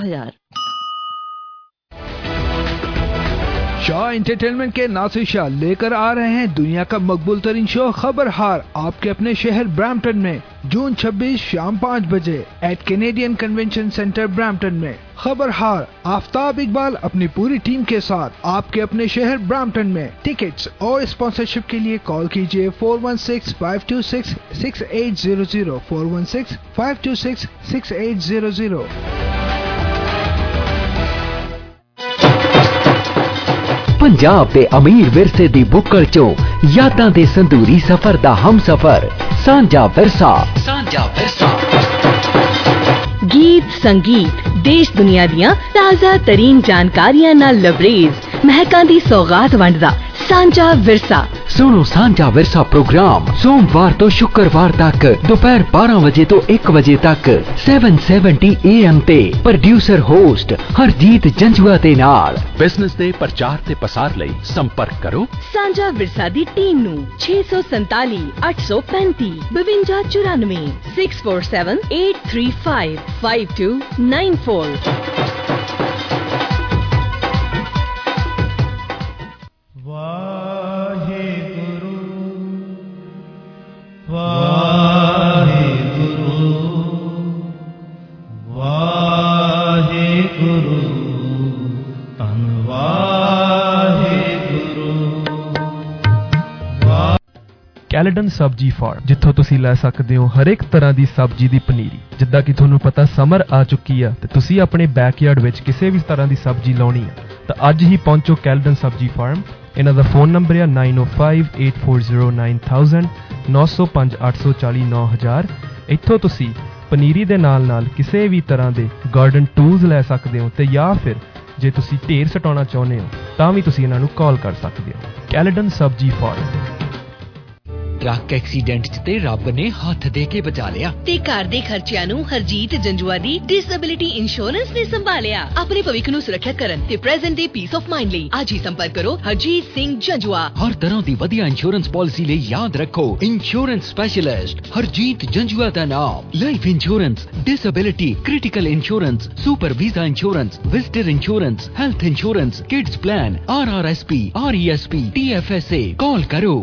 हजार। शाह एंटरटेनमेंट के नासिर शाह लेकर आ रहे हैं दुनिया का मकबूल तरीन शो खबर हार आपके अपने शहर ब्रैम्पटन में जून 26 शाम 5 बजे at Canadian Convention Centre Brampton में। खबर हार आफ्ताब इकबाल अपनी पूरी टीम के साथ आपके अपने शहर ब्रैम्पटन में। टिकट्स और स्पॉन्सरशिप के लिए कॉल कीजिए 416-526-6800 416-526-6800। पंजाब दे अमीर विरसे दी बुक्कल चो यादां दे संदूरी सफर दा हम सफर सांझा विरसा। गीत संगीत देश दुनिया दियां ताज़ा तरीन जानकारियां नाल लबरेज महकां दी सौगात वंडदा सांझा विरसा। सुनो सांझा विरसा प्रोग्राम सोमवार तो शुक्रवार तक दोपहर 12 बजे तो 1 बजे तक 770 AM ते। प्रोड्यूसर होस्ट हरजीत जंजुआ दे नाल। बिजनेस दे प्रचार ते पसार लई संपर्क करो सांझा विरसा दी टीम नू 647 835 5294 647 835 5294। ਕੈਲਡਨ ਸਬਜ਼ੀ ਫਾਰਮ, ਜਿੱਥੋਂ ਤੁਸੀਂ ਲੈ ਸਕਦੇ ਹੋ ਹਰ ਇੱਕ ਤਰ੍ਹਾਂ ਦੀ ਸਬਜ਼ੀ ਦੀ ਪਨੀਰੀ। ਜਿੱਦਾਂ ਕਿ ਤੁਹਾਨੂੰ ਪਤਾ ਸਮਰ ਆ ਚੁੱਕੀ ਆ ਤੇ ਤੁਸੀਂ ਆਪਣੇ ਬੈਕਯਾਰਡ ਵਿੱਚ ਕਿਸੇ ਵੀ ਤਰ੍ਹਾਂ ਦੀ ਸਬਜ਼ੀ ਲਾਉਣੀ ਆ ਤਾਂ ਅੱਜ ਹੀ ਪਹੁੰਚੋ ਕੈਲਡਨ ਸਬਜ਼ੀ ਫਾਰਮ। ਇਹਨਾਂ ਦਾ ਫੋਨ ਨੰਬਰ ਹੈ 9058409000 9058409000। ਇੱਥੋਂ ਤੁਸੀਂ ਪਨੀਰੀ ਦੇ ਨਾਲ ਕਿਸੇ ਵੀ ਤਰ੍ਹਾਂ ਦੇ ਗਾਰਡਨ ਟੂਲਸ ਲੈ ਸਕਦੇ ਹੋ ਤੇ ਜਾਂ ਫਿਰ ਜੇ ਤੁਸੀਂ ਢੇਰ ਸਟਾਉਣਾ ਚਾਹੁੰਦੇ ਹੋ ਤਾਂ ਵੀ ਤੁਸੀਂ ਇਹਨਾਂ ਨੂੰ ਕਾਲ ਕਰ ਸਕਦੇ ਹੋ। ਕੈਲਡਨ ਸਬਜ਼ੀ ਫਾਰਮ। ट्रक एक्सीडेंट च ते रब ने हाथ दे के बचा लिया ते घर दे खर्चिਆਂ ਨੂੰ ਹਰਜੀਤ ਜੰਜੂਆ ਦੀ ਡਿਸੇਬਿਲਿਟੀ ਇੰਸ਼ੋਰੈਂਸ ਨੇ ਸੰਭਾਲਿਆ। ਆਪਣੇ ਭਵਿੱਖ ਨੂੰ ਸੁਰੱਖਿਅਤ ਕਰਨ ਤੇ ਪ੍ਰੈਜ਼ੈਂਟ ਦੇ ਪੀਸ ਆਫ ਮਾਈਂਡ ਲਈ ਅੱਜ ਹੀ ਸੰਪਰਕ ਕਰੋ ਹਰਜੀਤ ਸਿੰਘ ਜੰਜੂਆ। हर तरह दी वधिया इंश्योरेंस पॉलिसी ले याद रखो इंश्योरेंस स्पेशलिस्ट हरजीत जंजुआ दा नाम। Life insurance, disability, critical insurance, super visa insurance, visitor insurance, health insurance, kids plan, RRSP, RESP, TFSA। Call करो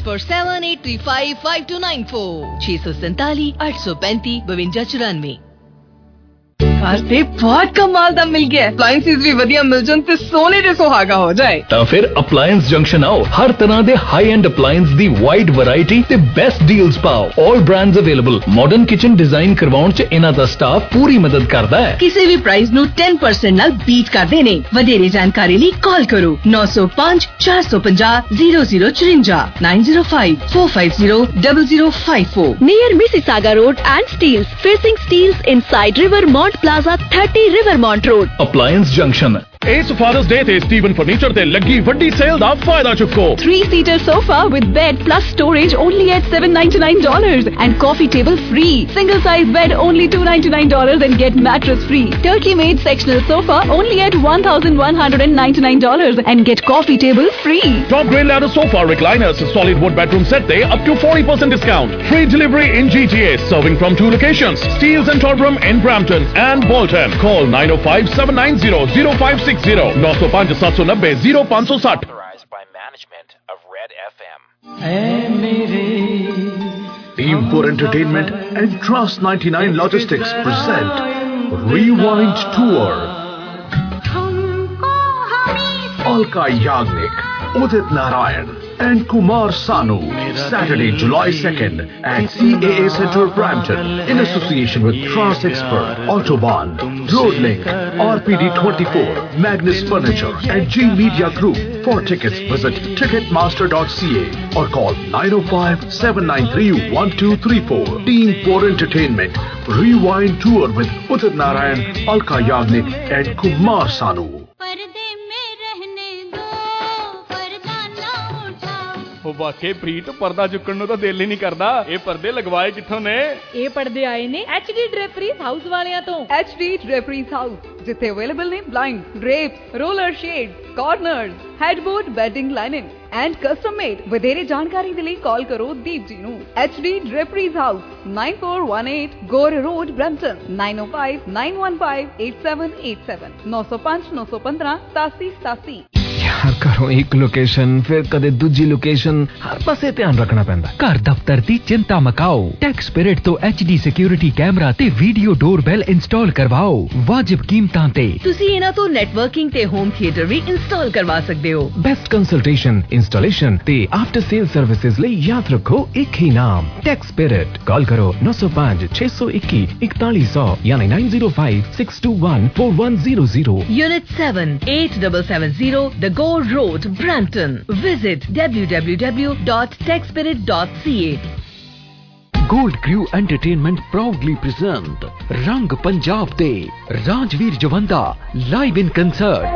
6478355294 647 835 5294। ਤੇ ਬਹੁਤ ਕਮਾਲ ਦਾ ਮਿਲ ਗਿਆ। ਅਪਲਾਈਐਂਸਿਸ ਵੀ ਵਧੀਆ ਮਿਲ ਜਾਣ ਤੇ ਸੋਨੇ ਦੇ ਸੁਹਾਗਾ ਹੋ ਜਾਏ ਤਾਂ ਫਿਰ ਅਪਲਾਈਐਂਸ ਜੰਕਸ਼ਨ ਆਓ। ਹਰ ਤਰ੍ਹਾਂ ਦੇ ਹਾਈ ਐਂਡ ਅਪਲਾਈਐਂਸ ਦੀ ਵਾਈਡ ਵੈਰਾਈਟੀ ਤੇ ਬੈਸਟ ਡੀਲਸ ਪਾਓ। All brands available. Modern kitchen design ਕਰਵਾਉਣ ਚ ਇਹਨਾਂ ਦਾ ਸਟਾਫ ਪੂਰੀ ਮਦਦ ਕਰਦਾ ਹੈ। ਕਿਸੇ ਵੀ ਪ੍ਰਾਈਸ ਨੂੰ 10% ਨਾਲ ਬੀਟ ਕਰਦੇ ਨੇ। ਵਧੇਰੇ ਜਾਣਕਾਰੀ ਲਈ ਕਾਲ ਕਰੋ 905 450 0054 905 450 0054 near Mississauga Road and Steels facing Steels inside Rivermont Plaza 30 Rivermont Road। Appliance Junction. ਇਸ ਫਾਦਰਸ ਡੇ ਤੇ ਸਟੀਵਨ ਫਰਨੀਚਰ ਤੇ ਲੱਗੀ ਵੱਡੀ ਸੇਲ ਦਾ ਫਾਇਦਾ ਚੁੱਕੋ। 3-seater sofa with bed plus storage only at $799 and coffee table free. Single size bed only $299 and get mattress free. Turkey made sectional sofa only at $1,199 and get coffee table free. Top grade ladder sofa recliners solid wood bedroom set te up to 40% discount. Free delivery in GTA serving from 2 locations Steels and Torbram in Brampton and Bolton. Call 905-790-0560 905 790 0560। Authorized by management of Red FM. Team 4 Entertainment and Trust 99 Logistics present Rewind Tour. Alka Yagnik, Udit Narayan and Kumar Sanu. Saturday, July 2nd at CAA Center, Brampton, in association with Trans Expert, Autobahn, Roadlink, RPD 24, Magnus Furniture and G Media Group. For tickets, visit ticketmaster.ca or call 905-793-1234. Team 4 Entertainment Rewind Tour with Udit Narayan, Alka Yagnik and Kumar Sanu. ਉਹ ਵਾਕਈ ਪ੍ਰੀਤ ਪਰਦਾ ਚੁੱਕਣ ਨੂੰ ਤਾਂ ਦਿਲ ਹੀ ਨਹੀਂ ਕਰਦਾ। ਇਹ ਪਰਦੇ ਲਗਵਾਏ ਕਿੱਥੋਂ ਨੇ? ਇਹ ਪਰਦੇ ਆਏ ਨੇ HD ਡ੍ਰੇਪਰੀਜ਼ ਹਾਊਸ ਵਾਲਿਆਂ ਤੋਂ। HD ਡ੍ਰੇਪਰੀਜ਼ ਹਾਊਸ, ਜਿੱਥੇ ਅਵੇਲੇਬਲ ਨੇ blind, drapes, roller shades, corners, headboard, bedding lining and custom made. ਵਧੇਰੇ ਜਾਣਕਾਰੀ ਦੇ ਲਈ ਕਾਲ ਕਰੋ ਦੀਪ ਜੀ ਨੂੰ। HD Draperies House, 9418 Gore Road, Brampton, 9059158787, 905 915 8787। यार घरों एक लोकेशन फिर कदे दूजी लोकेशन, हर पासे ध्यान रखना पैंदा। घर दफ्तर दी चिंता मकाओ, टैक्सपिरिट तो HD सिक्योरिटी कैमरा ते वीडियो डोरबेल इंस्टॉल करवाओ वाजिब कीमतां ते। तुसी इन्हां तो नेटवर्किंग ते होम थिएटर भी इंस्टॉल करवा सकदे हो। बेस्ट कंसल्टेशन, इंस्टॉलेशन ते आफ्टर सेल सर्विसेज ਲਈ याद रखो एक ही नाम, टैक्सपिरिट। कॉल करो 905 621 4100 यानी 905 621 4100। Unit 7 8770 The Gore Road, Brampton. Visit www.techspirit.ca. Gold Crew Entertainment proudly present Rang Punjab de Rajveer Javanda live in concert.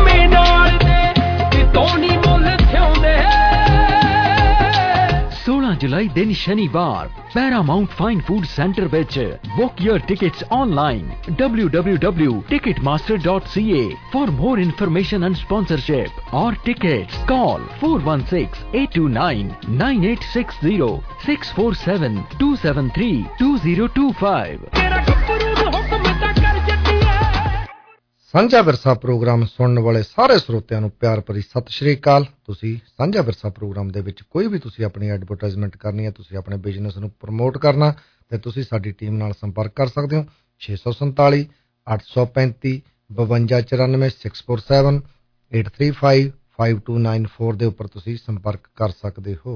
16 जुलाई दिन शनिवार पैरामाउंट फाइन फूड सेंटर विच। Book your tickets online www.ticketmaster.ca for more information and sponsorship or tickets call 416-829-9860 647-273-2025। ਸਾਂਝਾ ਵਿਰਸਾ programme ਸੁਣਨ ਵਾਲੇ ਸਾਰੇ ਸਰੋਤਿਆਂ ਨੂੰ ਪਿਆਰ ਭਰੀ ਸਤਿ ਸ਼੍ਰੀ ਅਕਾਲ। ਤੁਸੀਂ ਸਾਂਝਾ ਵਿਰਸਾ ਪ੍ਰੋਗਰਾਮ ਦੇ ਵਿੱਚ ਕੋਈ ਵੀ ਤੁਸੀਂ ਆਪਣੀ ਐਡਵਰਟਾਈਜ਼ਮੈਂਟ ਕਰਨੀ ਹੈ, ਤੁਸੀਂ ਆਪਣੇ ਬਿਜ਼ਨਸ ਨੂੰ ਪ੍ਰਮੋਟ ਕਰਨਾ, ਤੇ ਤੁਸੀਂ ਸਾਡੀ ਟੀਮ ਨਾਲ ਸੰਪਰਕ ਕਰ ਸਕਦੇ ਹੋ। 647 835 5294 647 835 5294 ਦੇ ਉੱਪਰ ਤੁਸੀਂ ਸੰਪਰਕ ਕਰ ਸਕਦੇ ਹੋ।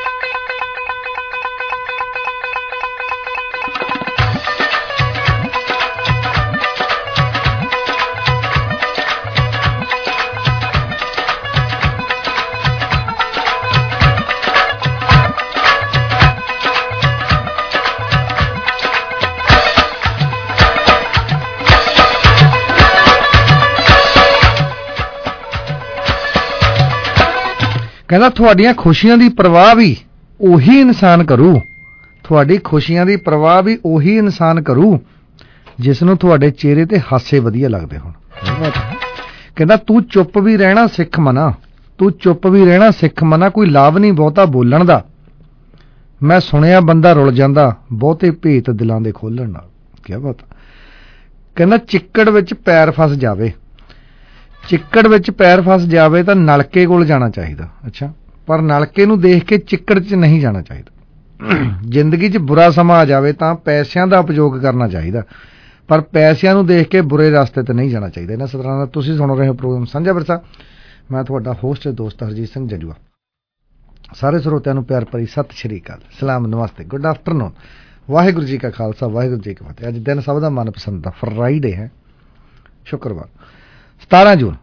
ਕਹਿੰਦਾ ਤੁਹਾਡੀਆਂ ਖੁਸ਼ੀਆਂ ਦੀ ਪਰਵਾਹ ਵੀ ਉਹੀ ਇਨਸਾਨ ਕਰੂ, ਤੁਹਾਡੀ ਖੁਸ਼ੀਆਂ ਦੀ ਪਰਵਾਹ ਵੀ ਉਹੀ ਇਨਸਾਨ ਕਰੂ ਜਿਸ ਨੂੰ ਤੁਹਾਡੇ ਚਿਹਰੇ ਤੇ ਹਾਸੇ ਵਧੀਆ ਲੱਗਦੇ ਹੋਣ। ਕਹਿੰਦਾ ਤੂੰ ਚੁੱਪ ਵੀ ਰਹਿਣਾ ਸਿੱਖ ਮਨਾ, ਤੂੰ ਚੁੱਪ ਵੀ ਰਹਿਣਾ ਸਿੱਖ ਮਨਾ, ਕੋਈ ਲਾਭ ਨਹੀਂ ਬਹੁਤਾ ਬੋਲਣ ਦਾ। ਮੈਂ ਸੁਣਿਆ ਬੰਦਾ ਰੁਲ ਜਾਂਦਾ ਬਹੁਤੇ ਭੇਤ ਦਿਲਾਂ ਦੇ ਖੋਲਣ ਨਾਲ। ਕੀ ਬਾਤ। ਕਹਿੰਦਾ ਚਿੱਕੜ ਵਿੱਚ ਪੈਰ ਫਸ ਜਾਵੇ, ਚਿੱਕੜ ਵਿੱਚ ਪੈਰ ਫਸ ਜਾਵੇ ਤਾਂ ਨਲਕੇ ਕੋਲ ਜਾਣਾ ਚਾਹੀਦਾ। ਅੱਛਾ, ਪਰ ਨਲਕੇ ਨੂੰ ਦੇਖ ਕੇ ਚਿੱਕੜ 'ਚ ਨਹੀਂ ਜਾਣਾ ਚਾਹੀਦਾ। ਜ਼ਿੰਦਗੀ 'ਚ ਬੁਰਾ ਸਮਾਂ ਆ ਜਾਵੇ ਤਾਂ ਪੈਸਿਆਂ ਦਾ ਉਪਯੋਗ ਕਰਨਾ ਚਾਹੀਦਾ, ਪਰ ਪੈਸਿਆਂ ਨੂੰ ਦੇਖ ਕੇ ਬੁਰੇ ਰਸਤੇ ਤੇ ਨਹੀਂ ਜਾਣਾ ਚਾਹੀਦਾ। ਇਹਨਾਂ ਸਤਰਾਂ ਦਾ ਤੁਸੀਂ ਸੁਣ ਰਹੇ ਹੋ ਪ੍ਰੋਗਰਾਮ ਸਾਂਝਾ ਵਿਰਸਾ। ਮੈਂ ਤੁਹਾਡਾ ਹੋਸਟ ਦੋਸਤ ਹਰਜੀਤ ਸਿੰਘ ਜੰਜੂਆ। ਸਾਰੇ ਸਰੋਤਿਆਂ ਨੂੰ ਪਿਆਰ ਭਰੀ ਸਤਿ ਸ਼੍ਰੀ ਅਕਾਲ, ਸਲਾਮ, ਨਮਸਤੇ, ਗੁੱਡ ਆਫਟਰਨੂਨ। ਵਾਹਿਗੁਰੂ ਜੀ ਕਾ ਖਾਲਸਾ, ਵਾਹਿਗੁਰੂ ਜੀ ਕੀ ਫਤਿਹ। ਅੱਜ ਦਿਨ ਸਭ ਦਾ ਮਨਪਸੰਦ ਦਾ ਫਰਾਈਡੇ ਹੈ, ਸ਼ੁੱਕਰਵਾਰ 17 ਜੂਨ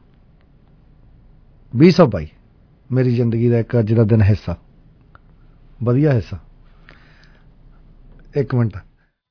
2022। ਮੇਰੀ ਜ਼ਿੰਦਗੀ ਦਾ ਇੱਕ ਅੱਜ ਦਾ ਦਿਨ ਹਿੱਸਾ, ਵਧੀਆ ਹਿੱਸਾ। ਇੱਕ ਮਿੰਟ,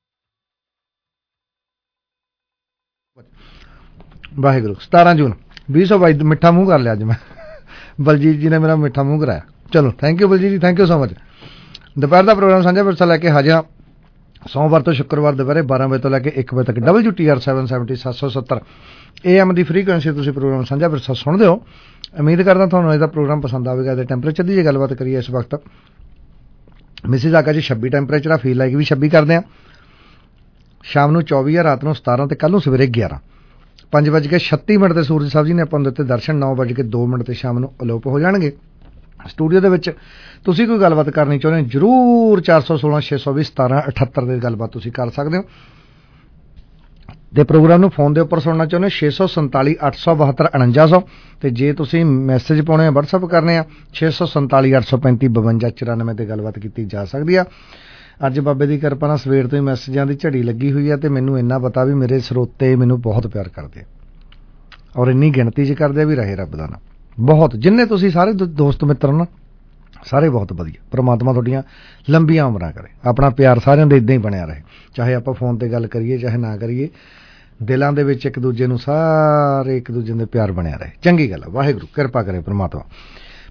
ਵਾਹਿਗੁਰੂ। 17 ਜੂਨ 2022 ਮਿੱਠਾ ਮੂੰਹ ਕਰ ਲਿਆ ਅੱਜ ਮੈਂ। ਬਲਜੀਤ ਜੀ ਨੇ ਮੇਰਾ ਮਿੱਠਾ ਮੂੰਹ ਕਰਾਇਆ। ਚਲੋ ਥੈਂਕ ਯੂ ਬਲਜੀਤ ਜੀ, ਥੈਂਕ ਯੂ ਸੋ ਮਚ। ਦੁਪਹਿਰ ਦਾ ਪ੍ਰੋਗਰਾਮ ਸਾਂਝਾ ਵਿਰਸਾ ਲੈ ਕੇ ਹਾਜ਼ਰ ਹਾਂ। ਸੋਮਵਾਰ ਤੋਂ ਸ਼ੁੱਕਰਵਾਰ ਦੁਪਹਿਰੇ 12 ਵਜੇ ਤੋਂ ਲੈ ਕੇ 1 ਵਜੇ ਤੱਕ WTR 770 770 AM ਦੀ ਫ੍ਰੀਕੁਐਂਸੀ ਤੁਸੀਂ ਪ੍ਰੋਗਰਾਮ ਸਾਂਝਾ ਵਿਰਸਾ ਸੁਣਦੇ ਹੋ। ਉਮੀਦ ਕਰਦਾ ਤੁਹਾਨੂੰ ਇਹਦਾ ਪ੍ਰੋਗਰਾਮ ਪਸੰਦ ਆਵੇਗਾ। ਇਹਦੇ ਟੈਂਪਰੇਚਰ ਦੀ ਜੇ ਗੱਲਬਾਤ ਕਰੀਏ ਇਸ ਵਕਤ ਮਿਸਿਸ ਆਕਾ ਜੀ 26 ਟੈਂਪਰੇਚਰ ਆ, ਫੀਲ ਲਾਈਕ ਵੀ 26 ਕਰਦੇ ਆ। ਸ਼ਾਮ ਨੂੰ 24 ਆ, ਰਾਤ ਨੂੰ 17 ਤੇ ਕੱਲ ਨੂੰ ਸਵੇਰੇ 11। 5:36 ਤੇ ਸੂਰਜ ਸਾਹਿਬ ਜੀ ਨੇ ਆਪਾਂ ਨੂੰ ਦਿੱਤੇ ਦਰਸ਼ਨ। 9:02 ਤੇ ਸ਼ਾਮ ਨੂੰ ਅਲੋਪ ਹੋ ਜਾਣਗੇ। ਸਟੂਡੀਓ ਦੇ ਵਿੱਚ ਤੁਸੀਂ ਕੋਈ ਗੱਲਬਾਤ ਕਰਨੀ ਚਾਹੁੰਦੇ ਹੋ ਜ਼ਰੂਰ 416 620 1778 ਦੇ ਗੱਲਬਾਤ ਤੁਸੀਂ ਕਰ ਸਕਦੇ ਹੋ। ਤੇ ਪ੍ਰੋਗਰਾਮ ਨੂੰ ਫੋਨ ਦੇ ਉੱਪਰ ਸੁਣਨਾ ਚਾਹੁੰਦੇ ਹੋ 647 872 4900 ਤੇ ਜੇ ਤੁਸੀਂ ਮੈਸੇਜ ਪਾਉਣੇ ਆ WhatsApp ਕਰਨੇ ਆ 647 835 52 94 ਤੇ ਗੱਲਬਾਤ ਕੀਤੀ ਜਾ ਸਕਦੀ ਆ। ਅੱਜ ਬਾਬੇ ਦੀ ਕਿਰਪਾ ਨਾਲ ਸਵੇਰ ਤੋਂ ਹੀ ਮੈਸੇਜਾਂ ਦੀ ਝੜੀ ਲੱਗੀ ਹੋਈ ਆ ਤੇ ਮੈਨੂੰ ਇੰਨਾ ਪਤਾ ਵੀ ਮੇਰੇ ਸਰੋਤੇ ਮੈਨੂੰ ਬਹੁਤ ਪਿਆਰ ਕਰਦੇ ਆ ਔਰ ਇੰਨੀ ਗਿਣਤੀ 'ਚ ਕਰਦੇ ਆ ਵੀ ਰਹੇ ਰੱਬ ਦਾ ਨਾਮ। ਬਹੁਤ ਜਿੰਨੇ ਤੁਸੀਂ ਸਾਰੇ ਦੋਸਤ ਮਿੱਤਰ ਨਾ ਸਾਰੇ ਬਹੁਤ ਵਧੀਆ। ਪ੍ਰਮਾਤਮਾ ਤੁਹਾਡੀਆਂ ਲੰਬੀਆਂ ਉਮਰਾਂ ਕਰੇ। ਆਪਣਾ ਪਿਆਰ ਸਾਰਿਆਂ ਦੇ ਇਦਾਂ ਹੀ ਬਣਿਆ ਰਹੇ, ਚਾਹੇ ਆਪਾਂ ਫੋਨ ਤੇ ਗੱਲ ਕਰੀਏ ਚਾਹੇ ਨਾ ਕਰੀਏ। ਦਿਲਾਂ ਦੇ ਵਿੱਚ ਇੱਕ ਦੂਜੇ ਨੂੰ ਸਾਰੇ ਇੱਕ ਦੂਜੇ ਦੇ ਪਿਆਰ ਬਣਿਆ ਰਹੇ, ਚੰਗੀ ਗੱਲ ਹੈ। ਵਾਹਿਗੁਰੂ ਕਿਰਪਾ ਕਰੇ ਪ੍ਰਮਾਤਮਾ।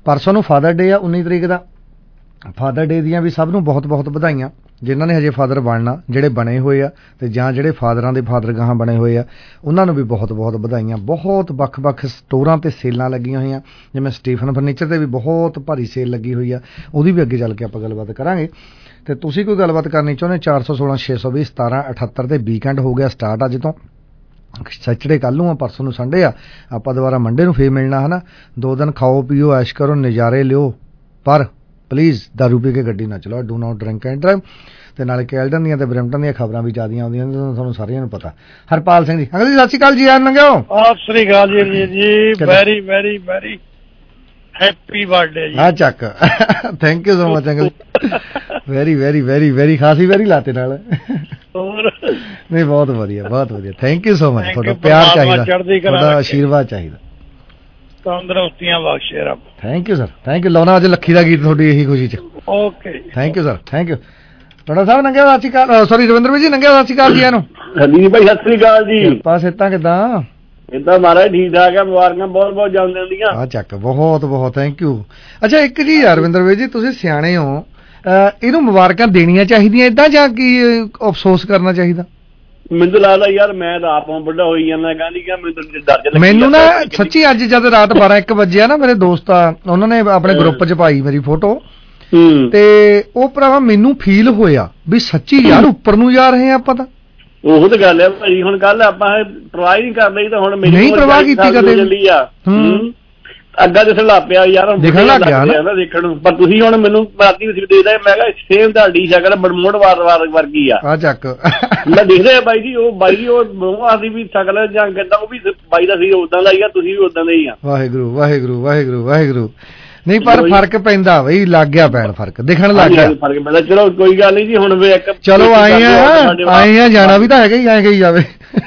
परसों ਨੂੰ ਫਾਦਰ ਡੇ ਆ 19 ਤਰੀਕ ਦਾ। ਫਾਦਰ ਡੇ ਦੀਆਂ ਵੀ ਸਭ ਨੂੰ ਬਹੁਤ ਬਹੁਤ ਵਧਾਈਆਂ ਜਿਨ੍ਹਾਂ ਨੇ ਹਜੇ ਫਾਦਰ ਬਣਨਾ, ਜਿਹੜੇ ਬਣੇ ਹੋਏ ਆ ਤੇ ਜਾਂ ਜਿਹੜੇ ਫਾਦਰਾਂ ਦੇ ਫਾਦਰ ਗਾਹਾਂ ਬਣੇ ਹੋਏ ਆ ਉਹਨਾਂ ਨੂੰ ਵੀ ਬਹੁਤ ਬਹੁਤ ਵਧਾਈਆਂ। ਬਹੁਤ ਵੱਖ-ਵੱਖ ਸਟੋਰਾਂ ਤੇ ਸੇਲਾਂ ਲੱਗੀਆਂ ਹੋਈਆਂ, ਜਿਵੇਂ ਸਟੀਫਨ ਫਰਨੀਚਰ ਤੇ ਵੀ ਬਹੁਤ ਭਾਰੀ ਸੇਲ ਲੱਗੀ ਹੋਈ ਆ, ਉਹਦੀ ਵੀ ਅੱਗੇ ਚੱਲ ਕੇ ਆਪਾਂ ਗੱਲਬਾਤ ਕਰਾਂਗੇ। ਤੇ ਤੁਸੀਂ ਕੋਈ ਗੱਲਬਾਤ ਕਰਨੀ ਚਾਹੁੰਦੇ 416 620 17 78 ਤੇ ਵੀਕਐਂਡ ਹੋ ਗਿਆ ਸਟਾਰਟ ਅੱਜ ਤੋਂ। ਸੈਚਰਡੇ ਕੱਲ੍ਹ ਨੂੰ ਆ, ਪਰਸੋਂ ਨੂੰ ਸੰਡੇ ਆ, ਆਪਾਂ ਦੁਬਾਰਾ ਮੰਡੇ ਨੂੰ ਫੇਰ ਮਿਲਣਾ ਹੈ ਨਾ। 2 ਦਿਨ ਖਾਓ ਪੀਓ ਐਸ਼ ਕਰੋ ਨਜ਼ਾਰੇ ਲਿਓ, ਪਰ ਪਲੀਜ਼ ਦਾਰੂ ਪੀ ਕੇ ਗੱਡੀ ਨਾ ਚਲਾਓ। Do not drink and drive. ਤੇ ਨਾਲੇ ਕੈਲਡਨ ਦੀਆਂ ਤੇ ਬਰੈਂਪਟਨ ਦੀਆਂ ਖਬਰਾਂ ਵੀ ਜ਼ਿਆਦੀਆਂ ਆਉਂਦੀਆਂ ਨੇ, ਤੁਹਾਨੂੰ ਸਾਰਿਆਂ ਨੂੰ ਪਤਾ। ਹਰਪਾਲ ਸਿੰਘ ਜੀ, ਅੰਕਲ ਜੀ ਸਤਿ ਸ਼੍ਰੀ ਅਕਾਲ ਜੀ। ਆਨ ਲੰਘਿਓ। ਸਤਿ ਸ਼੍ਰੀ ਅਕਾਲ ਜੀ। Very very very happy birthday ਜੀ। ਹਾਂ ਚੱਕ, thank you so much uncle. Very very very very ਖਾਸੀ ਵੈਰੀ ਲਾਤੇ ਨਾਲ। ਨਹੀਂ ਬਹੁਤ ਵਧੀਆ ਬਹੁਤ ਵਧੀਆ, ਥੈਂਕ ਯੂ ਸੋ ਮਚ। ਤੁਹਾਡਾ ਪਿਆਰ ਚਾਹੀਦਾ, ਤੁਹਾਡਾ ਆਸ਼ੀਰਵਾਦ ਚਾਹੀਦਾ, ਤੰਦਰੁਸਤੀਆਂ ਬਖਸ਼ੇ ਰੱਬ। Thank you sir, thank you. ਲਾਉਣਾ ਅੱਜ ਲੱਖੀ ਦਾ ਗੀਤ ਤੁਹਾਡੀ ਇਹੀ ਖੁਸ਼ੀ ਚ। Okay, thank you sir, thank you. ਤੁਹਾਡਾ ਸਾਹਿਬ ਨੰਗਿਆ ਸਤਿ ਸ਼੍ਰੀ ਅਕਾਲ, ਸੌਰੀ ਰਵਿੰਦਰ ਭਾਈ ਜੀ ਨੰਗਿਆ ਸਤਿ ਸ਼੍ਰੀ ਅਕਾਲ ਜੀ। ਇਹਨੂੰ ਹਾਂਜੀ ਭਾਈ ਸਤਿ ਸ਼੍ਰੀ ਅਕਾਲ ਜੀ। ਕਿਰਪਾ ਸਿਹਤਾਂ ਕਿੱਦਾਂ? ਇਦਾਂ ਮਹਾਰਾਜ ਠੀਕ ਠਾਕ ਆ, ਮੁਬਾਰਕਾਂ ਬਹੁਤ ਬਹੁਤ ਜਾਂਦੇ ਹੁੰਦੀਆਂ। ਆ ਚੱਕ, ਬਹੁਤ ਬਹੁਤ ਥੈਂਕ ਯੂ। ਅੱਛਾ ਇੱਕ ਜੀ ਯਾਰ ਰਵਿੰਦਰ ਭਾਈ ਜੀ, ਤੁਸੀਂ ਸਿਆਣੇ ਹੋ, ਇਹਨੂੰ ਮੁਬਾਰਕਾਂ ਦੇਣੀਆਂ ਚਾਹੀਦੀਆਂ ਏਦਾਂ ਜਾਂ ਕੀ ਅਫਸੋਸ ਕਰਨਾ ਚਾਹੀਦਾ? ਮੈਨੂੰ ਲੱਗਦਾ ਯਾਰ ਮੈਂ ਤਾਂ ਆਪ ਵੱਡਾ ਹੋਈ ਜਾਂਦਾ, ਕਹਿੰਦੀ ਕਿ ਮੈਨੂੰ ਡਰ ਮੈਨੂੰ ਨਾ ਸੱਚੀ ਅੱਜ ਜਦ ਰਾਤ 12-1 ਵਜੇ ਆ ਨਾ, ਮੇਰੇ ਦੋਸਤ ਆ ਉਹਨਾਂ ਨੇ ਆਪਣੇ ਗਰੁੱਪ 'ਚ ਪਾਈ ਮੇਰੀ ਫੋਟੋ, ਤੇ ਉਹ ਭਰਾਵਾ ਮੈਨੂੰ ਫੀਲ ਹੋਇਆ ਵੀ ਸੱਚੀ ਯਾਰ ਉੱਪਰ ਨੂੰ ਜਾ ਰਹੇ ਆ ਆਪਾਂ ਤਾਂ। ਉਹ ਤਾਂ ਗੱਲ ਹੈ ਭਾਈ, ਹੁਣ ਕੱਲ ਆਪਾਂ ਪਰਵਾਹ ਨਹੀਂ ਕਰਦੇ ਤਾਂ ਹੁਣ ਮੇਰੀ ਨਹੀਂ ਪਰਵਾਹ ਕੀਤੀ ਕਦੇ। ਅੱਗਾ ਦਿਸਣ ਲੱਗ ਪਿਆ ਯਾਰ, ਦੇਖਣ ਲੱਗ ਗਿਆ ਨਾ ਦੇਖਣ ਨੂੰ। ਪਰ ਤੁਸੀਂ ਹੁਣ ਮੈਨੂੰ ਰਾਤੀ ਤੁਸੀਂ ਦੇਖਦਾ, ਮੈਂ ਕਿਹਾ ਸੇਮ ਤੁਹਾਡੀ ਸ਼ਕਲ ਬਰਮੂਡ ਵਾਰ ਵਰਗੀ ਆ। ਆ ਚੱਕ ਮੈਂ ਦੇਖਦਾ ਬਾਈ ਜੀ, ਉਹ ਬਾਈ ਜੀ ਉਹ ਆਦੀ ਵੀ ਸ਼ਕਲ ਜਾਂ ਕਿੱਦਾਂ ਉਹ ਵੀ ਬਾਈ ਦਾ ਸੀ ਉਦਾਂ ਦਾ ਹੀ ਆ, ਤੁਸੀਂ ਵੀ ਉਦਾਂ ਦੇ ਹੀ ਆ। ਵਾਹਿਗੁਰੂ ਵਾਹਿਗੁਰੂ ਵਾਹਿਗੁਰੂ ਵਾਹਿਗੁਰੂ। ਨਹੀਂ ਪਰ ਫਰਕ ਪੈਂਦਾ ਬਈ, ਲੱਗ ਗਿਆ ਪੈਣ, ਫਰਕ ਦਿਖਣ ਲੱਗ ਗਿਆ। ਫਰਕ ਪੈਂਦਾ, ਚਲੋ ਕੋਈ ਗੱਲ ਨਹੀਂ ਜੀ। ਹੁਣ ਵੀ ਇੱਕ ਚਲੋ ਆਏ ਆ ਜਾਣਾ ਵੀ ਤਾਂ ਹੈਗਾ ਹੀ, ਐਂ ਕਹੀ ਜਾਵੇ।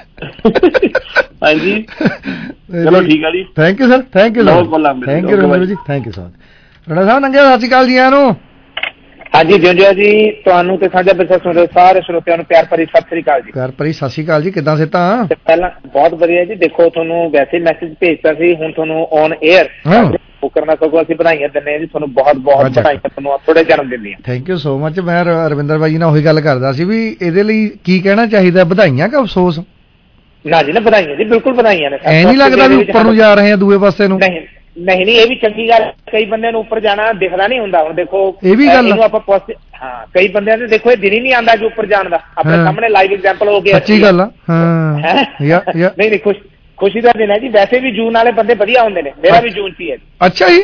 ਹਾਂਜੀ ਚਲੋ ਠੀਕ ਆ ਜੀ, thank you sir, thank you thank you Ravinder ji, thank you so much. Rana ਸਾਹਿਬ ਨੰਗਿਆ ਸਤਿ ਸ਼੍ਰੀ ਅਕਾਲ ਜੀ। ਇਹਨੂੰ ਹਾਂਜੀ ਜਿਉਂਦਿਆ ਜੀ, ਤੁਹਾਨੂੰ ਤੇ ਸਾਂਝਾ ਬਿਰਸਾ ਸੁਣ ਰਹੇ ਸਾਰੇ ਸਰੋਤਿਆਂ ਨੂੰ ਪਿਆਰ ਭਰੀ ਸਤਿ ਸ੍ਰੀ ਅਕਾਲ ਜੀ। ਪਿਆਰ ਭਰੀ ਸਤਿ ਸ਼੍ਰੀ ਅਕਾਲ ਜੀ। ਕਿੱਦਾਂ ਸਿਹਤਾਂ? ਪਹਿਲਾਂ ਬਹੁਤ ਵਧੀਆ ਜੀ। ਦੇਖੋ ਤੁਹਾਨੂੰ ਵੈਸੇ ਮੈਸੇਜ ਭੇਜਤਾ ਸੀ, ਹੁਣ ਤੁਹਾਨੂੰ ਔਨ 에ਅਰ ਉਹ ਕਰਨਾ ਸਗੋਂ ਅਸੀਂ ਵਧਾਈਆਂ ਦਿੰਦੇ ਹਾਂ ਜੀ ਤੁਹਾਨੂੰ, ਬਹੁਤ ਬਹੁਤ ਵਧਾਈਆਂ ਤੁਹਾਨੂੰ ਥੋੜੇ ਜਨਮ ਦਿਨ ਦੀਆਂ। Thank you so much. ਮੈਂ ਰਵਿੰਦਰ ਬਾਈ ਨਾਲ ਉਹੀ ਗੱਲ ਕਰਦਾ ਸੀ ਵੀ ਇਹਦੇ ਲਈ ਕੀ ਕਹਿਣਾ ਚਾਹੀਦਾ, ਵਧਾਈਆਂ ਕਿ ਅਫਸੋਸ? ਨਾ ਜੀ ਨਾ ਵਧਾਈਆਂ ਜੀ, ਬਿਲਕੁਲ ਵਧਾਈਆਂ ਨੇ। ਐ ਨਹੀਂ ਲੱਗਦਾ ਵੀ ਉੱਪਰ ਨੂੰ ਜਾ ਰਹੇ ਆ ਦੂਏ ਪਾਸੇ ਨੂੰ? ਨਹੀਂ ਨਹੀਂ, ਇਹ ਵੀ ਚੰਗੀ ਗੱਲ। ਕਈ ਬੰਦਿਆਂ ਨੂੰ ਉੱਪਰ ਜਾਣਾ ਦਿਖਦਾ ਨਹੀਂ ਹੁੰਦਾ। ਹੁਣ ਦੇਖੋ ਇਹ ਵੀ ਗੱਲ ਆਪਾਂ ਹਾਂ, ਕਈ ਬੰਦਿਆਂ ਦੇ ਦੇਖੋ ਇਹ ਦਿਨ ਹੀ ਨਹੀਂ ਆਉਂਦਾ ਕਿ ਉੱਪਰ ਜਾਣ ਦਾ। ਆਪਣੇ ਸਾਹਮਣੇ ਲਾਈਵ ਐਗਜ਼ਾਮਪਲ ਹੋ ਗਿਆ। ਅੱਛੀ ਗੱਲ ਆ। ਨਹੀਂ ਖੁਸ਼ੀ ਦਾ ਦਿਨ ਹੈ ਜੀ। ਵੈਸੇ ਵੀ ਜੂਨ ਵਾਲੇ ਬੰਦੇ ਵਧੀਆ ਹੁੰਦੇ ਨੇ, ਮੇਰਾ ਵੀ ਜੂਨ 'ਚ ਹੀ ਹੈ। ਅੱਛਾ ਜੀ।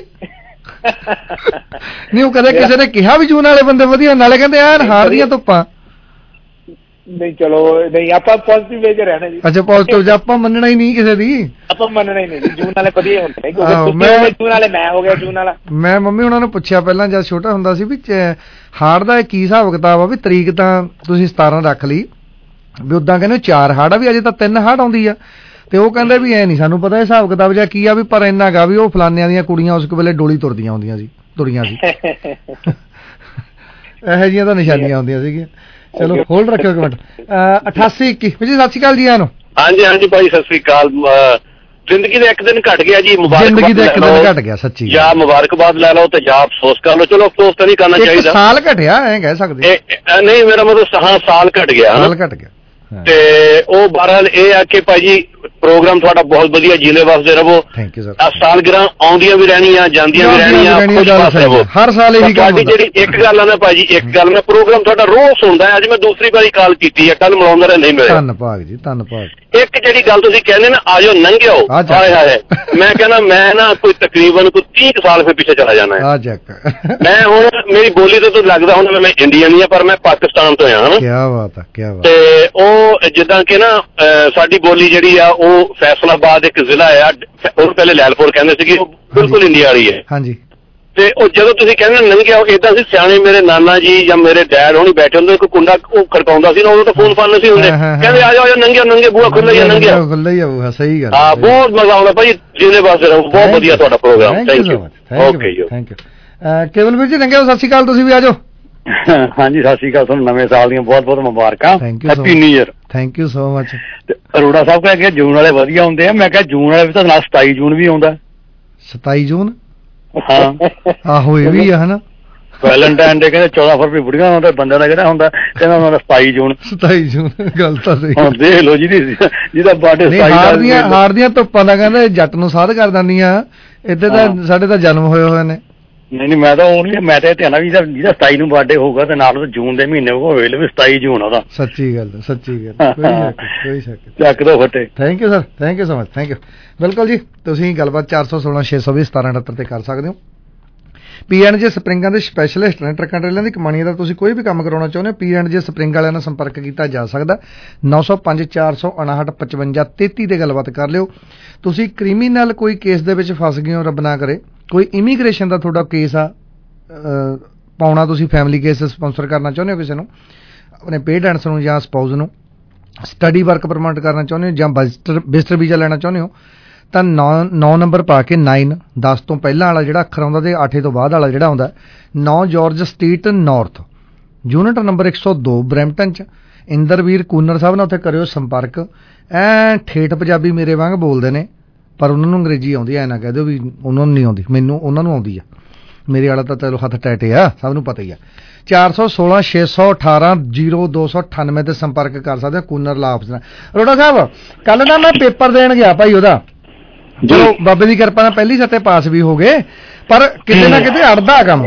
ਨਹੀਂ ਉਹ ਕਦੇ ਕਿਸੇ ਨੇ ਕਿਹਾ ਵੀ ਜੂਨ ਵਾਲੇ ਬੰਦੇ ਵਧੀਆ, ਨਾਲੇ ਕਹਿੰਦੇ ਐਨ ਹਾਰ ਦੀਆਂ ਧੁੱਪਾਂ। ਨਹੀਂ ਚਲੋ ਨਹੀਂ, ਆਪਾਂ ਪੋਜ਼ਿਟਿਵ ਵੇ 'ਚ ਰਹਿਣਾ ਜੀ। ਅੱਛਾ ਪੋਜ਼ਿਟਿਵ ਜੇ ਆਪਾਂ ਮੰਨਣਾ ਹੀ ਨਹੀਂ ਕਿਸੇ ਦੀ, ਆਪਾਂ ਮੰਨਣਾ ਹੀ ਨਹੀਂ ਜੀ। ਜੂਨ ਵਾਲੇ ਵਧੀਆ ਹੁੰਦੇ ਨੇ, ਜੂਨ ਵਾਲੇ ਮੈਂ ਹੋ ਗਿਆ ਜੂਨ ਵਾਲਾ। ਮੈਂ ਮੰਮੀ ਉਹਨਾਂ ਨੂੰ ਪੁੱਛਿਆ ਪਹਿਲਾਂ ਜਦ ਛੋਟਾ ਹੁੰਦਾ ਸੀ ਵੀ ਹਾੜ ਦਾ ਕੀ ਹਿਸਾਬ ਕਿਤਾਬ ਆ, ਵੀ ਤਰੀਕ ਤਾਂ ਤੁਸੀਂ 17 ਰੱਖ ਲਈ, ਵੀ ਉਦਾਂ ਕਹਿੰਦੇ 4 ਹਾੜ ਆ, ਵੀ ਅਜੇ ਤਾਂ 3 ਹਾੜ ਆਉਂਦੀ ਆ। ਤੇ ਉਹ ਕਹਿੰਦੇ ਵੀ ਐ ਨਹੀਂ ਸਾਨੂੰ ਪਤਾ ਹਿਸਾਬ ਕਿਤਾਬ ਜਾਂ ਕੀ ਆ, ਵੀ ਪਰ ਇੰਨਾ ਗਾ ਵੀ ਉਹ ਫਲਾਨਿਆਂ ਦੀਆਂ ਕੁੜੀਆਂ ਉਸ ਵੇਲੇ ਡੋਲੀ ਤੁਰਦੀਆਂ ਹੁੰਦੀਆਂ ਸੀ, ਤੁਰੀਆਂ ਸੀ। ਇਹੋ ਜਿਹੀਆਂ ਤਾਂ ਨਿਸ਼ਾਨੀਆਂ ਹੁੰਦੀਆਂ ਸੀਗੀਆਂ। ਚਲੋ ਹੋਲਡ ਰੱਖਿਓ ਇੱਕ ਮਿੰਟ। 8821 ਜੀ ਸਤਿ ਸ਼੍ਰੀ ਅਕਾਲ ਜੀ। ਇਹਨੂੰ ਹਾਂਜੀ ਹਾਂਜੀ ਭਾਈ ਸਤਿ ਸ਼੍ਰੀ ਅਕਾਲ। ਜ਼ਿੰਦਗੀ ਦਾ ਇੱਕ ਦਿਨ ਘਟ ਗਿਆ ਜੀ, ਮੁਬਾਰਕ। ਜ਼ਿੰਦਗੀ ਦਾ ਇੱਕ ਦਿਨ ਘਟ ਗਿਆ ਸੱਚੀ। ਜਾਂ ਮੁਬਾਰਕਬਾਦ ਲੈ ਲਓ ਤੇ ਜਾਂ ਅਫਸੋਸ ਕਰ ਲਓ। ਚਲੋ ਅਫਸੋਸ ਤਾਂ ਨਹੀਂ ਕਰਨਾ ਚਾਹੀਦਾ। ਸਾਲ ਘਟਿਆ ਐਂ ਕਹਿ ਸਕਦੇ ਨਹੀਂ, ਮੇਰਾ ਮਤਲਬ ਸਾਲ ਘਟ ਗਿਆ। ਸਾਲ ਘਟ ਗਿਆ ਤੇ ਉਹ ਬਹਰਹਾਲ ਇਹ ਆ ਕਿ ਭਾਈ ਪ੍ਰੋਗਰਾਮ ਤੁਹਾਡਾ ਬਹੁਤ ਵਧੀਆ, ਜਿਲੇ ਵਸਦੇ ਰਹੋ। Thank you sir. ਸਾਲਗਿਰਾਂ ਆਉਂਦੀਆਂ ਵੀ ਰਹਿਣੀਆਂ, ਜਾਂਦੀਆਂ ਵੀ ਰਹਿਣੀਆਂ, ਹਰ ਸਾਲ ਇਹੀ ਤੁਹਾਡੀ ਜਿਹੜੀ ਇੱਕ ਗੱਲ ਆ ਨਾ ਭਾਜੀ, ਇੱਕ ਗੱਲ ਮੈਂ ਪ੍ਰੋਗਰਾਮ ਤੁਹਾਡਾ ਰੋਜ਼ ਸੁਣਦਾ। ਅੱਜ ਮੈਂ ਦੂਸਰੀ ਵਾਰੀ ਕਾਲ ਕੀਤੀ ਹੈ, ਕੱਲ ਮਿਲਾਉਂਦਾ ਰਿਹਾ ਨਹੀਂ ਮਿਲਿਆ। ਧੰਨਵਾਦ ਜੀ, ਧੰਨਵਾਦ। ਇੱਕ ਜਿਹੜੀ ਗੱਲ ਤੁਸੀਂ ਕਹਿੰਦੇ ਨਾ ਆਜੋ ਨੰਗਿਓ, ਹਾਏ ਹਾਏ, ਮੈਂ ਕਹਿੰਦਾ ਮੈਂ ਨਾ ਕੋਈ ਤਕਰੀਬਨ ਕੋਈ 30 ਸਾਲ ਫਿਰ ਪਿੱਛੇ ਚਲਾ ਜਾਣਾ ਹੈ। ਮੈਂ ਹੁਣ ਮੇਰੀ ਬੋਲੀ ਤੋਂ ਲੱਗਦਾ ਹੁਣ ਮੈਂ ਇੰਡੀਅਨ ਨਹੀਂ ਆ, ਪਰ ਮੈਂ ਪਾਕਿਸਤਾਨ ਤੋਂ ਆ। ਕੀ ਬਾਤ ਹੈ, ਕੀ ਬਾਤ। ਤੇ ਉਹ ਜਿੱਦਾਂ ਕਿ ਨਾ ਸਾਡੀ ਬੋਲੀ ਜਿਹੜੀ ਆ ਉਹ ਫੈਸਲਾਬਾਦ ਇੱਕ ਜ਼ਿਲ੍ਹਾ ਆ, ਉਹ ਪਹਿਲੇ ਲੈਲਪੁਰ ਕਹਿੰਦੇ ਸੀਗੇ, ਉਹ ਬਿਲਕੁਲ ਇੰਡੀਆ ਵਾਲੀ ਹੈ। ਹਾਂਜੀ। ਤੇ ਉਹ ਜਦੋਂ ਤੁਸੀਂ ਕਹਿੰਦੇ ਨੰਗਿਆ, ਏਦਾਂ ਸੀ ਸਿਆਣੇ ਮੇਰੇ ਨਾਨਾ ਜੀ ਜਾਂ ਮੇਰੇ ਡੈਡ ਹੋਣੀ ਬੈਠੇ ਹੁੰਦੇ, ਕੋਈ ਕੁੰਡਾ ਉਹ ਖੜਕਾਉਂਦਾ ਸੀ ਨਾ, ਉਦੋਂ ਤਾਂ ਫੋਨ ਫਾਨ ਸੀ ਹੁੰਦੇ, ਕਹਿੰਦੇ ਆ ਜਾਓ ਨੰਗਿਆ, ਨੰਗੇ ਬੂਹਾ ਖੁੱਲ੍ਹਾ ਹੀ ਨੰਗਿਆ, ਖੁੱਲ੍ਹਾ ਹੀ ਆ। ਸਹੀ ਗੱਲ। ਹਾਂ, ਬਹੁਤ ਮਜ਼ਾ ਆਉਂਦਾ ਭਾਈ, ਜਿਹਦੇ ਵਾਸਤੇ ਰਹੋ। ਬਹੁਤ ਵਧੀਆ ਤੁਹਾਡਾ ਪ੍ਰੋਗਰਾਮ। Thank you. ਓਕੇ ਜੀ, ਥੈਂਕ ਯੂ। ਕੇਵਲ ਵੀਰ ਜੀ ਨੰਗਿਆ ਸਤਿ ਸ਼੍ਰੀ ਅਕਾਲ, ਤੁਸੀਂ ਵੀ ਆ ਜਾਓ। ਹਾਂਜੀ ਸਤਿ ਸ਼੍ਰੀ ਅਕਾਲ, ਤੁਹਾਨੂੰ ਨਵੇਂ ਸਾਲ ਦੀਆਂ ਬਹੁਤ ਬਹੁਤ ਮੁਬਾਰਕਾਂ। Happy new year. Thank you so much. Arora ਸਾਹਿਬ ਕਹਿੰਦੇ ਜੂਨ ਵਾਲੇ ਵਧੀਆ ਹੁੰਦੇ ਆ, ਮੈਂ ਕਿਹਾ ਜੂਨ ਵਾਲੇ ਵੀ ਤਾਂ ਨਾਲ 27 ਜੂਨ ਵੀ ਆਉਂਦਾ। 27 ਜੂਨ? ਆਹੋ ਇਹ ਵੀ ਆ ਹਨਾ। ਵੈਲੈਂਟਾਈਨ ਡੇ ਕਹਿੰਦੇ 14 ਫਰਵਰੀ ਬੁੜੀਆਂ ਹੁੰਦਾ, ਬੰਦਿਆਂ ਦਾ ਕਿਹੜਾ ਹੁੰਦਾ, ਕਹਿੰਦਾ ਉਹਨਾਂ ਦਾ 27 ਜੂਨ। 27 ਜੂਨ ਗੱਲ ਤਾਂ ਸਹੀ। ਹੁਣ ਦੇਖ ਲਓ ਜਿਹਦਾ ਬਰਥਡੇ ਹਾਰ ਦੀਆਂ ਧੁੱਪਾਂ ਦਾ ਕਹਿੰਦਾ ਜੱਟ ਨੂੰ ਸਾਧ ਕਰ ਦਿੰਦੀਆਂ। ਇੱਥੇ ਤਾਂ ਸਾਡੇ ਤਾਂ ਜਨਮ ਹੋਏ ਨੇ। ਨਹੀਂ ਮੈਂ ਤਾਂ ਉਹ ਨਹੀਂ, ਮੈਂ ਤਾਂ ਧਿਆਨ ਵੀ ਜਿਹਦਾ 27 ਨੂੰ ਬਰਥਡੇ ਹੋਊਗਾ ਤੇ ਨਾਲ ਜੂਨ ਦੇ ਮਹੀਨੇ ਹੋਵੇ 27 ਜੂਨ ਉਹਦਾ। ਸੱਚੀ ਗੱਲ ਕੋਈ ਸ਼ੱਕ ਚੱਕ ਦੋ ਫੱਟੇ। Thank you sir, thank you so much, thank you. ਬਿਲਕੁਲ ਜੀ, ਤੁਸੀਂ ਗੱਲਬਾਤ 416 620 1778 ਤੇ ਕਰ ਸਕਦੇ ਹੋ। P&J ਸਪਰਿੰਗਾਂ ਦੇ ਸਪੈਸ਼ਲਿਸਟ ਨੇ। ਟਰੱਕਾਂ ਟਰੇਲਾਂ ਦੀ ਕਮਾਣੀ ਦਾ ਤੁਸੀਂ ਕੋਈ ਵੀ ਕੰਮ ਕਰਾਉਣਾ ਚਾਹੁੰਦੇ ਹੋ, P&J ਸਪਰਿੰਗ ਵਾਲਿਆਂ ਨਾਲ ਸੰਪਰਕ ਕੀਤਾ ਜਾ ਸਕਦਾ। 905 459 55 33 ਤੇ ਗੱਲਬਾਤ ਕਰ ਲਿਓ। ਤੁਸੀਂ ਕ੍ਰਿਮੀਨਲ ਕੋਈ ਕੇਸ ਦੇ ਵਿੱਚ ਫਸ ਗਏ ਹੋ, ਰੱਬ ਨਾ ਕਰੇ, ਕੋਈ ਇਮੀਗ੍ਰੇਸ਼ਨ ਦਾ ਤੁਹਾਡਾ ਕੇਸ ਆ ਪਾਉਣਾ, ਤੁਸੀਂ ਫੈਮਿਲੀ ਕੇਸ ਸਪਾਂਸਰ ਕਰਨਾ ਚਾਹੁੰਦੇ ਹੋ ਕਿਸੇ ਨੂੰ, ਆਪਣੇ ਪੇਰੈਂਟਸ ਨੂੰ ਜਾਂ ਸਪਾਊਸ ਨੂੰ, ਸਟੱਡੀ ਵਰਕ ਪਰਮਿਟ ਕਰਨਾ ਚਾਹੁੰਦੇ ਹੋ ਜਾਂ ਵਿਜ਼ਟਰ ਵੀਜ਼ਾ ਲੈਣਾ ਚਾਹੁੰਦੇ ਹੋ, ਤਾਂ 9 ਨੰਬਰ ਪਾ ਕੇ 9 10 ਤੋਂ ਪਹਿਲਾਂ ਵਾਲਾ ਜਿਹੜਾ ਅੱਖਰ ਆਉਂਦਾ ਤੇ 8 ਤੋਂ ਬਾਅਦ ਵਾਲਾ ਜਿਹੜਾ ਆਉਂਦਾ 9 George Street North, unit number 102 Brampton 'ਚ। ਇੰਦਰਵੀਰ ਕੂਨਰ ਸਾਹਿਬ ਨਾਲ ਉੱਥੇ ਕਰਿਓ ਸੰਪਰਕ। ਠੇਠ ਪੰਜਾਬੀ ਮੇਰੇ ਵਾਂਗ ਬੋਲਦੇ ਨੇ, ਪਰ ਉਹਨਾਂ ਨੂੰ ਅੰਗਰੇਜ਼ੀ ਆਉਂਦੀ, ਐ ਨਾ ਕਹਿ ਦਿਓ ਵੀ ਉਹਨਾਂ ਨੂੰ ਨਹੀਂ ਆਉਂਦੀ, ਮੈਨੂੰ ਉਹਨਾਂ ਨੂੰ ਆਉਂਦੀ ਆ। ਮੇਰੇ ਵਾਲਾ ਤਾਂ ਚਲੋ ਹੱਥ ਟੈਟੇ ਆ, ਸਭ ਨੂੰ ਪਤਾ ਹੀ ਆ। 416 618 0298 ਤੇ ਸੰਪਰਕ ਕਰ ਸਕਦੇ ਹੋ ਕੂਨਰ ਲਾ ਆਫਿਸ ਨਾਲ। ਅਰੋੜਾ ਸਾਹਿਬ, ਕੱਲ ਨਾ ਮੈਂ ਪੇਪਰ ਦੇਣ ਗਿਆ ਭਾਈ ਉਹਦਾ, ਚਲੋ ਬਾਬੇ ਦੀ ਕਿਰਪਾ ਨਾਲ ਪਹਿਲੀ ਸੱਤੇ ਪਾਸ ਵੀ ਹੋ ਗਏ, ਪਰ ਕਿਤੇ ਨਾ ਕਿਤੇ ਅੜਦਾ ਕੰਮ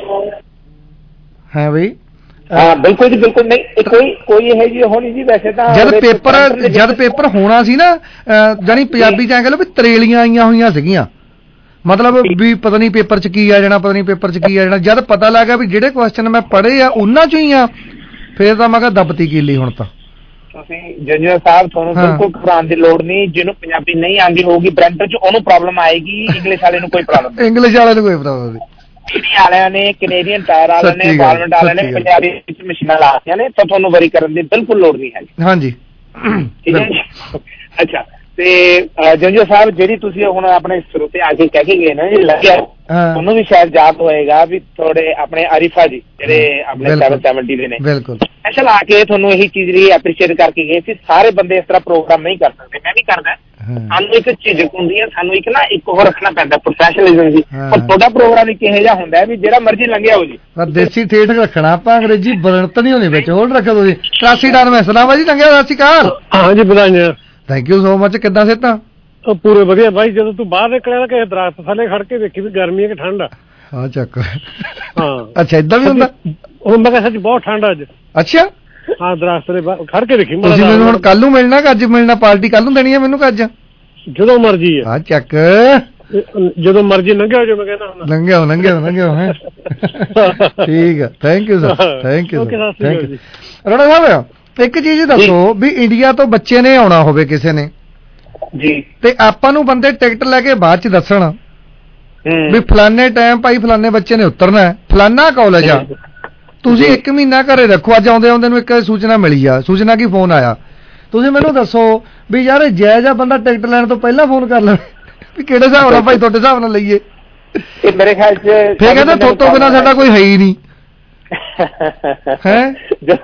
ਹੈ ਬਈ। ਹਾਂ ਬਿਲਕੁਲ ਜੀ, ਬਿਲਕੁਲ ਨਹੀਂ ਕੋਈ ਇਹ ਜੀ ਹੋਣੀ ਜੀ। ਵੈਸੇ ਤਾਂ ਜਦ ਪੇਪਰ ਹੋਣਾ ਸੀ ਨਾ, ਜਾਨੀ ਪੰਜਾਬੀ ਚ ਐਂ ਕਹ ਲਓ ਵੀ ਤਰੇਲੀਆਂ ਆਈਆਂ ਹੋਈਆਂ ਸੀਗੀਆਂ, ਮਤਲਬ ਵੀ ਪਤਾ ਨਹੀਂ ਪੇਪਰ ਚ ਕੀ ਆ ਜਾਣਾ, ਪਤਾ ਨਹੀਂ ਪੇਪਰ ਚ ਕੀ ਆ ਜਾਣਾ। ਜਦ ਪਤਾ ਲੱਗਾ ਵੀ ਜਿਹੜੇ ਕੁਐਸਚਨ ਮੈਂ ਪੜ੍ਹੇ ਆ ਉਹਨਾਂ ਚੋਂ ਹੀ ਆ, ਫੇਰ ਤਾਂ ਮੈਂ ਕਿਹਾ ਦਬਤੀ ਕੀਲੀ ਹੁਣ ਤਾਂ। ਤੁਸੀਂ ਜੱਜਰ ਸਾਹਿਬ ਤੁਹਾਨੂੰ ਬਿਲਕੁਲ ਘਬਰਾਉਣ ਦੀ ਲੋੜ ਨਹੀਂ। ਜਿਹਨੂੰ ਪੰਜਾਬੀ ਨਹੀਂ ਆਉਂਦੀ ਹੋਊਗੀ ਬ੍ਰੈਂਟਨ ਚ, ਉਹਨੂੰ ਪ੍ਰੋਬਲਮ ਆਏਗੀ। ਇੰਗਲਿਸ਼ ਵਾਲੇ ਨੂੰ ਕੋਈ ਪ੍ਰੋਬਲਮ ਨਹੀਂ। ਇੰਗਲਿਸ਼ ਵਾਲੇ ਨੂੰ ਕੋਈ ਪ੍ਰੋਬਲਮ ਨਹੀਂ। ਇੰਡੀਆ ਵਾਲਿਆਂ ਨੇ, ਕੈਨੇਡੀਅਨ ਟਾਇਰ ਵਾਲਿਆਂ ਨੇ, ਗਵਰਨਮੈਂਟ ਵਾਲਿਆਂ ਨੇ ਪੰਜਾਬੀ ਵਿੱਚ ਮਸ਼ੀਨਾਂ ਲਾਤੀਆਂ ਨੇ, ਤਾਂ ਤੁਹਾਨੂੰ ਵਰੀ ਕਰਨ ਦੀ ਬਿਲਕੁਲ ਲੋੜ ਨਹੀਂ ਹੈ। ਹਾਂਜੀ ਠੀਕ ਹੈ ਜੀ। ਅੱਛਾ, ਤੇ ਜੰਜੋ ਸਾਹਿਬ ਜਿਹੜੀ ਤੁਸੀਂ ਹੁਣ ਆਪਣੇ ਸਰੋਤੇ ਆ ਕੇ ਕਹਿ ਕੇ ਗਏ ਨਾ ਜੀ ਲੱਗਿਆ, ਉਹਨੂੰ ਵੀ ਸ਼ਾਇਦ ਯਾਦ ਹੋਏਗਾ ਵੀ ਥੋੜੇ ਆਪਣੇ ਆਰਿਫਾ ਜੀ ਜਿਹੜੇ ਆਪਣੇ 770 ਦੇ ਨੇ, ਬਿਲਕੁਲ ਸਪੈਸ਼ਲ ਆ ਕੇ ਤੁਹਾਨੂੰ ਇਹੀ ਚੀਜ਼ ਲਈ ਐਪਰੀਸ਼ੀਏਟ ਕਰਕੇ ਗਏ ਸੀ। ਸਾਰੇ ਬੰਦੇ ਇਸ ਤਰ੍ਹਾਂ ਪ੍ਰੋਗਰਾਮ ਨਹੀਂ ਕਰ ਸਕਦੇ, ਮੈਂ ਵੀ ਕਰਦਾ। ਸਾਨੂੰ ਇੱਕ ਝਿਜਕ ਹੁੰਦੀ ਹੈ, ਸਾਨੂੰ ਇੱਕ ਨਾ ਇੱਕ ਹੋਰ ਰੱਖਣਾ ਪੈਂਦਾ ਪ੍ਰੋਫੈਸ਼ਨਲਿਜ਼ਮ ਦੀ। ਪਰ ਤੁਹਾਡਾ ਪ੍ਰੋਗਰਾਮ ਇੱਕ ਇਹੋ ਜਿਹਾ ਹੁੰਦਾ ਵੀ ਜਿਹੜਾ ਮਰਜ਼ੀ ਲੰਘਿਆ ਹੋ ਜੀ। ਦੇਸੀ ਠੇਠ ਰੱਖਣਾ ਆਪਾਂ, ਅੰਗਰੇਜ਼ੀ ਬਰਤ ਨਹੀਂ ਹੋਣੀ ਵਿੱਚ। ਹੋਰ ਰੱਖੋ ਤੁਸੀਂ 83 ਸਲਾਮ ਜੀ, ਚੰਗਾ, ਸਤਿ ਸ਼੍ਰੀ ਅਕਾਲ। ਹਾਂਜੀ ਬੁਲਾਈਆਂ, ਥੈਂਕ ਯੂ ਸੋ ਮਚ। ਕਿੱਦਾਂ ਸਿਹਤਾਂ? ਪੂਰੇ ਵਧੀਆ ਬਾਈ। ਜਦੋਂ ਤੂੰ ਬਾਹਰ ਨਿਕਲਿਆ ਤਾਂ ਕਿਸੇ ਦਰਖਤ ਥੱਲੇ ਖੜ ਕੇ ਵੇਖੀ ਵੀ ਗਰਮੀ ਹੈ ਕਿ ਠੰਡ ਆ। ਹਾਂ ਚੱਕ। ਹਾਂ ਅੱਛਾ, ਏਦਾਂ ਵੀ ਹੁੰਦਾ? ਹੁਣ ਮੈਂ ਕਿਹਾ ਸੱਚ ਬਹੁਤ ਠੰਡ ਅੱਜ। ਅੱਛਾ ਹਾਂ, ਦਰਖਤ ਦੇ ਖੜ ਕੇ ਵੇਖੀ। ਤੁਸੀਂ ਮੈਨੂੰ ਹੁਣ ਕੱਲ ਨੂੰ ਮਿਲਣਾ ਕਿ ਅੱਜ ਮਿਲਣਾ? ਪਾਰਟੀ ਕੱਲ ਨੂੰ ਦੇਣੀ ਹੈ ਮੈਨੂੰ ਕਿ ਅੱਜ? ਜਦੋਂ ਮਰਜੀ ਆ। ਹਾਂ ਚੱਕ, ਜਦੋਂ ਮਰਜੀ ਲੰਘਿਆ ਜੋ ਮੈਂ ਕਹਿੰਦਾ ਲੰਘਿਆ ਹੈ। ਠੀਕ ਹੈ, thank you sir, thank you. Arora ਸਾਹਿਬ, ਇੱਕ ਚੀਜ਼ ਦੱਸੋ ਵੀ ਇੰਡੀਆ ਤੋਂ ਬੱਚੇ ਨੇ ਆਉਣਾ ਹੋਵੇ ਕਿਸੇ ਨੇ ਜੀ, ਤੇ ਆਪਾਂ ਨੂੰ ਬੰਦੇ ਟਿਕਟ ਲੈ ਕੇ ਬਾਅਦ ਚ ਦੱਸਣ ਵੀ ਫਲਾਨੇ ਟਾਈਮ ਭਾਈ ਫਲਾਨੇ ਬੱਚੇ ਨੇ ਉਤਰਨਾ, ਫਲਾਨਾ ਕਾਲਜ ਆ, ਤੁਸੀਂ 1 ਮਹੀਨਾ ਘਰੇ ਰੱਖੋ। ਅੱਜ ਆਉਂਦੇ ਨੂੰ ਇੱਕ ਸੂਚਨਾ ਮਿਲੀ ਆ, ਸੂਚਨਾ ਕੀ ਫੋਨ ਆਇਆ, ਤੁਸੀਂ ਮੈਨੂੰ ਦੱਸੋ ਵੀ ਯਾਰ ਜਾਇਜ਼ ਆ ਬੰਦਾ ਟਿਕਟ ਲੈਣ ਤੋਂ ਪਹਿਲਾਂ ਫੋਨ ਕਰ ਲੈ ਵੀ ਕਿਹੜੇ ਹਿਸਾਬ ਨਾਲ ਭਾਈ ਤੁਹਾਡੇ ਹਿਸਾਬ ਨਾਲ ਲਈਏ। ਮੇਰੇ ਖਿਆਲ ਚ ਫੇਰ ਕਹਿੰਦਾ ਤੁਹਾਡੇ ਤੋਂ ਬਿਨਾਂ ਸਾਡਾ ਕੋਈ ਹੈ ਹੀ ਨਹੀਂ। ਹੈ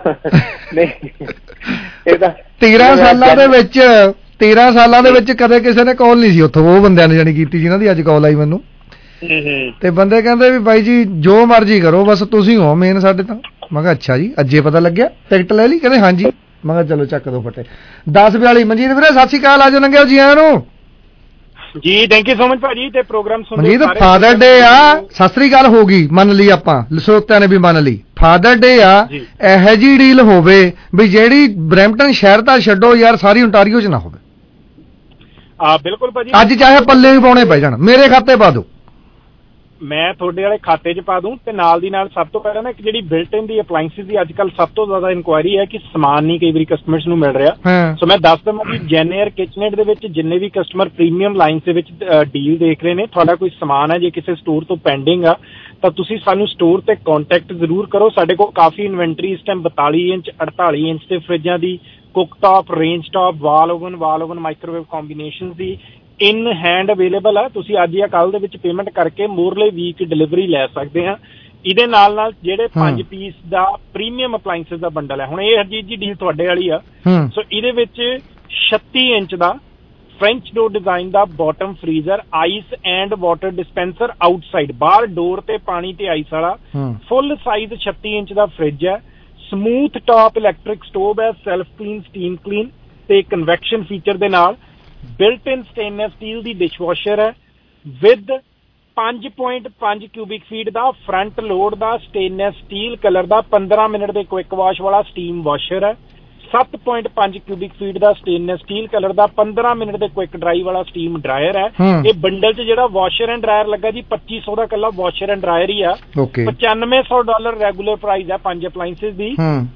13 ਸਾਲਾਂ ਦੇ ਵਿੱਚ ਕਦੇ ਕਿਸੇ ਨੇ ਕਾਲ ਨਹੀਂ ਸੀ ਉੱਥੋਂ, ਉਹ ਬੰਦਿਆਂ ਨੇ ਜਾਣੀ ਕੀਤੀ ਜਿਹਨਾਂ ਦੀ ਅੱਜ ਕਾਲ ਆਈ ਮੈਨੂੰ। ਤੇ ਬੰਦੇ ਕਹਿੰਦੇ ਵੀ ਬਾਈ ਜੀ ਜੋ ਮਰਜ਼ੀ ਕਰੋ, ਬਸ ਤੁਸੀਂ ਹੋ ਮੇਨ ਸਾਡੇ ਤਾਂ। ਮੈਂ ਕਿਹਾ ਅੱਛਾ ਜੀ, ਅੱਜੇ ਪਤਾ ਲੱਗਿਆ, ਟਿਕਟ ਲੈ ਲਈ? ਕਹਿੰਦੇ ਹਾਂਜੀ। ਮੈਂ ਕਿਹਾ ਚਲੋ ਚੱਕ ਦੋ ਫਟੇ। 10:42 ਮਨਜੀਤ ਵੀਰੇ ਸਤਿ ਸ਼੍ਰੀ ਅਕਾਲ, ਆਜੋ ਲੰਘਿਓ ਜੀ ਆਇਆਂ ਨੂੰ ਜੀ। ਥੈਂਕ ਯੂ ਸੋ ਮਚ ਭਾਜੀ। ਤੇ ਪ੍ਰੋਗਰਾਮ ਸੁਣ ਮਨਜੀਤ, ਫਾਦਰ ਡੇ ਆ, ਸਤਿ ਸ੍ਰੀ ਅਕਾਲ ਹੋ ਗਈ, ਮੰਨ ਲਈ ਆਪਾਂ, ਸਰੋਤਿਆਂ ਨੇ ਵੀ ਮੰਨ ਲਈ। ਫਾਦਰ ਡੇ ਆ, ਇਹੋ ਜਿਹੀ ਡੀਲ ਹੋਵੇ ਵੀ ਜਿਹੜੀ ਬਰੈਂਪਟਨ ਸ਼ਹਿਰ ਤਾਂ ਛੱਡੋ ਯਾਰ, ਸਾਰੀ ਓਨਟਾਰੀਓ ਚ ਨਾ ਹੋਵੇ। ਬਿਲਕੁਲ ਭਾਜੀ, ਅੱਜ ਚਾਹੇ ਪੱਲੇ ਵੀ ਪਾਉਣੇ ਪੈ ਜਾਣ, ਮੇਰੇ ਖਾਤੇ ਪਾ ਦਿਓ, ਮੈਂ ਤੁਹਾਡੇ ਵਾਲੇ ਖਾਤੇ 'ਚ ਪਾ ਦੂੰ। ਤੇ ਨਾਲ ਦੀ ਨਾਲ ਸਭ ਤੋਂ ਪਹਿਲਾਂ ਨਾ ਇੱਕ ਜਿਹੜੀ ਬਿਲਟ ਇਨ ਦੀ ਅਪਲਾਈਐਂਸਿਸ ਦੀ ਅੱਜ ਕੱਲ੍ਹ ਸਭ ਤੋਂ ਜ਼ਿਆਦਾ ਇਨਕੁਆਇਰੀ ਹੈ ਕਿ ਸਮਾਨ ਨਹੀਂ ਕਈ ਵਾਰੀ ਕਸਟਮਰਸ ਨੂੰ ਮਿਲ ਰਿਹਾ। ਸੋ ਮੈਂ ਦੱਸ ਦਵਾਂ ਕਿ ਜੈਨਏਅਰ ਕਿਚਨੇਟ ਦੇ ਵਿੱਚ ਜਿੰਨੇ ਵੀ ਕਸਟਮਰ ਪ੍ਰੀਮੀਅਮ ਲਾਈਨ ਦੇ ਵਿੱਚ ਡੀਲ ਦੇਖ ਰਹੇ ਨੇ, ਤੁਹਾਡਾ ਕੋਈ ਸਮਾਨ ਹੈ ਜੇ ਕਿਸੇ ਸਟੋਰ ਤੋਂ ਪੈਂਡਿੰਗ ਆ ਤਾਂ ਤੁਸੀਂ ਸਾਨੂੰ ਸਟੋਰ ਤੇ ਕੰਟੈਕਟ ਜ਼ਰੂਰ ਕਰੋ। ਸਾਡੇ ਕੋਲ ਕਾਫੀ ਇਨਵੈਂਟਰੀ ਇਸ ਟਾਈਮ 42 ਇੰਚ 48 ਇੰਚ ਦੇ ਫਰਿੱਜਾਂ ਦੀ, cook top, range top, wall oven microwave combination ਦੀ ਇਨ ਹੈਂਡ ਅਵੇਲੇਬਲ ਆ। ਤੁਸੀਂ ਅੱਜ ਜਾਂ ਕੱਲ ਦੇ ਵਿੱਚ ਪੇਮੈਂਟ ਕਰਕੇ ਮੋਰਲੇ ਵੀਕ ਡਿਲੀਵਰੀ ਲੈ ਸਕਦੇ ਆ। ਇਹਦੇ ਨਾਲ ਜਿਹੜੇ 5 ਪੀਸ ਦਾ ਪ੍ਰੀਮੀਅਮ ਅਪਲਾਈਐਂਸਿਸ ਦਾ ਬੰਡਲ ਹੈ, ਹੁਣ ਇਹ ਹਰਜੀਤ ਜੀ ਡੀਲ ਤੁਹਾਡੇ ਵਾਲੀ ਆ। ਸੋ ਇਹਦੇ ਵਿੱਚ 36 ਇੰਚ ਦਾ ਫ੍ਰੈਂਚ ਡੋਰ ਡਿਜ਼ਾਈਨ ਦਾ bottom freezer, ice and water dispenser outside, ਬਾਹਰ ਡੋਰ ਤੇ ਪਾਣੀ ਤੇ ਆਈਸ ਵਾਲਾ, ਫੁੱਲ ਸਾਈਜ਼ 36 ਇੰਚ ਦਾ ਫ੍ਰਿਜ ਹੈ, ਸਮੂਥ ਟਾਪ ਇਲੈਕਟ੍ਰਿਕ ਸਟੋਵ ਹੈ, ਸੈਲਫ ਕਲੀਨ, ਸਟੀਮ ਕਲੀਨ ਤੇ ਕਨਵੈਕਸ਼ਨ ਫੀਚਰ ਦੇ ਨਾਲ, ਬਿਲਟ ਇਨ ਸਟੇਨਲੈਸ ਸਟੀਲ ਦੀ ਡਿਸ਼ਵਾਸ਼ਰ ਹੈ ਵਿਦ 5.5 ਕਿਊਬਿਕ ਫੀਟ ਦਾ ਫਰੰਟ ਲੋਡ ਦਾ ਸਟੇਨਲੈਸ ਸਟੀਲ ਕਲਰ ਦਾ 15 ਮਿੰਟ ਦੇ ਕੁਇਕ ਵਾਸ਼ ਵਾਲਾ ਸਟੀਮ ਵਾਸ਼ਰ ਹੈ, 7.5 ਕਿਊਬਿਕ ਫੀਟ ਦਾ ਸਟੇਨਲੈਸ ਸਟੀਲ ਕਲਰ ਦਾ 15 ਮਿੰਟ ਦੇ ਕੁਇਕ ਡਰਾਈ ਵਾਲਾ ਸਟੀਮ ਡਰਾਇਰ ਹੈ। ਇਹ ਬੰਡਲ 'ਚ ਜਿਹੜਾ ਵਾਸ਼ਰ ਐਂਡ ਡਰਾਇਰ ਲੱਗਾ ਜੀ 2500 ਦਾ ਕੱਲਾ ਵਾਸ਼ਰ ਐਂਡ ਡਰਾਇਰ ਹੀ ਆ। $9500 ਰੈਗੂਲਰ ਪ੍ਰਾਈਸ ਹੈ 5 ਅਪਲਾਈਂਸਿਸ ਦੀ,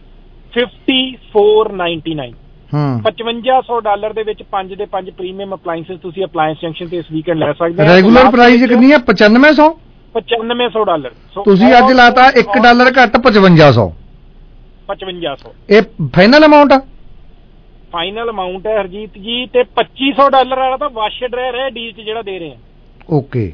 $5499 $5500 ਦੇ ਵਿੱਚ 5 ਦੇ 5 ਪ੍ਰੀਮੀਅਮ ਅਪਲਾਈਂਸਿਸ ਤੁਸੀਂ ਅਪਲਾਇੰਸ ਜੰਕਸ਼ਨ ਤੇ ਇਸ ਵੀਕਐਂਡ ਲੈ ਸਕਦੇ ਹੋ। ਰੈਗੂਲਰ ਪ੍ਰਾਈਸ ਕਿੰਨੀ ਹੈ? $9500 $9500 ਤੁਸੀਂ ਅੱਜ ਲਾਤਾ $1 ਘੱਟ 5500 ਇਹ ਫਾਈਨਲ ਅਮਾਉਂਟ ਆ? ਫਾਈਨਲ ਅਮਾਉਂਟ ਹੈ ਹਰਜੀਤ ਜੀ, ਤੇ $2500 ਵਾਲਾ ਤਾਂ ਵਾਸ਼ਰ ਡਰਾਇਰ ਹੈ ਡੀਲ 'ਚ ਜਿਹੜਾ ਦੇ ਰਹੇ ਆ। ਓਕੇ,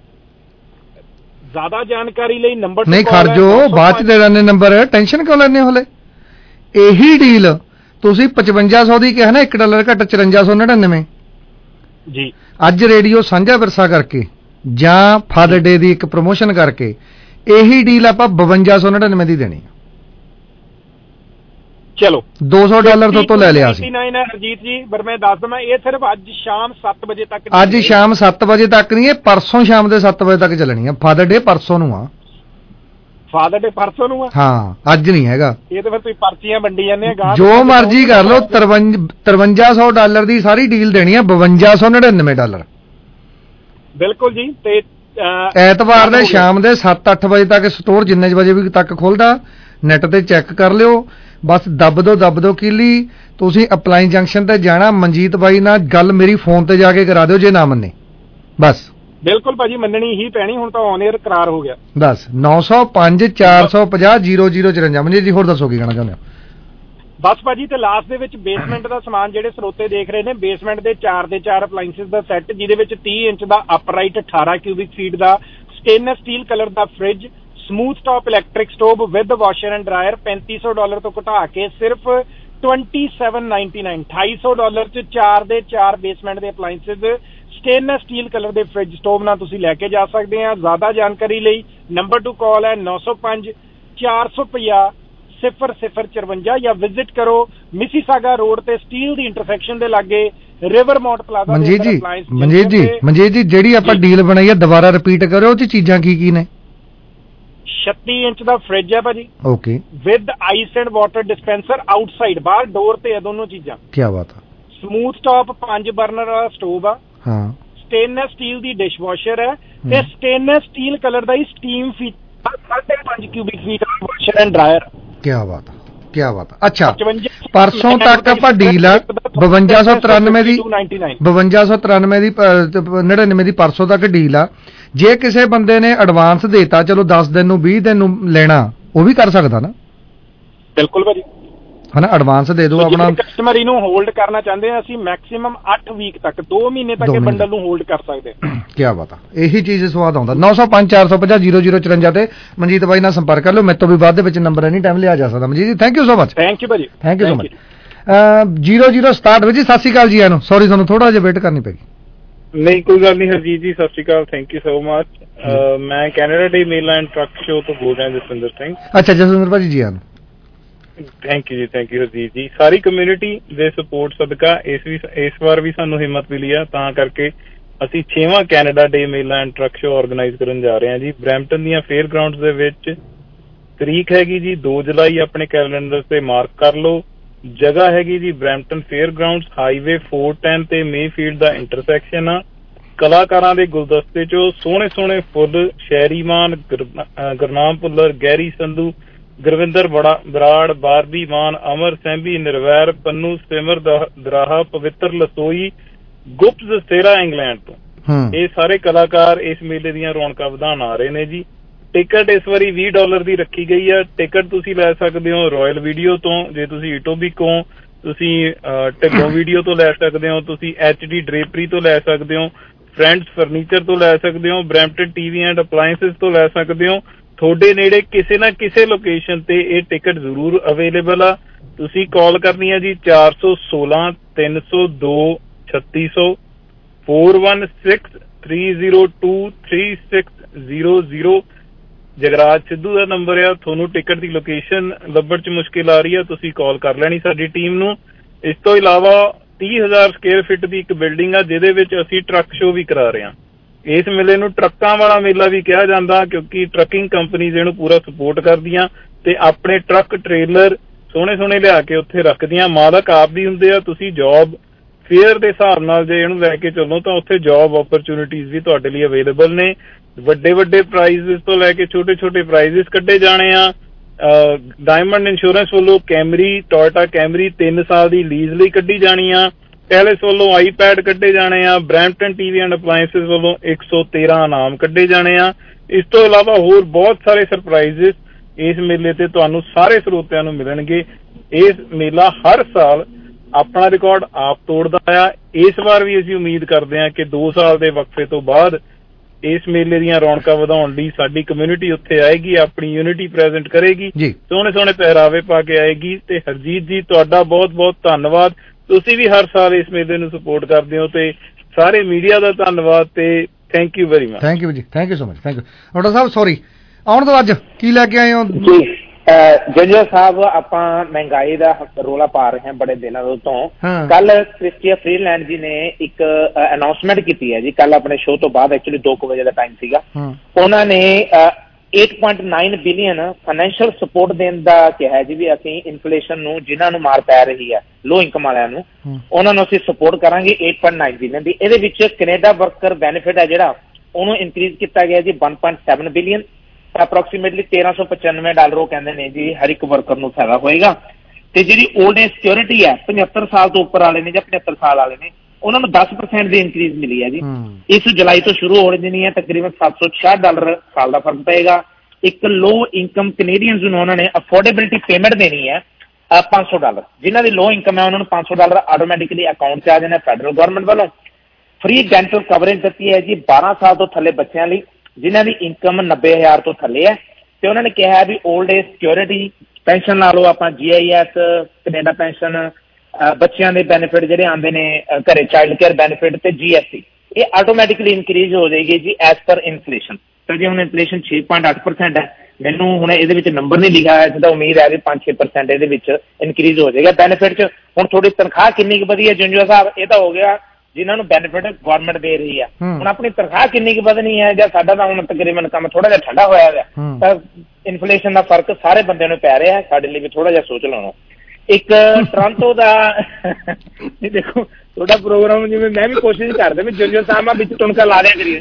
ਜ਼ਿਆਦਾ ਜਾਣਕਾਰੀ ਲਈ ਨੰਬਰ ਨਹੀਂ ਖਰਜੋ ਬਾਅਦ 'ਚ ਦੇ ਦਿੰਦੇ ਨੰਬਰ, ਟੈਨਸ਼ਨ ਕਿਉਂ ਲੈਣੇ ਹੋਲੇ? ਇਹੀ ਡੀਲ ਤੁਸੀਂ 5500 ਦੀ ਕਿਹਾ ਨਾ, $1 ਘੱਟ 5499 ਜੀ। ਅੱਜ ਰੇਡੀਓ ਸਾਂਝਾ ਵਿਰਸਾ ਕਰਕੇ ਜਾਂ ਫਾਦਰ ਡੇ ਦੀ ਇੱਕ ਪ੍ਰਮੋਸ਼ਨ ਕਰਕੇ ਇਹੀ ਡੀਲ ਆਪਾਂ 5299 ਦੀ ਦੇਣੀ। ਚਲੋ $200 ਤੋਂ ਲੈ ਲਿਆ ਸੀ ਹਰਜੀਤ ਜੀ, ਪਰ ਮੈਂ ਦੱਸ ਦਵਾਂ ਇਹ ਸਿਰਫ ਅੱਜ ਸ਼ਾਮ 7 ਵਜੇ ਤੱਕ, ਅੱਜ ਸ਼ਾਮ 7 ਵਜੇ ਤੱਕ ਨਹੀਂ, ਇਹ ਪਰਸੋਂ ਸ਼ਾਮ ਦੇ 7 ਵਜੇ ਤੱਕ ਚੱਲਣੀ ਆ। ਫਾਦਰ ਡੇ ਪਰਸੋਂ ਨੂੰ ਆ। ਫਾਦਰ ਡੇ ਪਰਸੋਂ ਨੂੰ ਆ? ਹਾਂ, ਅੱਜ ਨਹੀਂ ਹੈਗਾ। ਇਹ ਤਾਂ ਫਿਰ ਤੁਸੀਂ ਪਰਚੀਆਂ ਵੰਡੀ ਜਾਂਦੇ ਆ, ਜੋ ਮਰਜ਼ੀ ਕਰ ਲਓ। $5300 ਦੀ ਸਾਰੀ ਡੀਲ ਦੇਣੀ ਆ, $5299। ਬਿਲਕੁਲ ਜੀ। ਤੇ ਐਤਵਾਰ ਦੇ ਸ਼ਾਮ ਦੇ 7-8 ਵਜੇ ਤੱਕ ਸਟੋਰ ਜਿੰਨੇ ਵਜੇ ਵੀ ਤੱਕ ਖੁੱਲਦਾ, ਨੈਟ ਤੇ ਚੈੱਕ ਕਰ ਲਿਓ। ਬਸ ਦੱਬ ਦੋ ਕਿਲੀ। ਤੁਸੀਂ ਅਪਲਾਈਨ ਜੰਕਸ਼ਨ ਤੇ ਜਾਣਾ, ਮਨਜੀਤ ਬਾਈ ਨਾਲ ਗੱਲ ਮੇਰੀ ਫੋਨ ਤੇ ਜਾ ਕੇ ਕਰਾ ਦਿਓ ਜੇ ਨਾ ਮੰਨੇ। ਬਸ ਬਿਲਕੁਲ ਭਾਜੀ, ਮੰਨਣੀ ਹੀ ਪੈਣੀ, ਹੁਣ ਤਾਂ ਔਨ 에ਅਰ ਕਰਾਰ ਹੋ ਗਿਆ। ਬਸ 905 450 0054। ਮਨਜੀਤ ਜੀ ਹੋਰ ਦੱਸੋ ਕੀ ਕਹਿਣਾ ਚਾਹੁੰਦੇ ਹੋ? ਬਸ ਭਾਜੀ, ਤੇ ਲਾਸਟ ਦੇ ਵਿੱਚ ਬੇਸਮੈਂਟ ਦਾ ਸਮਾਨ ਜਿਹੜੇ ਸਰੋਤੇ ਦੇਖ ਰਹੇ ਨੇ, ਬੇਸਮੈਂਟ ਦੇ 4 ਦੇ 4 ਅਪਲਾਈਂਸਿਸ ਦਾ ਸੈੱਟ, ਜਿਹਦੇ ਵਿੱਚ 30 ਇੰਚ ਦਾ ਅਪਰਾਈਟ 18 ਕਿਊਬਿਕ ਫੀਟ ਦਾ ਸਟੇਨਲੈਸ ਸਟੀਲ ਕਲਰ ਦਾ fridge, smooth top electric stove with washer and dryer $3500 ਤੋਂ ਘਟਾ ਕੇ ਸਿਰਫ $2799 $2800 'ਚ 4 ਦੇ 4 ਬੇਸਮੈਂਟ ਦੇ ਅਪਲਾਈਂਸਿਸ ਸਟੇਨਲੈਸ ਸਟੀਲ ਕਲਰ ਦੇ ਫ੍ਰਿਜ ਸਟੋਵ ਨਾਲ ਤੁਸੀਂ ਲੈ ਕੇ ਜਾ ਸਕਦੇ ਆ। ਜ਼ਿਆਦਾ ਜਾਣਕਾਰੀ ਲਈ ਨੰਬਰ 2 ਕਾਲ ਹੈ 905 450 0054 ਜਾਂ ਵਿਜ਼ਿਟ ਕਰੋ ਮਿਸੀਸਾਗਾ ਰੋਡ ਤੇ ਸਟੀਲ ਦੀ ਇੰਟਰਸੈਕਸ਼ਨ ਦੇ ਲਾਗੇ ਰਿਵਰ ਮਾਉਂਟ ਪਲਾਜ਼ਾ। ਮਨਜੀਤ ਜੀ ਜਿਹੜੀ ਆਪਾਂ ਡੀਲ ਬਣਾਈ ਹੈ ਦੁਬਾਰਾ ਰਿਪੀਟ ਕਰੋ, ਉਹ 'ਚ ਚੀਜ਼ਾਂ ਕੀ ਨੇ? 36 ਇੰਚ ਦਾ ਫ੍ਰਿਜ ਹੈ ਭਾਜੀ, okay, with ice and water dispenser outside, ਬਾਹਰ ਡੋਰ ਤੇ ਆ ਦੋਨੋਂ ਚੀਜ਼ਾਂ। ਕੀ ਬਾਤ ਹੈ। ਸਮੂਥ ਟਾਪ 5 ਬਰਨਰ ਵਾਲਾ ਸਟੋਵ ਆ, ਹਾਂ, ਸਟੇਨਲੈਸ ਸਟੀਲ ਦੀ ਡਿਸ਼ਵਾਸ਼ਰ ਹੈ ਤੇ ਸਟੇਨਲੈਸ ਸਟੀਲ ਕਲਰ ਦਾ ਹੀ steam feature 5.5 cubic feet washer and dryer. ਕੀ ਬਾਤ ਹੈ, ਕੀ ਬਾਤ ਹੈ। ਅੱਛਾ, ਪਰਸੋਂ ਤੱਕ ਆਪਾਂ ਡੀਲ ਆ 5293 ਦੀ 99 ਦੀ ਪਰਸੋਂ ਤੱਕ ਡੀਲ ਆ। ਜੇ ਕਿਸੇ ਬੰਦੇ ਨੇ ਐਡਵਾਂਸ ਦੇਤਾ, ਚਲੋ 10 ਦਿਨ ਨੂੰ 20 ਦਿਨ ਨੂੰ ਲੈਣਾ, ਉਹ ਵੀ ਕਰ ਸਕਦਾ ਨਾ? ਬਿਲਕੁਲ ਭਾਜੀ, ਹਨਾ, ਐਡਵਾਂਸ ਦੇ ਦਿਓ ਆਪਣਾ। ਕਸਟਮਰ ਇਹਨੂੰ ਹੋਲਡ ਕਰਨਾ ਚਾਹੁੰਦੇ ਆ, ਅਸੀਂ ਮੈਕਸਿਮਮ 8 ਵੀਕ ਤੱਕ 2 ਮਹੀਨੇ ਤੱਕ ਇਹ ਬੰਡਲ ਨੂੰ ਹੋਲਡ ਕਰ ਸਕਦੇ ਹਾਂ। ਕੀ ਬਾਤ ਆ, ਇਹੀ ਚੀਜ਼ ਸਵਾਦ ਆਉਂਦਾ। 905 450 0054 ਤੇ ਮਨਜੀਤ ਬਾਈ ਨਾਲ ਸੰਪਰਕ ਕਰ ਲਿਓ। ਮੇਰੇ ਤੋਂ ਵੀ ਬਾਅਦ ਦੇ ਵਿੱਚ ਨੰਬਰ ਐਨੀ ਟਾਈਮ ਲਿਆ ਜਾ ਸਕਦਾ। Manjit ji thank you so much. Thank you ਭਾਜੀ, ਥੈਂਕ ਯੂ ਸੋ ਮਚ। 0067 ਵਿੱਚ ਸਤਿ ਸ਼੍ਰੀ ਅਕਾਲ ਜੀ ਆਨੂੰ, ਸੌਰੀ ਤੁਹਾਨੂੰ ਥੋੜਾ ਜਿਹਾ ਵੇਟ ਕਰਨੀ ਪੈਗੀ। ਨਹੀਂ ਕੋਈ ਗੱਲ ਨਹੀਂ ਹਰਜੀਤ ਜੀ, ਸਤਿ ਸ਼੍ਰੀ ਅਕਾਲ, ਥੈਂਕ ਯੂ ਸੋ ਮਚ। ਮੈਂ Canada Day Mela and truck show ਤੋਂ ਬੋਲ ਰਿਹਾ ਜਸਵਿੰਦਰ ਸਿੰਘ। ਅੱਛਾ ਜਸਵਿੰਦਰ ਭਾਜੀ ਜੀ ਆਨੂੰ, ਥੈਂਕ ਯੂ ਜੀ, ਥੈਂਕ ਯੂ ਹਰਜੀਤ ਜੀ। ਸਾਰੀ ਕਮਿਊਨਿਟੀ ਦੇ ਸਪੋਰਟ ਸਦਕਾ ਇਸ ਵਾਰ ਵੀ ਸਾਨੂੰ ਹਿੰਮਤ ਮਿਲੀ ਆ, ਤਾਂ ਕਰਕੇ ਅਸੀਂ 6ਵਾਂ Canada Day Mela and truck show organise ਕਰਨ ਜਾ ਰਹੇ ਹਾਂ ਜੀ ਬਰੈਂਪਟਨ ਦੀਆਂ ਫੇਅਰ ਗਰਾਊਂਡਸ ਦੇ ਵਿੱਚ। ਤਰੀਕ ਹੈਗੀ ਜੀ 2 ਜੁਲਾਈ, ਆਪਣੇ ਕੈਲੰਡਰ ਤੇ ਮਾਰਕ ਕਰ ਲਓ। ਜਗ੍ਹਾ ਹੈਗੀ ਜੀ ਬਰੈਂਪਟਨ ਫੇਅਰ ਗਰਾਊਂਡਸ, ਹਾਈਵੇ 410 ਤੇ ਮੇਫੀਲਡ ਦਾ ਇੰਟਰਸੈਕਸ਼ਨ ਆ। ਕਲਾਕਾਰਾਂ ਦੇ ਗੁਲਦਸਤੇ ਚੋਂ ਸੋਹਣੇ ਸੋਹਣੇ ਫੁੱਲ, ਸ਼ੈਰੀਮਾਨ, ਗੁਰਨਾਮ ਭੁੱਲਰ, ਗੈਰੀ ਸੰਧੂ, ਗੁਰਵਿੰਦਰ ਬਰਾੜ, ਬਾਰਬੀ ਮਾਨ, ਅਮਰ ਸੈਂਬੀ, ਨਿਰਵੈਰ, ਪੰਨੂ, ਸਿਮਰ ਦਰਾਹਾ, ਪਵਿੱਤਰ ਲਸੋਈ, ਗੁਪਤ ਦਸਤੇਰਾ ਇੰਗਲੈਂਡ ਤੋਂ, ਇਹ ਸਾਰੇ ਕਲਾਕਾਰ ਇਸ ਮੇਲੇ ਦੀਆਂ ਰੌਣਕਾਂ ਵਧਾਉਣ ਆ ਰਹੇ ਨੇ ਜੀ। ਟਿਕਟ ਇਸ ਵਾਰੀ $20 ਦੀ ਰੱਖੀ ਗਈ ਆ। ਟਿਕਟ ਤੁਸੀਂ ਲੈ ਸਕਦੇ ਹੋ ਰਾਇਲ ਵੀਡੀਓ ਤੋਂ, ਜੇ ਤੁਸੀਂ ਇਟੋਬਿਕੋ, ਤੁਸੀਂ ਢਿੱਲੋਂ ਵੀਡੀਓ ਤੋਂ ਲੈ ਸਕਦੇ ਹੋ, ਤੁਸੀਂ HD ਡਰੇਪਰੀ ਤੋਂ ਲੈ ਸਕਦੇ ਹੋ, ਫਰੈਂਡਸ ਫਰਨੀਚਰ ਤੋਂ ਲੈ ਸਕਦੇ ਹੋ, ਬਰੈਂਪਟਨ TV ਐਂਡ ਅਪਲਾਇੰਸਿਸ ਤੋਂ ਲੈ ਸਕਦੇ ਹੋ। ਤੁਹਾਡੇ ਨੇੜੇ ਕਿਸੇ ਨਾ ਕਿਸੇ ਲੋਕੇਸ਼ਨ ਤੇ ਇਹ ਟਿਕਟ ਜ਼ਰੂਰ ਅਵੇਲੇਬਲ ਆ। ਤੁਸੀਂ ਕਾਲ ਕਰਨੀ ਹੈ ਜੀ 416 302 3600 4163023600। ਜਗਰਾਜ ਸਿੱਧੂ ਦਾ ਨੰਬਰ ਆ। ਤੁਹਾਨੂੰ ਟਿਕਟ ਦੀ ਲੋਕੇਸ਼ਨ ਲੱਭਣ 'ਚ ਮੁਸ਼ਕਿਲ ਆ ਰਹੀ ਆ, ਤੁਸੀਂ ਕਾਲ ਕਰ ਲੈਣੀ ਸਾਡੀ ਟੀਮ ਨੂੰ। ਇਸ ਤੋਂ ਇਲਾਵਾ 30,000 ਸਕੁਅਰ ਫੀਟ ਦੀ ਇੱਕ ਬਿਲਡਿੰਗ ਆ ਜਿਹਦੇ ਵਿੱਚ ਅਸੀਂ ਟਰੱਕ ਸ਼ੋਅ ਵੀ ਕਰਾ ਰਹੇ ਹਾਂ। ਇਸ ਮੇਲੇ ਨੂੰ ਟਰੱਕਾਂ ਵਾਲਾ ਮੇਲਾ ਵੀ ਕਿਹਾ ਜਾਂਦਾ ਕਿਉਂਕਿ ਟਰੱਕਿੰਗ ਕੰਪਨੀਜ਼ ਇਹਨੂੰ ਪੂਰਾ ਸਪੋਰਟ ਕਰਦੀਆਂ ਤੇ ਆਪਣੇ ਟਰੱਕ ਟ੍ਰੇਲਰ ਸੋਹਣੇ ਲਿਆ ਕੇ ਉੱਥੇ ਰੱਖਦੀਆਂ। ਮਾਲਕ ਆਪ ਵੀ ਹੁੰਦੇ ਆ। ਤੁਸੀਂ ਜੌਬ ਫੇਅਰ ਦੇ ਹਿਸਾਬ ਨਾਲ ਜੇ ਇਹਨੂੰ ਲੈ ਕੇ ਚੱਲੋ ਤਾਂ ਉੱਥੇ ਜੌਬ ਓਪਰਚੁਨਿਟੀਜ਼ ਵੀ ਤੁਹਾਡੇ ਲਈ ਅਵੇਲੇਬਲ ਨੇ। ਵੱਡੇ ਪ੍ਰਾਈਜ਼ਸ ਤੋਂ ਲੈ ਕੇ ਛੋਟੇ ਪ੍ਰਾਈਜ਼ਸ ਕੱਢੇ ਜਾਣੇ ਆ। ਡਾਇਮੰਡ ਇੰਸ਼ੋਰੈਂਸ ਵੱਲੋਂ ਕੈਮਰੀ, ਟੋਇਟਾ ਕੈਮਰੀ 3 ਸਾਲ ਦੀ ਲੀਜ਼ ਲਈ ਕੱਢੀ ਜਾਣੀ ਆ। ਪੈਲੇਸ ਵੱਲੋਂ ਆਈਪੈਡ ਕੱਢੇ ਜਾਣੇ ਆ। ਬਰੈਂਪਟਨ ਟੀਵੀ ਐਂਡ ਅਪਲਾਇੰਸਿਸ ਵੱਲੋਂ 113 ਇਨਾਮ ਕੱਢੇ ਜਾਣੇ ਆ। ਇਸ ਤੋਂ ਇਲਾਵਾ ਹੋਰ ਬਹੁਤ ਸਾਰੇ ਸਰਪ੍ਰਾਈਜ਼ਸ ਇਸ ਮੇਲੇ ਤੇ ਤੁਹਾਨੂੰ ਸਾਰੇ ਸਰੋਤਿਆਂ ਨੂੰ ਮਿਲਣਗੇ। ਇਸ ਮੇਲਾ ਹਰ ਸਾਲ ਆਪਣਾ ਰਿਕਾਰਡ ਆਪ ਤੋੜਦਾ ਆ। ਇਸ ਵਾਰ ਵੀ ਅਸੀਂ ਉਮੀਦ ਕਰਦੇ ਹਾਂ ਕਿ 2 ਸਾਲ ਦੇ ਵਕਫੇ ਤੋਂ ਬਾਅਦ ਇਸ ਮੇਲੇ ਦੀਆਂ ਰੌਣਕਾਂ ਵਧਾਉਣ ਲਈ ਸਾਡੀ ਕਮਿਊਨਿਟੀ ਉੱਥੇ ਆਏਗੀ, ਆਪਣੀ ਯੂਨਿਟੀ ਪ੍ਰੈਜ਼ੈਂਟ ਕਰੇਗੀ, ਸੋਹਣੇ ਪਹਿਰਾਵੇ ਪਾ ਕੇ ਆਏਗੀ। ਤੇ ਹਰਜੀਤ ਜੀ ਤੁਹਾਡਾ ਬਹੁਤ ਧੰਨਵਾਦ। ਤੁਸੀਂ ਵੀ ਹਰ ਸਾਲ ਇਸ ਮੇਲੇ ਨੂੰ ਸਪੋਰਟ ਕਰਦੇ ਹੋ ਤੇ ਸਾਰੇ ਮੀਡੀਆ ਦਾ ਧੰਨਵਾਦ ਤੇ thank you very much. Thank you ਜੀ, thank you so much, thank you. Doctor ਸਾਹਿਬ ਸੌਰੀ ਆਉਣ ਤੋਂ ਅੱਜ ਕੀ ਲੈ ਕੇ ਆਏ ਹੋ? ਜੰਜੋ ਸਾਹਿਬ ਆਪਾਂ ਮਹਿੰਗਾਈ ਦਾ ਰੋਲਾ ਪਾ ਰਹੇ ਹਾਂ ਬੜੇ ਦਿਨਾਂ ਤੋਂ। ਕੱਲ ਕ੍ਰਿਸਟੀਆ ਫਰੀਲੈਂਡ ਜੀ ਨੇ ਇੱਕ ਅਨਾਉਂਸਮੈਂਟ ਕੀਤੀ ਹੈ ਜੀ, ਕੱਲ ਆਪਣੇ ਸ਼ੋਅ ਤੋਂ ਬਾਅਦ, ਐਕਚੁਅਲੀ 2 ਵਜੇ ਦਾ ਟਾਈਮ ਸੀਗਾ। ਉਹਨਾਂ ਨੇ 8.9 ਬਿਲੀਅਨ ਫਾਈਨੈਂਸ਼ੀਅਲ ਸਪੋਰਟ ਦੇਣ ਦਾ ਕਿਹਾ ਜੀ ਵੀ ਅਸੀਂ ਇਨਫਲੇਸ਼ਨ ਨੂੰ ਜਿਨ੍ਹਾਂ ਨੂੰ ਮਾਰ ਪੈ ਰਹੀ ਹੈ ਲੋ ਇਨਕਮ ਵਾਲਿਆਂ ਨੂੰ ਉਹਨਾਂ ਨੂੰ ਅਸੀਂ ਸਪੋਰਟ ਕਰਾਂਗੇ 8.9 ਬਿਲੀਅਨ ਦੀ। ਇਹਦੇ ਵਿੱਚ ਕੈਨੇਡਾ ਵਰਕਰ ਬੈਨੀਫਿਟ ਹੈ ਜਿਹੜਾ ਉਹਨੂੰ ਇਨਕਰੀਜ਼ ਕੀਤਾ ਗਿਆ ਜੀ 1.7 ਬਿਲੀਅਨ, ਅਪਰੋਕਸੀਮੇਟਲੀ $1,395 ਉਹ ਕਹਿੰਦੇ ਨੇ ਜੀ ਹਰ ਇੱਕ ਵਰਕਰ ਨੂੰ ਫਾਇਦਾ ਹੋਏਗਾ। ਤੇ ਜਿਹੜੀ 올ਡ ਏਜ ਸਿਕਿਉਰਿਟੀ ਹੈ 75 ਸਾਲ ਤੋਂ ਉੱਪਰ ਵਾਲੇ ਨੇ ਜਾਂ 75 ਸਾਲ ਵਾਲੇ ਨੇ ਉਹਨਾਂ ਨੂੰ 10% ਦੀ ਇਨਕਰੀਜ਼ ਮਿਲੀ ਹੈ ਜੀ। ਇਸ ਜੁਲਾਈ ਤੋਂ ਸ਼ੁਰੂ ਹੋ ਜਾਣੀ ਹੈ, ਤਕਰੀਬਨ $766 ਸਾਲ ਦਾ ਫਰਕ ਪਏਗਾ। ਇੱਕ ਲੋ ਇਨਕਮ ਕੈਨੇਡੀਅਨਸ ਨੂੰ ਉਹਨਾਂ ਨੇ ਅਫੋਰਡੇਬਿਲਿਟੀ ਪੇਮੈਂਟ ਦੇਣੀ ਹੈ $500। ਜਿਨ੍ਹਾਂ ਦੀ ਲੋ ਇਨਕਮ ਹੈ ਉਹਨਾਂ ਨੂੰ $500 ਆਟੋਮੈਟਿਕਲੀ ਅਕਾਊਂਟ 'ਚ ਆ ਜਾਣਾ ਫੈਡਰਲ ਗਵਰਨਮੈਂਟ ਵੱਲੋਂ। ਫ੍ਰੀ ਡੈਂਟਲ ਕਵਰੇਜ ਦਿੱਤੀ ਹੈ ਜੀ 12 ਸਾਲ ਤੋਂ ਥੱਲੇ ਬੱਚਿਆਂ ਲਈ ਜਿਨ੍ਹਾਂ ਦੀ ਇਨਕਮ 90,000 ਤੋਂ ਥੱਲੇ ਹੈ। ਤੇ ਉਹਨਾਂ ਨੇ ਕਿਹਾ ਵੀ 올ਡ ਏਜ ਸਿਕਿਉਰਿਟੀ ਪੈਨਸ਼ਨ ਲਾ ਲਓ ਆਪਾਂ, GIS, ਕੈਨੇਡਾ ਪੈਨਸ਼ਨ, ਬੱਚਿਆਂ ਦੇ ਬੈਨੀਫਿਟ ਜਿਹੜੇ ਆਉਂਦੇ ਨੇ ਘਰੇ, ਚਾਈਲਡ ਕੇਅਰ ਬੈਨੀਫਿਟ ਤੇ GST ਇਹ ਆਟੋਮੈਟਿਕਲੀ ਇਨਕਰੀਜ਼ ਹੋ ਜਾਏਗੀ ਜੀ ਐਜ਼ ਪਰ ਇਨਫਲੇਸ਼ਨ। ਤਾਂ ਜੇ ਹੁਣ ਇਨਫਲੇਸ਼ਨ 6.8% ਹੈ, ਮੈਨੂੰ ਹੁਣ ਇਹਦੇ ਵਿੱਚ ਨੰਬਰ ਨਹੀਂ ਲਿਖਿਆ ਹੈ, ਤਾਂ ਉਮੀਦ ਹੈ ਵੀ 5-6% ਇਹਦੇ ਵਿੱਚ ਇਨਕਰੀਜ਼ ਹੋ ਜਾਏਗਾ ਬੈਨੀਫਿਟ 'ਚ। ਹੁਣ ਤੁਹਾਡੀ ਤਨਖਾਹ ਕਿੰਨੀ ਕੁ ਵਧੀ ਹੈ ਜੰਜੂਆ ਸਾਹਿਬ, ਇਹ ਤਾਂ ਹੋ ਗਿਆ ਜਿਨ੍ਹਾਂ ਨੂੰ ਬੈਨੀਫਿਟ ਗਵਰਨਮੈਂਟ ਦੇ ਰਹੀ ਹੈ। ਹੁਣ ਆਪਣੀ ਤਨਖਾਹ ਕਿੰਨੀ ਕੁ ਵਧਣੀ ਹੈ ਜਾਂ ਸਾਡਾ ਤਾਂ ਹੁਣ ਤਕਰੀਬਨ ਕੰਮ ਥੋੜਾ ਜਿਹਾ ਠੰਡਾ ਹੋਇਆ ਹੈ, ਤਾਂ ਇਨਫਲੇਸ਼ਨ ਦਾ ਫਰਕ ਸਾਰੇ ਬੰਦਿਆਂ ਨੂੰ ਪੈ ਰਿਹਾ। ਸਾਡੇ ਲਈ ਵੀ ਥੋੜਾ ਜਿਹਾ ਸੋਚ ਲੈਣਾ। ਇੱਕ ਟੋਰਾਂਟੋ ਦਾ ਦੇਖੋ ਤੁਹਾਡਾ ਪ੍ਰੋਗਰਾਮ ਜਿਵੇਂ ਮੈਂ ਵੀ ਕੋਸ਼ਿਸ਼ ਕਰਦਾ ਵੀ ਜੰਜੋ ਸਾਹਿਬ ਵਿੱਚ ਤੁਣਕਾ ਲਾ ਦਿਆ ਕਰੀਏ।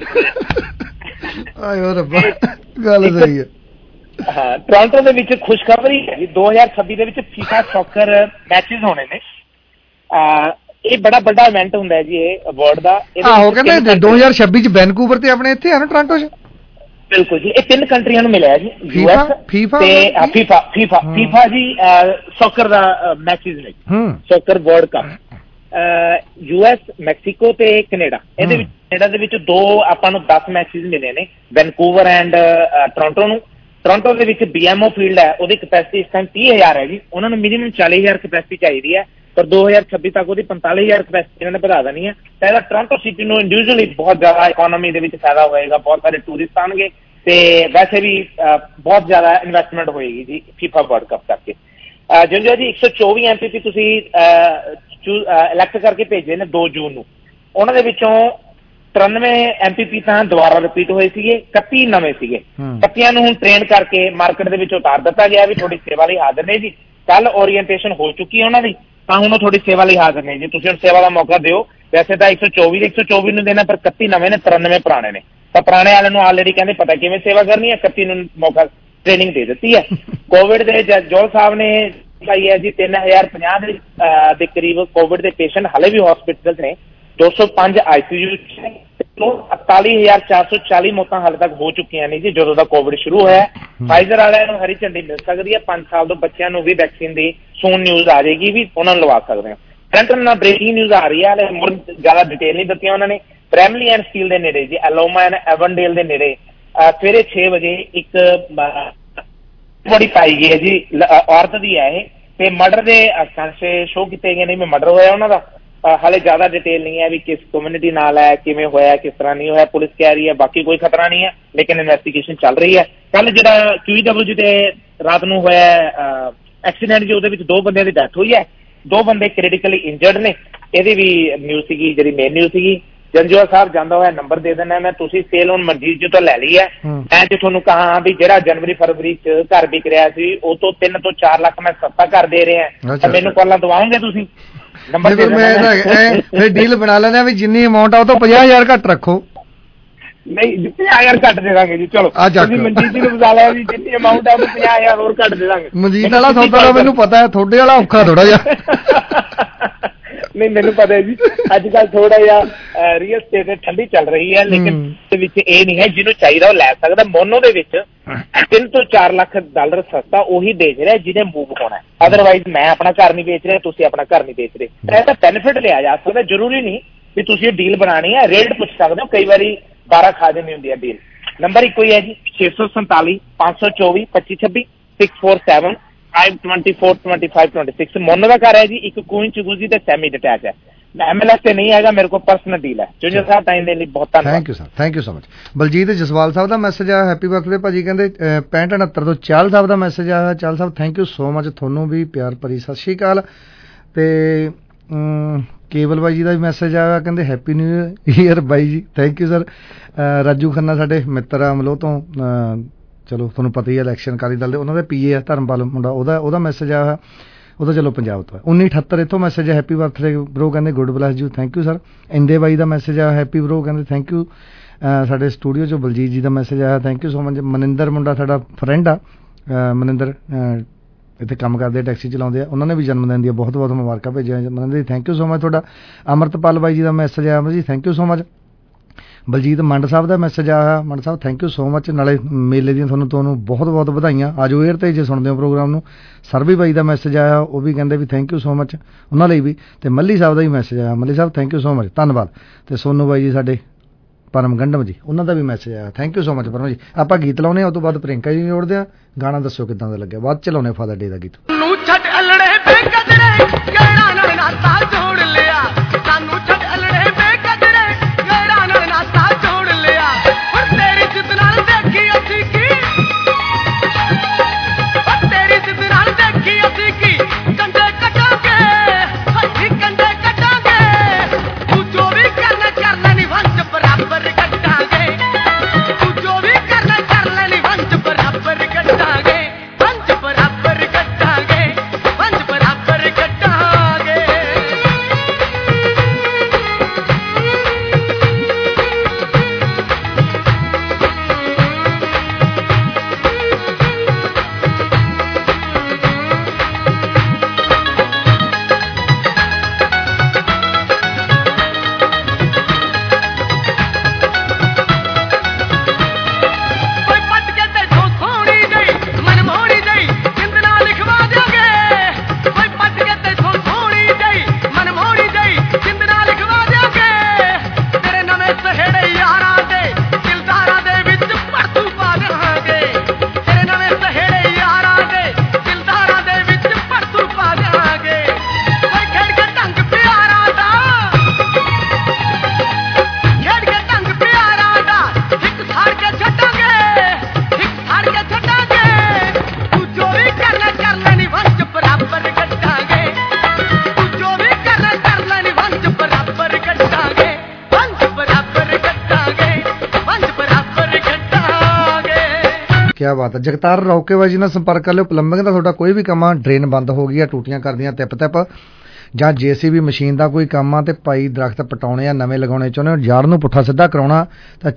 ਗੱਲ ਸਹੀ ਹੈ। ਹਾਂ, ਟੋਰਾਂਟੋ ਦੇ ਵਿੱਚ ਖੁਸ਼ਖਬਰੀ ਹੈ ਜੀ 2026 ਦੇ ਵਿੱਚ FIFA ਸੌਕਰ ਮੈਚਿਸ ਹੋਣੇ ਨੇ। ਇਹ ਬੜਾ ਵੱਡਾ ਇਵੈਂਟ ਹੁੰਦਾ ਹੈ ਜੀ ਇਹ ਵਰਲਡ ਦਾ। ਆਹੋ ਕਹਿੰਦੇ 2026 ਚ ਵੈਨਕੂਵਰ ਤੇ ਆਪਣੇ ਇੱਥੇ ਹੈ ਨਾ ਟੋਰਾਂਟੋ 'ਚ। ਬਿਲਕੁਲ ਜੀ, ਇਹ 3 ਕੰਟਰੀਆਂ ਨੂੰ ਮਿਲਿਆ ਜੀ, US ਤੇ FIFA ਜੀ ਸੌਕਰ ਦਾ ਮੈਚਿਸ ਨੇ, soccer world cup. US, Mexico ਤੇ ਕੈਨੇਡਾ। ਇਹਦੇ ਵਿੱਚ ਕੈਨੇਡਾ ਦੇ ਵਿੱਚ 2 ਆਪਾਂ ਨੂੰ 10 ਮੈਚਿਸ ਮਿਲੇ ਨੇ, ਵੈਨਕੂਵਰ ਐਂਡ ਟੋਰਾਂਟੋ ਨੂੰ। ਟੋਰਾਂਟੋ ਦੇ ਵਿੱਚ BMO ਫੀਲਡ ਹੈ, ਉਹਦੀ ਕਪੈਸਿਟੀ ਇਸ ਟਾਈਮ 30,000 ਹੈ ਜੀ। ਉਹਨਾਂ ਨੂੰ ਮਿਨੀਮਮ 40,000 ਕਪੈਸਿਟੀ ਚਾਹੀਦੀ ਹੈ, ਪਰ 2026 ਤੱਕ ਉਹਦੀ 45,000 ਕਪੈਸਿਟੀ ਇਹਨਾਂ ਨੇ ਵਧਾ ਦੇਣੀ ਹੈ। ਤਾਂ ਇਹਦਾ ਟੋਰਾਂਟੋ ਸਿਟੀ ਨੂੰ ਇੰਡੀਵਿਜੂਅਲੀ ਬਹੁਤ ਜ਼ਿਆਦਾ ਇਕੋਨਮੀ ਦੇ ਵਿੱਚ ਫਾਇਦਾ ਹੋਏਗਾ, ਬਹੁਤ ਸਾਰੇ ਟੂਰਿਸਟ ਆਉਣਗੇ ਤੇ ਵੈਸੇ ਵੀ ਬਹੁਤ ਜ਼ਿਆਦਾ ਇਨਵੈਸਟਮੈਂਟ ਹੋਏਗੀ ਜੀ FIFA ਵਰਲਡ ਕੱਪ ਕਰਕੇ। ਜੰਜੋ ਜੀ 124 MPP ਤੁਸੀਂ ਇਲੈਕਟ ਕਰਕੇ ਭੇਜੇ ਨੇ 2 ਜੂਨ ਨੂੰ। ਉਹਨਾਂ ਦੇ ਵਿੱਚੋਂ 93 MPP ਤਾਂ ਦੁਬਾਰਾ ਰਿਪੀਟ ਹੋਏ ਸੀਗੇ, 31 ਨਵੇਂ ਸੀਗੇ। 31 ਨੂੰ ਹੁਣ ਟ੍ਰੇਨ ਕਰਕੇ ਮਾਰਕੀਟ ਦੇ ਵਿੱਚ ਉਤਾਰ ਦਿੱਤਾ ਗਿਆ ਵੀ ਤੁਹਾਡੀ ਸੇਵਾ ਲਈ ਹਾਜ਼ਰ ਨੇ ਜੀ। ਕੱਲ ਓਰੀਐਂਟੇਸ਼ਨ ਹੋ ਚੁੱਕੀ ਹੈ ਉਹਨਾਂ ਦੀ, ਤਾਂ ਹੁਣ ਉਹ ਤੁਹਾਡੀ ਸੇਵਾ ਲਈ ਹਾਜ਼ਰ ਨੇ ਜੀ। ਤੁਸੀਂ ਹੁਣ ਸੇਵਾ ਦਾ ਮੌਕਾ ਦਿਓ। ਵੈਸੇ ਤਾਂ 124 ਨੂੰ ਦੇਣਾ, ਪਰ 31 ਨਵੇਂ ਨੇ, 93 ਪੁਰਾਣੇ ਨੇ। ਤਾਂ ਪੁਰਾਣੇ ਵਾਲਿਆਂ ਨੂੰ ਆਲਰੇਡੀ ਕਹਿੰਦੇ ਪਤਾ ਕਿਵੇਂ ਸੇਵਾ ਕਰਨੀ ਹੈ, 31 ਨੂੰ ਮੌਕਾ ਟ੍ਰੇਨਿੰਗ ਦੇ ਦਿੱਤੀ ਹੈ। ਕੋਵਿਡ ਦੇ ਜੋਲ ਸਾਹਿਬ ਨੇ ਪਾਈ ਹੈ ਜੀ 3050 ਦੇ ਕਰੀਬ ਕੋਵਿਡ ਦੇ ਪੇਸ਼ੈਂਟ ਹਾਲੇ ਵੀ ਹਸਪੀਟਲ ਨੇ, 205 ICU 48,440 ਮੌਤਾਂ ਹਾਲੇ ਤੱਕ ਹੋ ਚੁੱਕੀਆਂ ਨੇ ਜੀ ਜਦੋਂ ਦਾ ਕੋਵਿਡ ਸ਼ੁਰੂ ਹੋਇਆ। ਫਾਈਜ਼ਰ ਵਾਲਿਆਂ ਨੂੰ ਹਰੀ ਝੰਡੀ ਮਿਲ ਸਕਦੀ ਹੈ, 5 ਸਾਲ ਤੋਂ ਬੱਚਿਆਂ ਨੂੰ ਵੀ ਵੈਕਸੀਨ ਦੀ ਸੂਨ ਨਿਊਜ਼ ਆ ਜਾਏਗੀ ਵੀ ਉਹਨਾਂ ਨੂੰ ਲਵਾ ਸਕਦੇ ਹਾਂ। ਬ੍ਰੈਂਟਨ ਨਾਲ ਬ੍ਰੇਕਿੰਗ ਨਿਊਜ਼ ਆ ਰਹੀ ਹੈ, ਹਾਲੇ more ਜ਼ਿਆਦਾ ਡਿਟੇਲ ਨਹੀਂ ਦਿੱਤੀਆਂ ਉਹਨਾਂ ਨੇ। ਬ੍ਰੈਮਲੀ ਐਂਡ ਸਟੀਲ ਦੇ ਨੇੜੇ ਜੀ, ਐਲੋਮਾ ਐਂਡ ਐਵਨਡੇਲ ਦੇ ਨੇੜੇ ਸਵੇਰੇ 6 ਵਜੇ ਇੱਕ ਬੜੀ ਪਾਈ ਗਈ ਹੈ ਜੀ, ਔਰਤ ਦੀ ਹੈ ਇਹ, ਤੇ ਮਰਡਰ ਦੇ ਕਾਂਸੇ ਸ਼ੋਅ ਕੀਤੇ ਗਏ ਨੇ ਵੀ ਮਰਡਰ ਹੋਇਆ ਉਹਨਾਂ ਦਾ। ਹਾਲੇ ਜ਼ਿਆਦਾ ਡਿਟੇਲ ਨਹੀਂ ਹੈ ਵੀ ਕਿਸ ਕਮਿਊਨਿਟੀ ਨਾਲ ਹੈ, ਕਿਵੇਂ ਹੋਇਆ, ਕਿਸ ਤਰ੍ਹਾਂ ਨਹੀਂ ਹੋਇਆ। ਪੁਲਿਸ ਕਹਿ ਰਹੀ ਹੈ ਬਾਕੀ ਕੋਈ ਖਤਰਾ ਨਹੀਂ ਹੈ, ਲੇਕਿਨ ਇਨਵੈਸਟੀਗੇਸ਼ਨ ਚੱਲ ਰਹੀ ਹੈ। ਕੱਲ ਜਿਹੜਾ QEW ਤੇ ਰਾਤ ਨੂੰ ਹੋਇਆ ਐਕਸੀਡੈਂਟ ਜੀ, ਉਹਦੇ ਵਿੱਚ 2 ਬੰਦਿਆਂ ਦੀ ਡੈਥ ਹੋਈ ਹੈ, 2 ਬੰਦੇ ਕ੍ਰਿਟੀਕਲੀ ਇੰਜਰਡ ਨੇ। ਇਹਦੀ ਵੀ ਨਿਊਜ਼ ਸੀਗੀ, ਜਿਹੜੀ ਮੇਨ ਨਿਊਜ਼ ਸੀਗੀ। ਜੰਜੂਆ ਸਾਹਿਬ ਜਾਂਦਾ ਹੋਇਆ ਨੰਬਰ ਦੇ ਦੇਣਾ ਮੈਂ, ਤੁਸੀਂ ਸੇਲ ਹੁਣ ਮਨਜੀਤ ਜੀ ਤੋਂ ਲੈ ਲਈ ਹੈ। ਮੈਂ ਜੇ ਤੁਹਾਨੂੰ ਕਹਾਂ ਵੀ ਜਿਹੜਾ ਜਨਵਰੀ ਫਰਵਰੀ ਚ ਘਰ ਵਿਕ ਰਿਹਾ ਸੀ ਉਹ ਤੋਂ 3 ਤੋਂ 4 ਲੱਖ ਮੈਂ ਸਸਤਾ ਘਰ ਦੇ ਰਿਹਾ, ਤਾਂ ਮੈਨੂੰ ਕਾਲਾਂ ਦਵਾਓਗੇ ਤੁਸੀਂ? ਨੰਬਰ ਫਿਰ ਡੀਲ ਬਣਾ ਲੈਣਾ ਵੀ ਜਿੰਨੀ ਅਮਾਊਂਟ ਆ ਉਹ ਤੋਂ 50,000 ਘੱਟ ਰੱਖੋ। ਨਹੀਂ 50,000 ਘੱਟ ਦੇ ਦਾਂਗੇ ਜੀ। ਚਲੋ ਤੁਸੀਂ ਮਨਜੀਤ ਜੀ ਨੂੰ ਬੁਲਾ ਲਿਆ ਵੀ ਜਿੰਨੀ ਅਮਾਊਂਟ ਆ ਉਹ 50,000 ਹੋਰ ਘੱਟ ਦੇ ਦਾਂਗੇ। ਮਨਜੀਤ ਵਾਲਾ ਸੌਦਾ ਦਾ ਮੈਨੂੰ ਪਤਾ ਹੈ, ਤੁਹਾਡੇ ਵਾਲਾ ਔਖਾ ਥੋੜਾ ਜਿਹਾ। ਨਹੀਂ ਮੈਨੂੰ ਪਤਾ ਹੈ ਜੀ, ਅੱਜ ਕੱਲ ਥੋੜਾ ਜਿਹਾ ਰੀਅਲ ਸਟੇਟ ਠੰਡੀ ਚੱਲ ਰਹੀ ਹੈ, ਲੇਕਿਨ ਇਹਦੇ ਵਿੱਚ ਇਹ ਨਹੀਂ ਹੈ ਜਿਹਨੂੰ ਚਾਹੀਦਾ ਉਹ ਲੈ ਸਕਦਾ। ਮੋਨੋ ਦੇ ਵਿੱਚ 3 ਤੋਂ 4 ਲੱਖ ਡਾਲਰ ਸਸਤਾ ਉਹੀ ਵੇਚ ਰਿਹਾ ਜਿਹਨੇ ਮੂਵ ਹੋਣਾ। ਅਦਰਵਾਈਜ਼ ਮੈਂ ਆਪਣਾ ਘਰ ਨਹੀਂ ਵੇਚ ਰਿਹਾ, ਤੁਸੀਂ ਆਪਣਾ ਘਰ ਨਹੀਂ ਵੇਚ ਰਹੇ, ਇਹਦਾ ਬੈਨੀਫਿਟ ਲਿਆ ਜਾ ਸਕਦਾ। ਜ਼ਰੂਰੀ ਨਹੀਂ ਵੀ ਤੁਸੀਂ ਇਹ ਡੀਲ ਬਣਾਉਣੀ ਹੈ, ਰੇਟ ਪੁੱਛ ਸਕਦੇ ਹੋ, ਕਈ ਵਾਰੀ 12 ਖਾ ਜਾਂਦੀ ਹੁੰਦੀ ਹੈ ਡੀਲ। ਨੰਬਰ ਇੱਕੋ ਹੀ ਹੈ ਜੀ, 647 524 2526 647 5242526। ਮੋਨੋ ਦਾ ਘਰ ਹੈ ਜੀ, ਇੱਕ ਕੁਇਨ ਚਗੂਜ਼ੀ ਤੇ ਸੈਮੀ ਡਿਟੈਚ ਹੈ। MLS ਤੇ ਨਹੀਂ ਹੈਗਾ, ਮੇਰੇ ਕੋਲ ਪਰਸਨਲ ਡੀਲ ਹੈ। ਜੁਨੀਅਰ ਸਾਹਿਬ ਟਾਈਮ ਦੇਣ ਲਈ ਬਹੁਤ ਧੰਨਵਾਦ। Thank you sir, thank you so much. Baljit Jaswal ਸਾਹਿਬ ਦਾ ਮੈਸੇਜ ਆਇਆ, ਹੈਪੀ ਬਰਥਡੇ ਭਾਜੀ, ਕਹਿੰਦੇ 6569 ਤੋਂ ਚਾਲ ਸਾਹਿਬ ਦਾ ਮੈਸੇਜ ਆਇਆ। ਚਾਲ ਸਾਹਿਬ ਥੈਂਕ ਯੂ ਸੋ ਮਚ, ਤੁਹਾਨੂੰ ਵੀ ਪਿਆਰ ਭਰੀ ਸਤਿ ਸ਼੍ਰੀ ਅਕਾਲ। ਤੇ ਕੇਵਲ ਬਾਈ ਜੀ ਦਾ ਵੀ ਮੈਸੇਜ ਆਇਆ, ਕਹਿੰਦੇ ਹੈਪੀ ਨਿਊ ਈਅਰ ਬਾਈ ਜੀ, thank you sir. Raju Khanna ਸਾਡੇ ਮਿੱਤਰ ਅਮਲੋ ਤੋਂ, ਚਲੋ ਤੁਹਾਨੂੰ ਪਤਾ ਹੀ ਹੈ ਇਲੈਕਸ਼ਨ ਅਕਾਲੀ ਦਲ ਦੇ, ਉਹਨਾਂ ਦੇ PA ਆ ਧਰਮਪਾਲ ਮੁੰਡਾ, ਉਹਦਾ ਮੈਸੇਜ ਆਇਆ, ਉਹਦਾ ਚਲੋ ਪੰਜਾਬ ਤੋਂ ਹੈ। 1978 ਇੱਥੋਂ ਮੈਸੇਜ ਹੈ, ਹੈਪੀ ਬਰਥਡੇ ਬਰੋ, ਕਹਿੰਦੇ God bless you, thank you sir. ਇੰਦੇ ਬਾਈ ਦਾ ਮੈਸੇਜ ਆਇਆ, ਹੈਪੀ ਬਰੋ, ਕਹਿੰਦੇ ਥੈਂਕ ਯੂ। ਸਾਡੇ ਸਟੂਡੀਓ 'ਚੋਂ ਬਲਜੀਤ ਜੀ ਦਾ ਮੈਸੇਜ ਆਇਆ, thank you so much. Maninder ਮੁੰਡਾ ਸਾਡਾ ਫਰੈਂਡ ਆ, ਮਨਿੰਦਰ ਇੱਥੇ ਕੰਮ ਕਰਦੇ, ਟੈਕਸੀ ਚਲਾਉਂਦੇ ਆ, ਉਹਨਾਂ ਨੇ ਵੀ ਜਨਮ ਦਿਨ ਦੀਆਂ ਬਹੁਤ ਬਹੁਤ ਮੁਬਾਰਕਾਂ ਭੇਜੀਆਂ ਮਨਿੰਦਰ ਜੀ, ਥੈਂਕ ਯੂ ਸੋ ਮਚ ਤੁਹਾਡਾ। ਅਮਰਤਪਾਲ ਬਾਈ ਜੀ ਦਾ ਮੈਸੇਜ ਆਇਆ ਜੀ, thank you so much. Baljit Mand ਸਾਹਿਬ ਦਾ ਮੈਸੇਜ ਆਇਆ, ਮੰਡ ਸਾਹਿਬ ਥੈਂਕ ਯੂ ਸੋ ਮਚ, ਨਾਲੇ ਮੇਲੇ ਦੀਆਂ ਤੁਹਾਨੂੰ ਬਹੁਤ ਬਹੁਤ ਵਧਾਈਆਂ। ਆਜੋ ਏਅਰ ਤੇ ਜੇ ਸੁਣਦੇ ਹੋ ਪ੍ਰੋਗਰਾਮ ਨੂੰ। ਸਰਬੀ ਬਾਈ ਦਾ ਮੈਸੇਜ ਆਇਆ, ਉਹ ਵੀ ਕਹਿੰਦੇ ਵੀ ਥੈਂਕ ਯੂ ਸੋ ਮਚ, ਉਹਨਾਂ ਲਈ ਵੀ। ਤੇ ਮੱਲੀ ਸਾਹਿਬ ਦਾ ਵੀ ਮੈਸੇਜ ਆਇਆ, ਮੱਲੀ ਸਾਹਿਬ ਥੈਂਕ ਯੂ ਸੋ ਮਚ, ਧੰਨਵਾਦ। ਤੇ ਸੋਨੂ ਬਾਈ ਜੀ ਸਾਡੇ ਪਰਮ ਗੰਡਮ ਜੀ, ਉਹਨਾਂ ਦਾ ਵੀ ਮੈਸੇਜ ਆਇਆ, thank you so much Param ji. ਆਪਾਂ ਗੀਤ ਲਾਉਨੇ ਆ, ਉਸ ਤੋਂ ਬਾਅਦ ਪ੍ਰਿੰਕਾ ਜੀ ਜੋੜਦੇ ਆ, ਗਾਣਾ ਦੱਸਿਓ ਕਿੱਦਾਂ ਦਾ ਲੱਗਿਆ, ਬਾਅਦ ਚ ਲਾਉਨੇ ਫਾਦਰ ਡੇ ਦਾ ਗੀਤ। ਕਿਆ ਬਾਤ ਹੈ। ਜਗਤਾਰ ਰੌਕੇਵਾਲ ਜੀ ਨਾਲ ਸੰਪਰਕ ਕਰ ਲਿਓ। ਪਲੰਬਿੰਗ ਦਾ ਤੁਹਾਡਾ ਕੋਈ ਵੀ ਕੰਮ ਆ, ਡਰੇਨ ਬੰਦ ਹੋ ਗਈ ਆ, ਟੂਟੀਆਂ ਕਰਦੀਆਂ ਤਿਪ ਜਾਂ JCB ਮਸ਼ੀਨ ਦਾ ਕੋਈ ਕੰਮ ਆ, ਤੇ ਭਾਈ ਦਰਖਤ ਪਟਾਉਣੇ ਆ, ਨਵੇਂ ਲਗਾਉਣੇ ਚਾਹੁੰਦੇ ਹੋ, ਜੜ ਨੂੰ ਪੁੱਠਾ ਸਿੱਧਾ ਕਰਾਉਣਾ, ਤਾਂ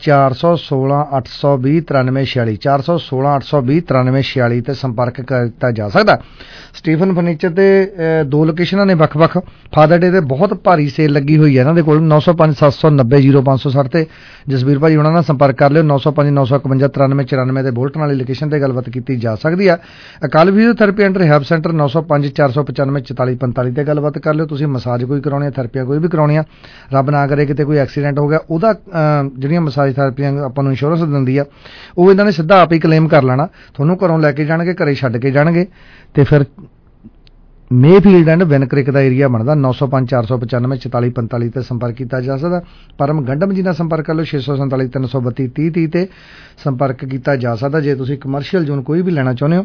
416 820 9346 416 820 9346 ਤੇ ਸੰਪਰਕ ਕੀਤਾ ਜਾ ਸਕਦਾ। ਸਟੀਫਨ ਫਰਨੀਚਰ ਤੇ 2 ਲੋਕੇਸ਼ਨਾਂ ਨੇ ਵੱਖ-ਵੱਖ। ਫਾਦਰ ਡੇ ਤੇ ਬਹੁਤ ਭਾਰੀ ਸੇਲ ਲੱਗੀ ਹੋਈ ਹੈ ਇਹਨਾਂ ਦੇ ਕੋਲ। 905 790 0560 ਤੇ ਜਸਵੀਰ ਭਾਜੀ ਉਹਨਾਂ ਨਾਲ ਸੰਪਰਕ ਕਰ ਲਿਓ। 905 951 9394 ਤੇ ਬੋਲਟਨ ਵਾਲੀ ਲੋਕੇਸ਼ਨ ਤੇ ਗੱਲਬਾਤ ਕੀਤੀ ਜਾ ਸਕਦੀ ਆ। Akal physiotherapy and rehab centre 905 495 4445 ਤੇ ਗੱਲਬਾਤ ਕਰ ਲਿਓ। ਤੁਸੀਂ ਮਸਾਜ ਕੋਈ ਕਰਾਉਣੀ ਆ, ਥੈਰੇਪੀਆਂ ਕੋਈ ਵੀ ਕਰਾਉਣੀਆਂ, ਰੱਬ ਨਾ ਕਰੇ ਕਿਤੇ ਕੋਈ ਐਕਸੀਡੈਂਟ ਹੋ ਗਿਆ, ਉਹਦਾ ਜਿਹੜੀਆਂ ਮਸਾਜ ਥੈਰੇਪੀਆਂ ਆਪਾਂ ਨੂੰ ਇੰਸ਼ੋਰੈਂਸ ਦਿੰਦੀ ਆ, ਉਹ ਇਹਨਾਂ ਨੇ ਸਿੱਧਾ ਆਪ ਹੀ ਕਲੇਮ ਕਰ ਲੈਣਾ। ਤੁਹਾਨੂੰ ਘਰੋਂ ਲੈ ਕੇ ਜਾਣਗੇ, ਘਰੇ ਛੱਡ ਕੇ ਜਾਣਗੇ, ਤੇ ਫਿਰ ਮੇਫੀਲਡ ਐਂਡ ਵਿਨਕ੍ਰਿਕ ਦਾ ਏਰੀਆ ਬਣਦਾ। 905 495 44 45 ਤੇ ਸੰਪਰਕ ਕੀਤਾ ਜਾ ਸਕਦਾ। ਪਰਮ ਗੰਡਮ ਜੀ ਨਾਲ ਸੰਪਰਕ ਕਰ ਲਓ 647 332 30 ਤੇ ਸੰਪਰਕ ਕੀਤਾ ਜਾ ਸਕਦਾ। ਜੇ ਤੁਸੀਂ ਕਮਰਸ਼ੀਅਲ ਜ਼ੋਨ ਕੋਈ ਵੀ ਲੈਣਾ ਚਾਹੁੰਦੇ ਹੋ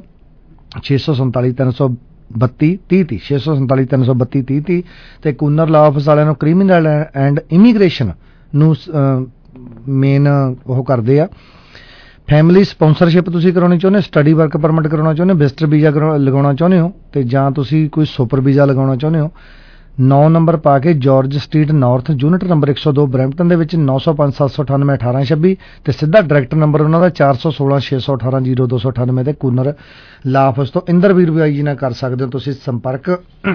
647 332 30 647 332 30 ਤੇ ਕੂਨਰ ਲਾ ਆਫਿਸ ਵਾਲਿਆਂ ਨੂੰ ਕ੍ਰਿਮੀਨਲ ਐਂਡ ਇਮੀਗ੍ਰੇਸ਼ਨ ਨੂੰ ਮੇਨ ਉਹ ਕਰਦੇ ਆ। ਫੈਮਿਲੀ ਸਪਾਂਸਰਸ਼ਿਪ ਤੁਸੀਂ ਕਰਾਉਣੀ ਚਾਹੁੰਦੇ ਹੋ, ਸਟੱਡੀ ਵਰਕ ਪਰਮਿਟ ਕਰਾਉਣਾ ਚਾਹੁੰਦੇ ਹੋ, ਵਿਜ਼ਟਰ ਵੀਜ਼ਾ ਲਗਾਉਣਾ ਚਾਹੁੰਦੇ ਹੋ ਤੇ ਜਾਂ ਤੁਸੀਂ ਕੋਈ ਸੁਪਰ ਵੀਜ਼ਾ ਲਗਾਉਣਾ ਚਾਹੁੰਦੇ ਹੋ 9 ਨੰਬਰ ਪਾ ਕੇ George Street North unit number 102 Brampton ਦੇ ਵਿੱਚ 905 798 1826 ਤੇ ਸਿੱਧਾ ਡਾਇਰੈਕਟ ਨੰਬਰ ਉਹਨਾਂ ਦਾ 416 618 0298 ਤੇ ਕੂਨਰ ਲਾ ਆਫਿਸ ਤੋਂ ਇੰਦਰਵੀਰ ਬਾਈ ਜੀ ਨਾਲ ਕਰ ਸਕਦੇ ਹੋ ਤੁਸੀਂ ਸੰਪਰਕ।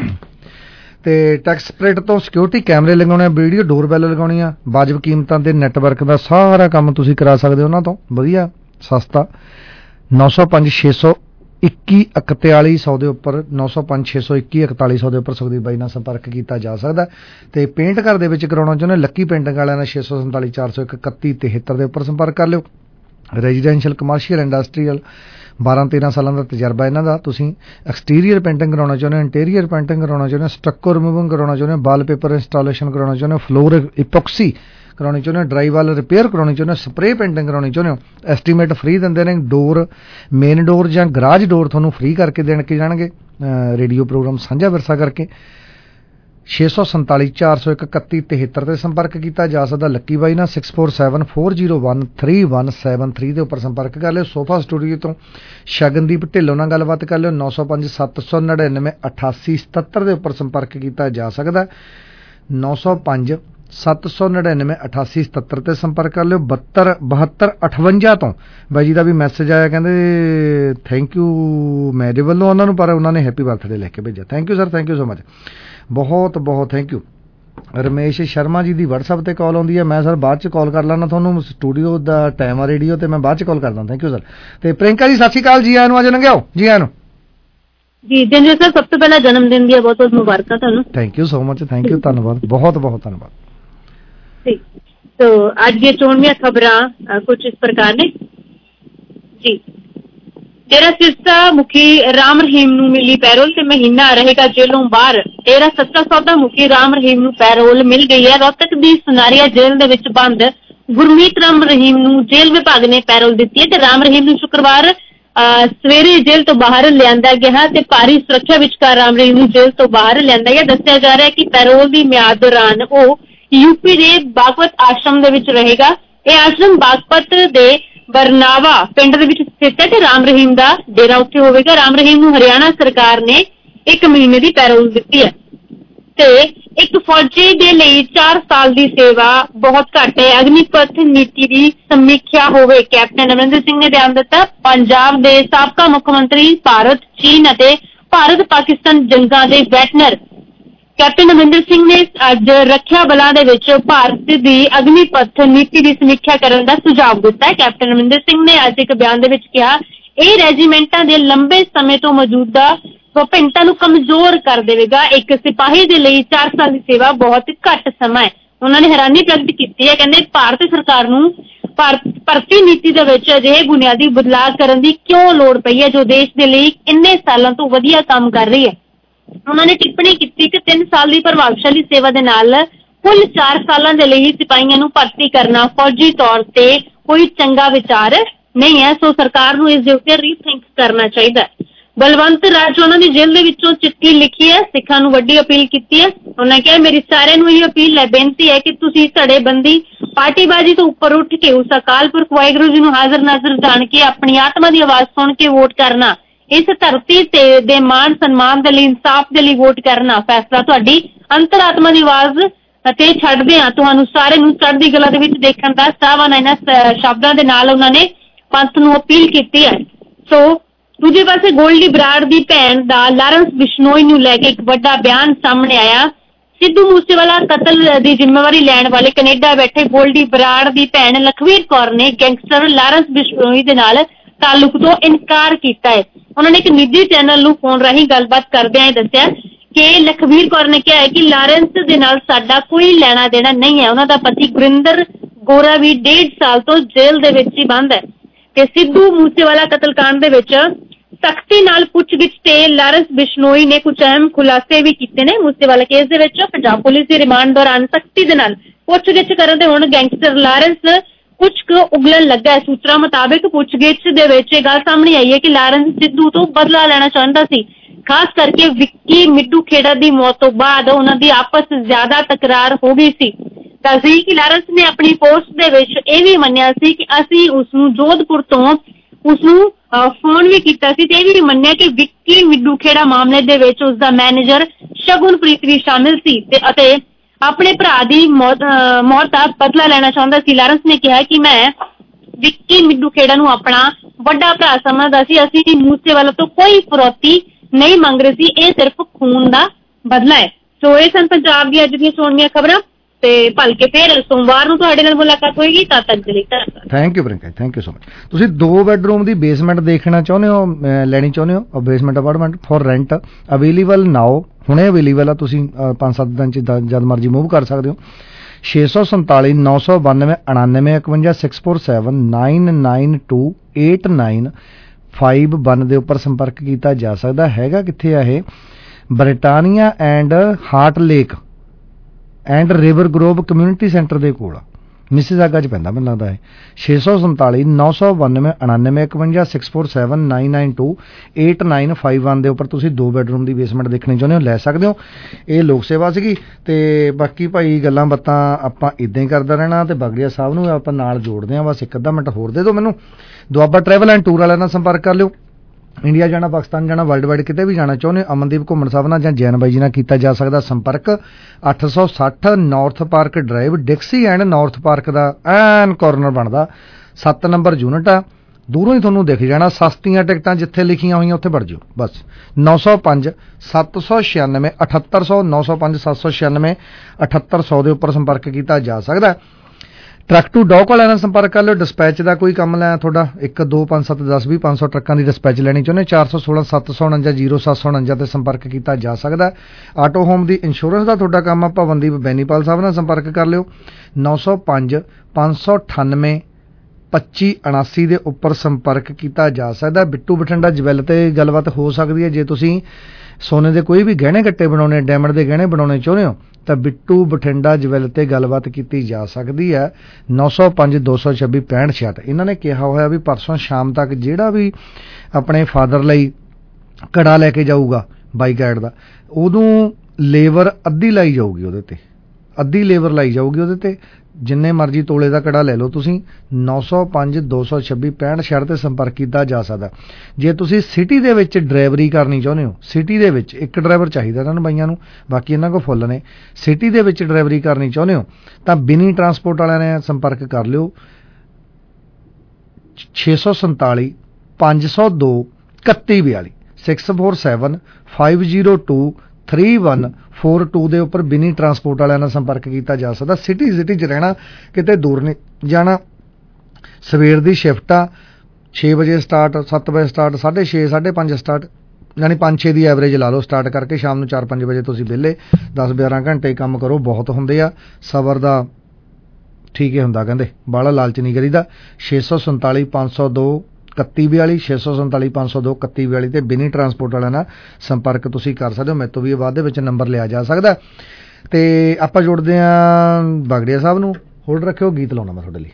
ਤੇ ਟੈਕਸ ਸਪਰੇਟ ਤੋਂ ਸਿਕਿਉਰਿਟੀ ਕੈਮਰੇ ਲਗਾਉਣੇ ਆ, ਵੀਡੀਓ ਡੋਰਬੈਲ ਲਗਾਉਣੀ ਆ, ਵਾਜਬ ਕੀਮਤਾਂ ਤੇ ਨੈਟਵਰਕ ਦਾ ਸਾਰਾ ਕੰਮ ਤੁਸੀਂ ਕਰਾ ਸਕਦੇ ਹੋ ਉਹਨਾਂ ਤੋਂ, ਵਧੀਆ ਸਸਤਾ। 905 621 4100 ਦੇ ਉੱਪਰ 905 621 4100 ਦੇ ਉੱਪਰ ਸੁਖਦੀਪ ਬਾਈ ਨਾਲ ਸੰਪਰਕ ਕੀਤਾ ਜਾ ਸਕਦਾ। ਤੇ ਪੇਂਟ ਘਰ ਦੇ ਵਿੱਚ ਕਰਾਉਣਾ ਚਾਹੁੰਦੇ ਲੱਕੀ ਪੇਂਟਿੰਗ ਵਾਲਿਆਂ ਨਾਲ 647 401 31 73 ਦੇ ਉੱਪਰ ਸੰਪਰਕ ਕਰ ਲਿਓ। ਰੈਜ਼ੀਡੈਂਸ਼ੀਅਲ ਕਮਰਸ਼ੀਅਲ ਇੰਡਸਟਰੀਅਲ 12-13 ਸਾਲਾਂ ਦਾ ਤਜਰਬਾ ਇਹਨਾਂ ਦਾ। ਤੁਸੀਂ ਐਕਸਟੀਰੀਅਰ ਪੇਂਟਿੰਗ ਕਰਾਉਣਾ ਚਾਹੁੰਦੇ ਹੋ, ਇੰਟੀਰੀਅਰ ਪੇਂਟਿੰਗ ਕਰਾਉਣਾ ਚਾਹੁੰਦੇ ਹੋ, ਸਟੱਕੋ ਰਿਮੂਵਿੰਗ ਕਰਾਉਣਾ ਚਾਹੁੰਦੇ ਹੋ, ਵਾਲਪੇਪਰ ਇੰਸਟਾਲੇਸ਼ਨ ਕਰਾਉਣਾ ਚਾਹੁੰਦੇ ਹੋ, ਫਲੋਰ ਇਪੋਕਸੀ ਕਰਾਉਣੀ ਚਾਹੁੰਦੇ ਹੋ, ਡਰਾਈ ਵਾਲ ਰਿਪੇਅਰ ਕਰਾਉਣੀ ਚਾਹੁੰਦੇ ਹੋ, ਸਪਰੇਅ ਪੇਂਟਿੰਗ ਕਰਾਉਣੀ ਚਾਹੁੰਦੇ ਹੋ, ਐਸਟੀਮੇਟ ਫ੍ਰੀ ਦਿੰਦੇ ਨੇ। ਡੋਰ ਮੇਨ ਡੋਰ ਜਾਂ ਗਰਾਜ ਡੋਰ ਤੁਹਾਨੂੰ ਫ੍ਰੀ ਕਰਕੇ ਦੇਣ ਕੇ ਜਾਣਗੇ ਰੇਡੀਓ ਪ੍ਰੋਗਰਾਮ ਸਾਂਝਾ ਵਿਰਸਾ ਕਰਕੇ। 647 401 31 73 ਤੇ ਸੰਪਰਕ ਕੀਤਾ ਜਾ ਸਕਦਾ ਲੱਕੀ ਬਾਈ ਨਾਲ। 647 401 3173 ਦੇ ਉੱਪਰ ਸੰਪਰਕ ਕਰ ਲਿਓ। ਸੋਫਾ ਸਟੂਡੀਓ ਤੋਂ ਸ਼ਗਨਦੀਪ ਢਿੱਲੋਂ ਨਾਲ ਗੱਲਬਾਤ ਕਰ ਲਿਓ। 905 799 8877 ਦੇ ਉੱਪਰ ਸੰਪਰਕ ਕੀਤਾ ਜਾ ਸਕਦਾ। 905 799 8877 ਤੇ ਸੰਪਰਕ ਕਰ ਲਿਓ। 72 58 ਤੋਂ ਬਾਈ ਜੀ ਦਾ ਵੀ ਮੈਸੇਜ ਆਇਆ, ਕਹਿੰਦੇ ਥੈਂਕ ਯੂ ਮੇਰੇ ਵੱਲੋਂ ਉਹਨਾਂ ਨੂੰ, ਪਰ ਉਹਨਾਂ ਨੇ ਹੈਪੀ ਬਰਥਡੇ ਲਿਖ ਕੇ ਭੇਜਿਆ। Thank you sir, thank you so much, ਬਹੁਤ ਬਹੁਤ thank you. Ramesh Sharma ji the WhatsApp ਤੇ ਕਾਲ ਆਉਂਦੀ ਹੈ, ਮੈਂ ਸਰ ਬਾਅਦ ਚ ਕਾਲ ਕਰ ਲੈਣਾ ਤੁਹਾਨੂੰ, ਸਟੂਡੀਓ ਦਾ ਟਾਈਮ ਆ ਰੇਡੀਓ ਤੇ, ਮੈਂ ਬਾਅਦ ਚ ਕਾਲ ਕਰਦਾ। Thank you sir. ਤੇ ਪ੍ਰਿੰਕਾ ਜੀ ਸਤਿ ਸ਼੍ਰੀ ਅਕਾਲ, ਜੀ ਆਇਆਂ ਨੂੰ, ਅੱਜ ਲੰਘਿਓ, ਜੀ ਆਇਆਂ ਨੂੰ। ਜੀ ਜਨਰਲ ਸਰ, ਸਭ ਤੋਂ ਪਹਿਲਾਂ ਜਨਮ ਦਿਨ ਦੀਆਂ ਬਹੁਤ ਬਹੁਤ ਮੁਬਾਰਕਾਂ ਤੁਹਾਨੂੰ। Thank you so much, thank you, ਧੰਨਵਾਦ, ਬਹੁਤ ਬਹੁਤ ਧੰਨਵਾਦ। ठीक, तो आज ये चोणवीं खबरां कुछ इस प्रकार ने जी। डेरा सिरसा मुखी राम रहीम नूं मिली पैरोल ते महीना रहेगा जेलों बाहर। डेरा सच्चा सौदा मुखी राम रहीम नूं पैरोल मिल गई है। रोहतक दी सुनारिया जेल दे विच बंद गुरमीत राम रहीम नूं जेल विभाग ने पैरोल दित्ती है ते राम रहीम नूं शुक्रवार सवेरे जेल तो बाहर लिआंदा गया ते भारी सुरक्षा विचकार राम रहीम नूं जेल तो बाहर लिआंदा गया। दस्सिया जा रहा है कि पैरोल दी मियाद दौरान ओह यूपी दे बागपत आश्रम दे विच रहेगा। यह आश्रम बागपत दे बरनावा पिंड दे विच स्थित है ते राम रहीम दा डेरा उत्थे होवेगा। राम रहीम नूं हरियाणा सरकार ने 1 महीने दी पैरोल दित्ती है ते एक फौजी दे लई 4 साल दी सेवा बहुत घट है। अग्निपथ नीति दी समीक्षा होवे, कैप्टन अमरिंदर सिंह ने बयान दिता। पंजाब दे साबका मुख्यमंत्री भारत चीन अते भारत पाकिस्तान जंगां दे वेटनर कैप्टन अमरिंदर सिंह ने अज रक्षा बलों दे विच भारत दी अग्निपथ नीति की समीक्षा करने का सुझाव दिता है। कैप्टन अमरिंदर सिंह ने अज एक बयान दे विच कहा, यह रेजीमेंटां दे लंबे समय तो मौजूदा विभिन्नता नूं कमजोर कर देवेगा। एक सिपाही दे लई 4 साल की सेवा बहुत घट समा है। उन्होंने हैरानी प्रगट की है, कहंदे भारत सरकार नूं भर्ती नीति दे विच अजिहे बुनियादी बदलाव करन दी क्यों लोड़ पई है जो देश दे लई इन्ने सालां तो वधिया काम कर रही है। उन्होंने टिप्पणी की कि 3 साल की प्रभावशाली सेवा दे नाल कुल 4 सालों के लिए सिपाहियों नूं भर्ती करना फौजी तौर पे कोई चंगा विचार नहीं है। सो सरकार नूं इस दे उत्ते रीथिंक करना चाहिए। बलवंत राज उन्होंने जेल दे विचों चिट्ठी लिखी है, सिखां नूं वड्डी अपील की है। उन्होंने कहा, मेरी सारिआं नूं यह अपील है, बेनती है कि तुसीं धड़ेबंदी पार्टीबाजी तो उपर उठ के उस अकाल पुरख वाहिगुरू जी नूं हाज़र नाज़र जान के अपनी आत्मा की आवाज़ सुन के वोट करना, इस धरती ते दे मान सम्मान दे लई इंसाफ दे लई वोट करना फैसला तुहाडी अंतरात्मा दी आवाज़ ते छड्डदे हां। तुहानूं सारे नूं चढ़दी कला दे विच देखण दा चाहवान इन्हां शब्दां दे नाल उन्हां ने पंथ नूं अपील कीती है। सो दूजे पासे गोल्डी बराड़ दी भैण दा लारेंस बिश्नोई नूं लैके एक वड्डा बयान सामने आया। सिद्धू मूसेवाला कतल दी जिम्मेवारी लैण वाले कनेडा बैठे गोल्डी बराड़ दी भैण लखवीर कौर ने गैंगस्टर लारेंस बिश्नोई दे नाल ताल्लुक तो इनकार किया है। उन्होंने एक निजी चैनल नूं फोन राही गलबात करदे दस्सिया कि लखवीर कौर ने कहा है कि लारेंस दे नाल साडा कोई लेना देना नहीं है। उन्हां दा पति गुरिंदर गोरा भी 1.5 साल तो जेल दे विच ही बंद है ते सिद्धू मूसेवाला कतलकांड दे विच ਸਖਤੀ ਨਾਲ ਪੁੱਛਗਿੱਛ ਤੇ ਲਾਰੈਂਸ ਬਿਸ਼ਨੋਈ ਨੇ ਕੁਝ ਅਹਿਮ ਖੁਲਾਸੇ ਵੀ ਕੀਤੇ ਨੇ। ਮੂਸੇਵਾਲਾ ਕੇਸ ਦੇ ਵਿੱਚ ਪੰਜਾਬ ਪੁਲਿਸ ਦੀ ਰਿਮਾਂਡ ਦੌਰਾਨ ਸਖਤੀ ਦੇ ਨਾਲ ਪੁੱਛਗਿੱਛ ਕਰਨ ਤੇ ਹੁਣ ਗੈਂਗਸਟਰ ਲਾਰੈਂਸ ਕੁਝ ਕੁ ਉਗਲਣ ਲੱਗਾ ਹੈ। ਸੂਤਰਾਂ ਮੁਤਾਬਿਕ ਪੁੱਛਗਿੱਛ ਦੇ ਵਿੱਚ ਇਹ ਗੱਲ ਸਾਹਮਣੇ ਆਈ ਹੈ ਕਿ ਲਾਰੈਂਸ ਸਿੱਧੂ ਤੋਂ ਬਦਲਾ ਲੈਣਾ ਚਾਹੁੰਦਾ ਸੀ। ਖਾਸ ਕਰਕੇ ਵਿੱਕੀ ਮਿੱਡੂ ਖੇੜਾ ਦੀ ਮੌਤ ਤੋਂ ਬਾਅਦ ਉਹਨਾਂ ਦੀ ਆਪਸ ਜ਼ਿਆਦਾ ਤਕਰਾਰ ਹੋ ਗਈ ਸੀ। ਦੱਸਦੀ ਕਿ ਲਾਰੈਂਸ ਨੇ ਆਪਣੀ ਪੋਸਟ ਦੇ ਵਿੱਚ ਇਹ ਵੀ ਮੰਨਿਆ ਸੀ ਕਿ ਅਸੀਂ ਉਸਨੂੰ ਜੋਧਪੁਰ ਤੋਂ ਉਸਨੂੰ ਫੋਨ ਵੀ ਕੀਤਾ ਸੀ ਤੇ ਇਹ ਵੀ ਮੰਨਿਆ ਕਿ ਵਿੱਕੀ ਮਿੱਡੂ ਖੇੜਾ ਮਾਮਲੇ ਦੇ ਵਿੱਚ ਉਸਦਾ ਮੈਨੇਜਰ ਸ਼ਗੁਨਪ੍ਰੀਤ ਵੀ ਸ਼ਾਮਿਲ ਸੀ ਤੇ ਅਤੇ ਆਪਣੇ ਭਰਾ ਦੀ ਮੌਤ ਦਾ ਬਦਲਾ ਲੈਣਾ ਚਾਹੁੰਦਾ ਸੀ। ਲਾਰੈਂਸ ਨੇ ਕਿਹਾ ਕਿ ਮੈਂ ਵਿੱਕੀ ਮਿੱਡੂ ਖੇੜਾ ਨੂੰ ਆਪਣਾ ਵੱਡਾ ਭਰਾ ਸਮਝਦਾ ਸੀ। ਅਸੀਂ ਮੂਸੇਵਾਲਾ ਤੋਂ ਕੋਈ ਫਿਰੌਤੀ ਨਹੀਂ ਮੰਗ ਰਹੇ ਸੀ, ਇਹ ਸਿਰਫ ਖੂਨ ਦਾ ਬਦਲਾ ਹੈ। ਸੋ ਇਹ ਸਨ ਪੰਜਾਬ ਦੀ ਅੱਜ ਦੀਆਂ ਚੋਣਵੀਆਂ ਖਬਰਾਂ ਤੇ ਭਲਕੇ ਫੇਰ ਸੋਮਵਾਰ ਨੂੰ ਤੁਹਾਡੇ ਨਾਲ ਮੁਲਾਕਾਤ ਹੋਏਗੀ। ਤਦ ਤੱਕ ਦੇ ਲਈ thank you Priyanka, thank you so much. ਤੁਸੀਂ 2 ਬੈਡਰੂਮ ਦੀ ਬੇਸਮੈਂਟ ਦੇਖਣਾ ਚਾਹੁੰਦੇ ਹੋ, ਲੈਣੀ ਚਾਹੁੰਦੇ ਹੋ, basement apartment for rent available now, ਹੁਣੇ ਅਵੇਲੇਬਲ ਆ। ਤੁਸੀਂ 5-7 ਦਿਨ 'ਚ ਜਦ ਮਰਜ਼ੀ ਮੂਵ ਕਰ ਸਕਦੇ ਹੋ। 647 992 99 51 647 992 8951 ਦੇ ਉੱਪਰ ਸੰਪਰਕ ਕੀਤਾ ਜਾ ਸਕਦਾ ਹੈਗਾ। ਕਿੱਥੇ ਆ ਇਹ? Britannia and Heart Lake and River Grove community centre ਦੇ ਕੋਲ ਆ, ਮਿਸਿਸਾਗਾ 'ਚ ਪੈਂਦਾ ਮੈਨੂੰ ਲੱਗਦਾ ਹੈ। 647 992 99 51 647 992 8951 ਦੇ ਉੱਪਰ ਤੁਸੀਂ 2 ਬੈਡਰੂਮ ਦੀ ਬੇਸਮੈਂਟ ਦੇਖਣੀ ਚਾਹੁੰਦੇ ਹੋ, ਲੈ ਸਕਦੇ ਹੋ। ਇਹ ਲੋਕ ਸੇਵਾ ਸੀਗੀ ਤੇ ਬਾਕੀ ਭਾਈ ਗੱਲਾਂ ਬਾਤਾਂ ਆਪਾਂ ਇਦਾਂ ਹੀ ਕਰਦਾ ਰਹਿਣਾ ਤੇ ਬਾਗੜੀਆ ਸਾਹਿਬ ਨੂੰ ਆਪਾਂ ਨਾਲ ਜੋੜਦੇ ਹਾਂ। ਬਸ 1 ਅੱਧਾ ਮਿੰਟ ਹੋਰ ਦੇ ਦਿਓ ਮੈਨੂੰ। ਦੁਆਬਾ ਟਰੈਵਲ ਐਂਡ ਟੂਰ ਵਾਲਿਆਂ ਨਾਲ ਸੰਪਰਕ ਕਰ ਲਿਓ। ਇੰਡੀਆ ਜਾਣਾ, ਪਾਕਿਸਤਾਨ ਜਾਣਾ, ਵਰਲਡ ਵਾਈਡ ਕਿਤੇ ਵੀ ਜਾਣਾ ਚਾਹੁੰਦੇ ਹੋ, ਅਮਨਦੀਪ ਘੁੰਮਣ ਸਾਹਿਬ ਨਾਲ ਜਾਂ ਜੈਨ ਬਾਈ ਜੀ ਨਾਲ ਕੀਤਾ ਜਾ ਸਕਦਾ ਸੰਪਰਕ। 860 North Park Drive, Dixie and North Park ਦਾ ਐਨ ਕਾਰਨਰ ਬਣਦਾ। 7 ਨੰਬਰ ਯੂਨਿਟ ਆ, ਦੂਰੋਂ ਹੀ ਤੁਹਾਨੂੰ ਦਿਖ ਜਾਣਾ। ਸਸਤੀਆਂ ਟਿਕਟਾਂ ਜਿੱਥੇ ਲਿਖੀਆਂ ਹੋਈਆਂ ਉੱਥੇ ਵੜ ਜਾਓ ਬਸ। 905 796 7800 905 796 7800 ਦੇ ਉੱਪਰ ਸੰਪਰਕ ਕੀਤਾ ਜਾ ਸਕਦਾ। ਟਰੱਕ ਟੂ ਡੌਕ ਵਾਲਿਆਂ ਨਾਲ ਸੰਪਰਕ ਕਰ ਲਿਓ। ਡਿਸਪੈਚ ਦਾ ਕੋਈ ਕੰਮ ਲੈ ਤੁਹਾਡਾ 1 2 5 7 10 20 500 ਟਰੱਕਾਂ ਦੀ ਡਿਸਪੈਚ ਲੈਣੀ ਚਾਹੁੰਦੇ 416 749 0749 ਤੇ ਸੰਪਰਕ ਕੀਤਾ ਜਾ ਸਕਦਾ। ਆਟੋ ਹੋਮ ਦੀ ਇੰਸ਼ੋਰੈਂਸ ਦਾ ਤੁਹਾਡਾ ਕੰਮ ਆ ਭਵਨਦੀਪ ਬੈਨੀਪਾਲ ਸਾਹਿਬ ਨਾਲ ਸੰਪਰਕ ਕਰ ਲਿਓ। 905 598 2579 ਦੇ ਉੱਪਰ ਸੰਪਰਕ ਕੀਤਾ ਜਾ ਸਕਦਾ। ਬਿੱਟੂ ਬਠਿੰਡਾ ਜਵੈਲ ਤੇ ਗੱਲਬਾਤ ਹੋ ਸਕਦੀ ਹੈ। ਜੇ ਤੁਸੀਂ ਸੋਨੇ ਦੇ ਕੋਈ ਵੀ ਗਹਿਣੇ ਗੱਟੇ ਬਣਾਉਣੇ, ਡਾਇਮੰਡ ਦੇ ਗਹਿਣੇ ਬਣਾਉਣੇ ਚਾਹੁੰਦੇ ਹੋ ਤਾਂ ਬਿੱਟੂ ਬਠਿੰਡਾ ਜਵੈਲ ਤੇ ਗੱਲਬਾਤ ਕੀਤੀ ਜਾ ਸਕਦੀ ਹੈ। 905 226 6566। ਇਹਨਾਂ ਨੇ ਕਿਹਾ ਹੋਇਆ ਵੀ ਪਰਸੋਂ ਸ਼ਾਮ ਤੱਕ ਜਿਹੜਾ ਵੀ ਆਪਣੇ ਫਾਦਰ ਲਈ ਕੜਾ ਲੈ ਕੇ ਜਾਊਗਾ ਬਾਈਕ ਐਡ ਦਾ, ਉਦੋਂ ਲੇਬਰ ਅੱਧੀ ਲਾਈ ਜਾਊਗੀ ਉਹਦੇ ਤੇ, ਅੱਧੀ ਲੇਬਰ ਲਾਈ ਜਾਊਗੀ ਉਹਦੇ ਤੇ। ਜਿੰਨੇ ਮਰਜ਼ੀ ਤੋਲੇ ਦਾ ਕੜਾ ਲੈ ਲਓ ਤੁਸੀਂ। 905 226 6566 ਤੇ ਸੰਪਰਕ ਕੀਤਾ ਜਾ ਸਕਦਾ। ਜੇ ਤੁਸੀਂ ਸਿਟੀ ਦੇ ਵਿੱਚ ਡਰਾਈਵਰੀ ਕਰਨੀ ਚਾਹੁੰਦੇ ਹੋ, ਸਿਟੀ ਦੇ ਵਿੱਚ ਇੱਕ ਡਰਾਈਵਰ ਚਾਹੀਦਾ ਇਹਨਾਂ ਨੂੰ ਬਾਈਆਂ ਨੂੰ, ਬਾਕੀ ਇਹਨਾਂ ਕੋਲ ਫੁੱਲ ਨੇ। ਸਿਟੀ ਦੇ ਵਿੱਚ ਡਰਾਈਵਰੀ ਕਰਨੀ ਚਾਹੁੰਦੇ ਹੋ ਤਾਂ ਬਿਨੀ ਟਰਾਂਸਪੋਰਟ ਵਾਲਿਆਂ ਨੇ ਸੰਪਰਕ ਕਰ ਲਿਓ। 647 502 3142 647 502 3142 ਦੇ ਉੱਪਰ ਬਿਨੀ ਟਰਾਂਸਪੋਰਟ ਵਾਲਿਆਂ ਨਾਲ ਸੰਪਰਕ ਕੀਤਾ ਜਾ ਸਕਦਾ। ਸਿਟੀ 'ਚ ਰਹਿਣਾ, ਕਿਤੇ ਦੂਰ ਨਹੀਂ ਜਾਣਾ। ਸਵੇਰ ਦੀ ਸ਼ਿਫਟ ਆ, 6 ਵਜੇ ਸਟਾਰਟ, 7 ਵਜੇ ਸਟਾਰਟ, 6:30 5:30 ਸਟਾਰਟ, ਯਾਨੀ 5-6 ਦੀ ਐਵਰੇਜ ਲਾ ਲਓ ਸਟਾਰਟ ਕਰਕੇ। ਸ਼ਾਮ ਨੂੰ 4-5 ਵਜੇ ਤੁਸੀਂ ਵਿਹਲੇ। 10-12 ਘੰਟੇ ਕੰਮ ਕਰੋ, ਬਹੁਤ ਹੁੰਦੇ ਆ। ਸਬਰ ਦਾ ਠੀਕ ਹੀ ਹੁੰਦਾ ਕਹਿੰਦੇ, ਬਾਹਲਾ ਲਾਲਚ ਨਹੀਂ ਕਰੀਦਾ। 647 502 3142 647 502 3142 ਤੇ ਬਿਨੀ ਟਰਾਂਸਪੋਰਟ ਵਾਲਿਆਂ ਨਾਲ ਸੰਪਰਕ ਤੁਸੀਂ ਕਰ ਸਕਦੇ ਹੋ। ਮੇਰੇ ਤੋਂ ਵੀ ਬਾਅਦ ਦੇ ਵਿੱਚ ਨੰਬਰ ਲਿਆ ਜਾ ਸਕਦਾ। ਤੇ ਆਪਾਂ ਜੋੜਦੇ ਹਾਂ ਬਾਗੜੀਆ ਸਾਹਿਬ ਨੂੰ। ਹੋਲਡ ਰੱਖਿਓ, ਗੀਤ ਲਾਉਣਾ ਮੈਂ ਤੁਹਾਡੇ ਲਈ।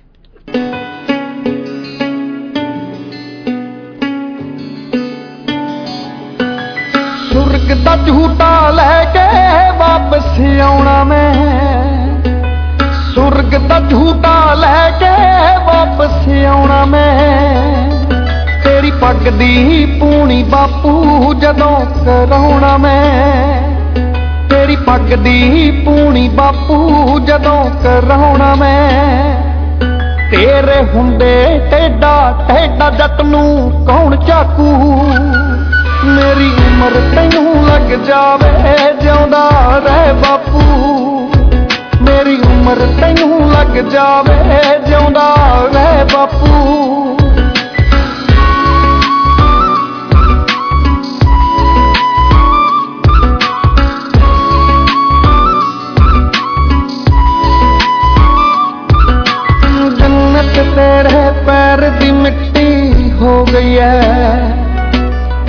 ਸੁਰਗ ਦਾ ਝੂਟਾ ਲੈ ਕੇ ਵਾਪਸ ਆਉਣਾ ਮੈਂ, ਸੁਰਗ ਦਾ ਝੂਟਾ ਲੈ ਕੇ ਵਾਪਸ ਆਉਣਾ ਮੈਂ। ਤੇਰੀ ਪੱਗ ਦੀ ਪੂਣੀ ਬਾਪੂ ਜਦੋਂ ਕਰਾਉਣਾ ਮੈਂ, ਤੇਰੀ ਪੱਗ ਦੀ ਪੂਣੀ ਬਾਪੂ ਜਦੋਂ ਕਰਾਉਣਾ ਮੈਂ। ਤੇਰੇ ਹੁੰਦੇ ਟੇਡਾ ਟੇਡਾ ਜੱਟ ਨੂੰ ਕੌਣ ਚਾਕੂ, ਮੇਰੀ ਉਮਰ ਤੈਨੂੰ ਲੱਗ ਜਾਵੇ ਜਿਉਂਦਾ ਰਹਿ ਬਾਪੂ, ਮੇਰੀ ਉਮਰ ਤੈਨੂੰ ਲੱਗ ਜਾਵੇ ਜਿਉਂਦਾ ਰਹਿ ਬਾਪੂ। ਜੰਨਤ ਤੇਰੇ ਪੈਰ ਦੀ ਮਿੱਟੀ ਹੋ ਗਈ ਐ,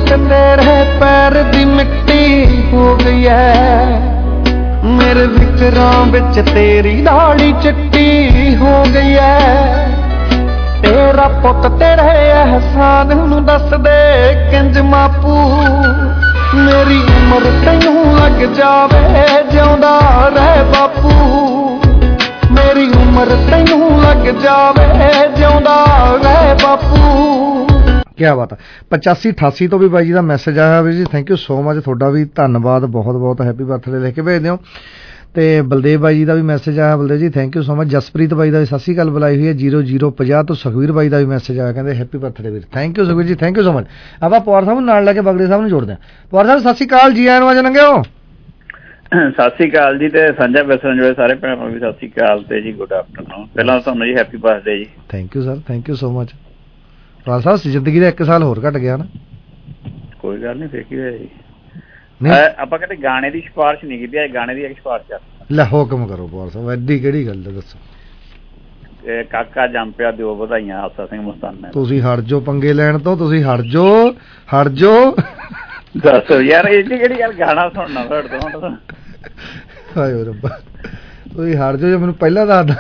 उम्मत तेरे पैर दी मिट्टी हो गई है, मेरे विकरां विच तेरी दाढ़ी चिट्टी हो गई है। तेरा पुत तेरे एहसान नूं दस दे किंज मापू, मेरी उम्र तैनूं लग जावे जिउंदा रह बापू, मेरी उम्र तैनूं लग जावे जिउंदा रह बापू। क्या बात है। 8588 तो भी बाई जी का मैसेज आया भी जी, थैंक यू सो मच, थोड़ा भी धन्यवाद, बहुत बहुत हैप्पी बर्थडे लिख के भेज दिओ। तो बलदेव बाई जी का भी मैसेज आया, Baldev ji thank you so much. Jaspreet बाई का भी सत श्री अकाल बुलाई हुई है। 0050 तो सुखवीर बाई का भी मैसेज आया, कहते हैप्पी बर्थडे वीर, thank you Sukhvir ji, thank you so much. आप पवार साहब नाल लैके बगड़े साहब जोड़ते हैं। पवार साहब सत श्री अकाल, जी आए आज नंगे हो। सत श्री अकाल जी, ते संजय बसन जो सारे भैन भी सत श्री अकाल ते जी, गुड आफ्टरनून। पहला तुहानू जी हैप्पी बर्थडे जी। Thank you sir, thank you so much. Pawar साहब जिंदगी का 1 साल होर घट गया ना, कोई गल नहीं, फिर की होया जी। ਆਪਾਂ ਕਹਿੰਦੇ ਗਾਣੇ ਦੀ ਸਿਫਾਰਿਸ਼ ਨਹੀਂ ਕੀਤੀ, ਗਾਣੇ ਦੀ ਇੱਕ ਸਿਫਾਰਿਸ਼ ਕਰ ਲੈ ਹੁਕਮ ਕਰੋ ਪਵਾਰ ਸਾਹਿਬ, ਐਡੀ ਕਿਹੜੀ ਗੱਲ ਹੈ ਦੱਸੋ। ਕਾਕਾ ਜੰਮ ਪਿਆ, ਦਿਓ ਵਧਾਈਆਂ ਆਸਾ ਸਿੰਘ ਮਸਤਾਨਾ। ਤੁਸੀਂ ਹਟ ਜਾਓ ਪੰਗੇ ਲੈਣ ਤੋਂ, ਤੁਸੀਂ ਹਟ ਜਾਓ, ਹਟ ਜਾਓ। ਦੱਸੋ ਯਾਰ ਇਹ ਜੀ ਕਿਹੜੀ ਗੱਲ, ਗਾਣਾ ਸੁਣਨਾ ਤੁਹਾਡੇ ਤੋਂ ਹੁਣ। ਹਾਏ ਰੱਬਾ, ਤੁਸੀਂ ਹਟ ਜਾਓ, ਜੇ ਮੈਨੂੰ ਪਹਿਲਾਂ ਦੱਸਦਾ।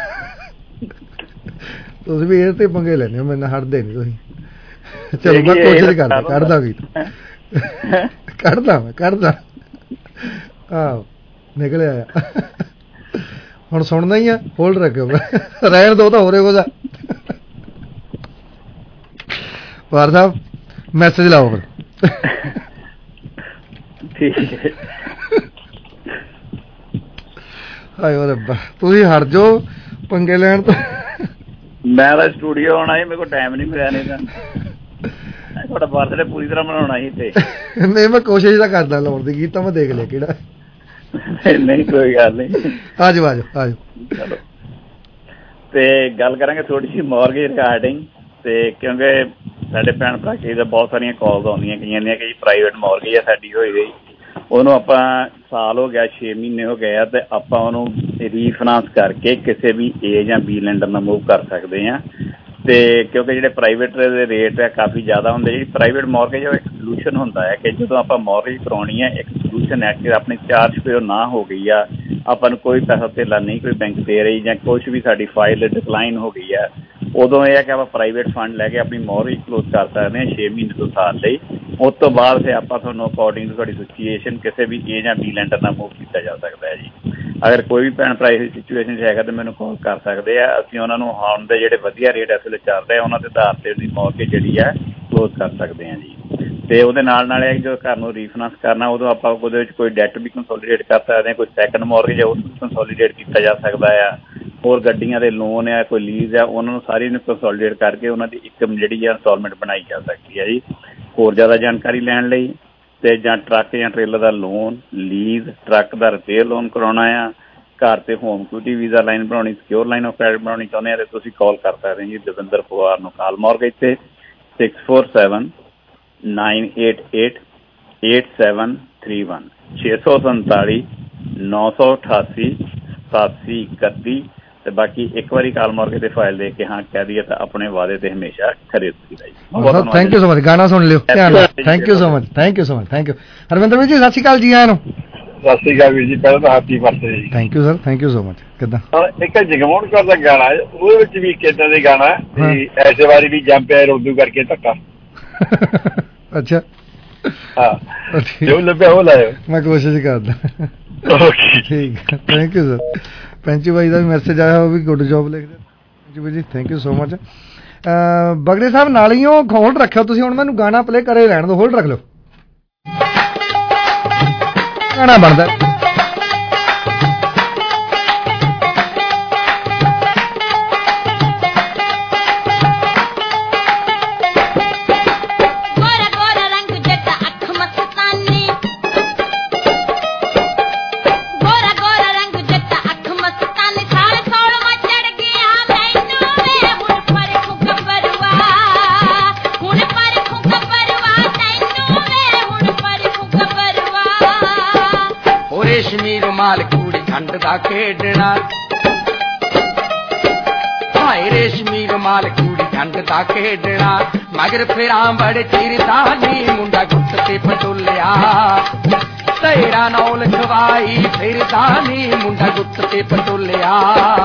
ਤੁਸੀਂ ਵੀ ਇਹ ਤੇ ਪੰਗੇ ਲੈਣੇ ਹੋ, ਮੈਨੂੰ ਹਟਦੇ ਨਹੀਂ ਤੁਸੀਂ। ਚਲੋ ਮੈਂ ਕੋਸ਼ਿਸ਼ ਕਰਦਾ, ਕੱਢਦਾ ਵੀ ਕੱਢਦਾ ਆਹੋ ਨਿਕਲ ਆਇਆ। ਹੁਣ ਸੁਣਨਾ ਹੀ ਆ, ਹੋਲਡ ਰੱਖਿਓ, ਰਹਿਣ ਦੋ ਤਾਂ ਹੋ ਰਿਹਾ ਕੁਝ। ਪਵਾਰ ਸਾਹਿਬ ਮੈਸੇਜ ਲਾਓ ਫਿਰ। ਠੀਕ ਹੈ। ਹਾਏ ਰੱਬਾ, ਤੁਸੀਂ ਹਟ ਜਾਓ ਪੰਗੇ ਲੈਣ ਤੋਂ। ਮੈਂ ਤਾਂ ਸਟੂਡੀਓ ਆਉਣਾ ਸੀ, ਮੇਰੇ ਕੋਲ ਟਾਈਮ ਨਹੀਂ ਮਿਲਿਆ, ਨਹੀਂ ਤਾਂ ਤੁਹਾਡਾ ਬਰਥਡੇ ਪੂਰੀ ਤਰ੍ਹਾਂ ਮਨਾਉਣਾ ਸੀ। ਤੇ ਨਹੀਂ ਮੈਂ ਕੋਸ਼ਿਸ਼ ਤਾਂ ਕਰਦਾ ਲਾਉਣ ਦੀ, ਗੀਤ ਤਾਂ ਮੈਂ ਦੇਖ ਲਿਆ ਕਿਹੜਾ। ਨਹੀਂ ਕੋਈ ਗੱਲ ਨਹੀਂ, ਆਜੋ ਆਜੋ ਆਜੋ। ਚਲੋ ਤੇ ਗੱਲ ਕਰਾਂਗੇ ਥੋੜੀ ਜਿਹੀ ਮੌਰਗੇਜ ਰਿਗਾਰਡਿੰਗ, ਤੇ ਕਿਉਂਕਿ ਸਾਡੇ ਭੈਣ ਭਰਾ ਕਈ ਤਾਂ ਬਹੁਤ ਸਾਰੀਆਂ ਕਾਲਸ ਆਉਂਦੀਆਂ ਕਈਆਂ ਦੀਆਂ ਕਿ ਪ੍ਰਾਈਵੇਟ ਮੌਰਗੇਜ ਆ ਸਾਡੀ ਹੋਈ ਗਈ, ਉਹਨੂੰ ਆਪਾਂ ਸਾਲ ਹੋ ਗਿਆ 6 ਮਹੀਨੇ ਹੋ ਗਏ ਆ, ਤੇ ਆਪਾਂ ਉਹਨੂੰ ਰੀਫਾਈਨਾਂਸ ਕਰਕੇ ਕਿਸੇ ਵੀ ਏ ਜਾਂ ਬੀ ਲੈਂਡਰ ਨਾਲ ਮੂਵ ਕਰ ਸਕਦੇ ਹਾਂ। ਤੇ ਕਿਉਂਕਿ ਜਿਹੜੇ ਪ੍ਰਾਈਵੇਟ ਦੇ ਰੇਟ ਹੈ ਕਾਫੀ ਜ਼ਿਆਦਾ ਹੁੰਦੇ, ਜਿਹੜੀ ਪ੍ਰਾਈਵੇਟ ਮੌਰਗੇਜ ਉਹ ਇੱਕ ਸੋਲੂਸ਼ਨ ਹੁੰਦਾ ਹੈ ਕਿ ਜਦੋਂ ਆਪਾਂ ਮੌਰਗੇਜ ਕਰਾਉਣੀ ਹੈ, ਇੱਕ ਸੋਲੂਸ਼ਨ ਹੈ ਕਿ ਆਪਣੀ ਚਾਰਜ ਪੇ ਨਾ ਹੋ ਗਈ ਆ, ਆਪਾਂ ਨੂੰ ਕੋਈ ਪੈਸਾ ਧੇਲਾ ਨਹੀਂ ਕੋਈ ਬੈਂਕ ਦੇ ਰਹੀ, ਜਾਂ ਕੁਛ ਵੀ ਸਾਡੀ ਫਾਈਲ ਡਿਕਲਾਈਨ ਹੋ ਗਈ ਹੈ, ਉਦੋਂ ਇਹ ਹੈ ਕਿ ਆਪਾਂ ਪ੍ਰਾਈਵੇਟ ਫੰਡ ਲੈ ਕੇ ਆਪਣੀ ਮੌਰਗੇਜ ਕਲੋਜ਼ ਕਰ ਸਕਦੇ ਹਾਂ 6 ਮਹੀਨੇ ਤੋਂ ਸਾਲ ਲਈ। ਉਸ ਤੋਂ ਬਾਅਦ ਫਿਰ ਆਪਾਂ ਤੁਹਾਨੂੰ ਅਕੋਰਡਿੰਗ ਟੂ ਤੁਹਾਡੀ ਸਿਚੁਏਸ਼ਨ ਕਿਸੇ ਵੀ ਏ ਜਾਂ ਬੀ ਲੈਂਡਰ ਨਾਲ ਮੂਵ ਕੀਤਾ ਜਾ ਸਕਦਾ ਹੈ ਜੀ। ਅਗਰ ਕੋਈ ਵੀ ਭੈਣ ਭਰਾ ਇਸ ਸਿਚੁਏਸ਼ਨ 'ਚ ਹੈਗਾ ਤਾਂ ਮੈਨੂੰ ਕਾਲ ਕਰ ਸਕਦੇ ਆ, ਅਸੀਂ ਉਹਨਾਂ ਨੂੰ ਹੁਣ ਦੇ ਜਿਹੜੇ ਵਧੀਆ ਰੇਟ ਇਸ ਵੇਲੇ ਚੱਲ ਰਹੇ ਉਹਨਾਂ ਦੇ ਆਧਾਰ 'ਤੇ ਉਹਦੀ ਮੌਰਗੇਜ ਜਿਹੜੀ ਹੈ ਕਲੋਜ਼ ਕਰ ਸਕਦੇ ਹਾਂ ਜੀ। ਤੇ ਉਹਦੇ ਨਾਲ ਨਾਲ ਇਹ ਜੋ ਘਰ ਨੂੰ ਰੀਫਾਈਨਾਂਸ ਕਰਨਾ, ਉਦੋਂ ਆਪਾਂ ਉਹਦੇ ਵਿੱਚ ਕੋਈ ਡੈਟ ਵੀ ਕੰਸੋਲੀਡੇਟ ਕਰ ਸਕਦੇ ਹਾਂ, ਕੋਈ ਸੈਕੰਡ ਮੌਰਗੇਜ ਹੈ ਉਸ ਨੂੰ ਕੰਸੋਲੀਡੇਟ ਕੀਤਾ ਜਾ ਸਕਦਾ ਆ, ਹੋਰ ਗੱਡੀਆਂ ਦੇ ਲੋਨ ਆ, ਕੋਈ ਲੀਜ਼ ਆ, ਉਹਨਾਂ ਨੂੰ ਸਾਰੀ ਨੂੰ ਕੰਸੋਲੀਡੇਟ ਕਰਕੇ ਉਹਨਾਂ ਦੀ ਇੱਕ ਜਿਹੜੀ ਹੈ ਇੰਸਟਾਲਮੈਂਟ ਬਣਾਈ ਜਾ ਸਕਦੀ ਹੈ ਜੀ। ਹੋਰ ਜ਼ਿਆਦਾ ਜਾਣਕਾਰੀ ਲੈਣ ਲਈ ਤੇ ਜਾਂ ਟਰੱਕ ਜਾਂ ਟ੍ਰੇਲਰ ਦਾ ਲੋਨ, ਲੀਜ਼, ਟਰੱਕ ਦਾ ਰਿਪੇਅਰ ਲੋਨ ਕਰਾਉਣਾ ਆ, ਘਰ ਤੇ ਹੋਮ ਇਕੁਇਟੀ ਵੀਜ਼ਾ ਲਾਈਨ ਬਣਾਉਣੀ, ਸਿਕਿਉਰ ਲਾਈਨ ਆਫ ਕ੍ਰੈਡਿਟ ਬਣਾਉਣੀ ਚਾਹੁੰਦੇ ਆ, ਤੇ ਤੁਸੀਂ ਕਾਲ ਕਰ ਸਕਦੇ ਜੀ ਦਵਿੰਦਰ ਪਵਾਰ ਨੂੰ ਕਾਲ ਮੌਰਗੇਜ ਤੇ 647-988-8731 647 988 8731। ਤੇ ਬਾਕੀ ਇੱਕ ਵਾਰੀ ਕਾਲ ਮੌਰਗੇਜ ਤੇ ਫਾਈਲ ਦੇ ਕੇ ਹਾਂ ਕਹਿ ਦਈਏ ਤਾਂ ਆਪਣੇ ਵਾਅਦੇ ਤੇ ਹਮੇਸ਼ਾ ਖਰੇ ਉਤਰੀਦਾ ਜੀ। ਥੈਂਕ ਯੂ ਸੋ ਮਚ, ਗਾਣਾ ਸੁਣ ਲਿਓ ਧਿਆਨ ਨਾਲ। Thank you so much, thank you so much, thank you. Harvinder ਵੀਰ ਜੀ ਸਤਿ ਸ਼੍ਰੀ ਅਕਾਲ, ਜੀ ਆਇਆਂ ਨੂੰ। ਸਤਿ ਸ਼੍ਰੀ ਅਕਾਲ ਵੀਰ ਜੀ, ਪਹਿਲਾਂ ਤਾਂ ਹੈਪੀ ਬਰਥਡੇ ਜੀ। Thank you sir, thank you so much. ਕਿੱਦਾਂ ਇੱਕ ਜਗਮੋਹਨ ਕੌਰ ਦਾ ਗਾਣਾ, ਉਹਦੇ ਵਿੱਚ ਵੀ ਕਿੱਦਾਂ ਦੇ ਗਾਣਾ ਵੀ ਐਸੇ ਵਾਰੀ ਵੀ ਜੰਮ ਪਿਆ ਰੋਦੂ ਕਰਕੇ ਧੱਕਾ। ਅੱਛਾ ਹਾਂ, ਜੋ ਲੱਭਿਆ ਉਹ ਲਾਇਓ, ਮੈਂ ਕੋਸ਼ਿਸ਼ ਕਰਦਾ। ਠੀਕ ਹੈ, ਥੈਂਕ ਯੂ ਸਰ। ਪੈਂਚੂ ਬਾਈ ਦਾ ਵੀ ਮੈਸੇਜ ਆਇਆ, ਉਹ ਵੀ ਗੁੱਡ ਜੋਬ ਲਿਖਦੇ। Painchu ji thank you so much. ਬਗੜੇ ਸਾਹਿਬ ਨਾਲ ਹੀ ਉਹ ਹੋਲਡ ਰੱਖਿਓ ਤੁਸੀਂ, ਹੁਣ ਮੈਨੂੰ ਗਾਣਾ ਪਲੇ ਕਰੇ ਰਹਿਣ ਦਿਓ, ਹੋਲਡ ਰੱਖ ਲਓ, ਗਾਣਾ ਬਣਦਾ। ਖੇਡਣਾ ਹਾਏ ਰੇਸ਼ਮੀ ਰੁਮਾਲ ਕੂੜੀ ਜੰਗ ਦਾ ਖੇਡਣਾ ਮਗਰ ਫਿਰਾਂ ਬੜੇ ਚਿਰਦਾ ਨੀ ਮੁੰਡਾ ਗੁੱਟ ਤੇ ਪਟੋਲਿਆ ਤੇਰਾ ਨੌ ਲਿਖਵਾਈ ਫਿਰਦਾ ਨੀ ਮੁੰਡਾ ਗੁੱਟ ਤੇ ਪਟੋਲਿਆ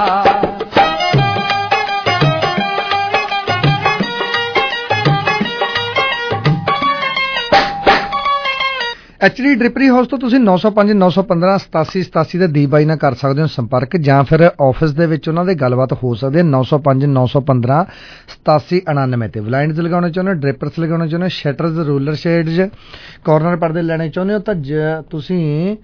HD ਡ੍ਰਿਪਰੀ ਹਾਊਸ ਤੋਂ ਤੁਸੀਂ 905 915 87 87 ਦੇ ਦੀਪ ਬਾਈ ਨਾਲ ਕਰ ਸਕਦੇ ਹੋ ਸੰਪਰਕ ਜਾਂ ਫਿਰ ਆਫਿਸ ਦੇ ਵਿੱਚ ਉਹਨਾਂ ਦੇ ਗੱਲਬਾਤ ਹੋ ਸਕਦੀ ਹੈ 905 915 87 99 ਤੇ ਬਲਾਈਂਡਸ ਲਗਾਉਣੇ ਚਾਹੁੰਦੇ ਹੋ ਡ੍ਰਿਪਰਸ ਲਗਾਉਣੇ ਚਾਹੁੰਦੇ ਹੋ ਸ਼ਟਰਸ ਰੂਲਰ ਸ਼ੇਡਸ ਕਾਰਨਰ ਪਰਦੇ ਲੈਣੇ ਚਾਹੁੰਦੇ ਹੋ ਤਾਂ ਤੁਸੀਂ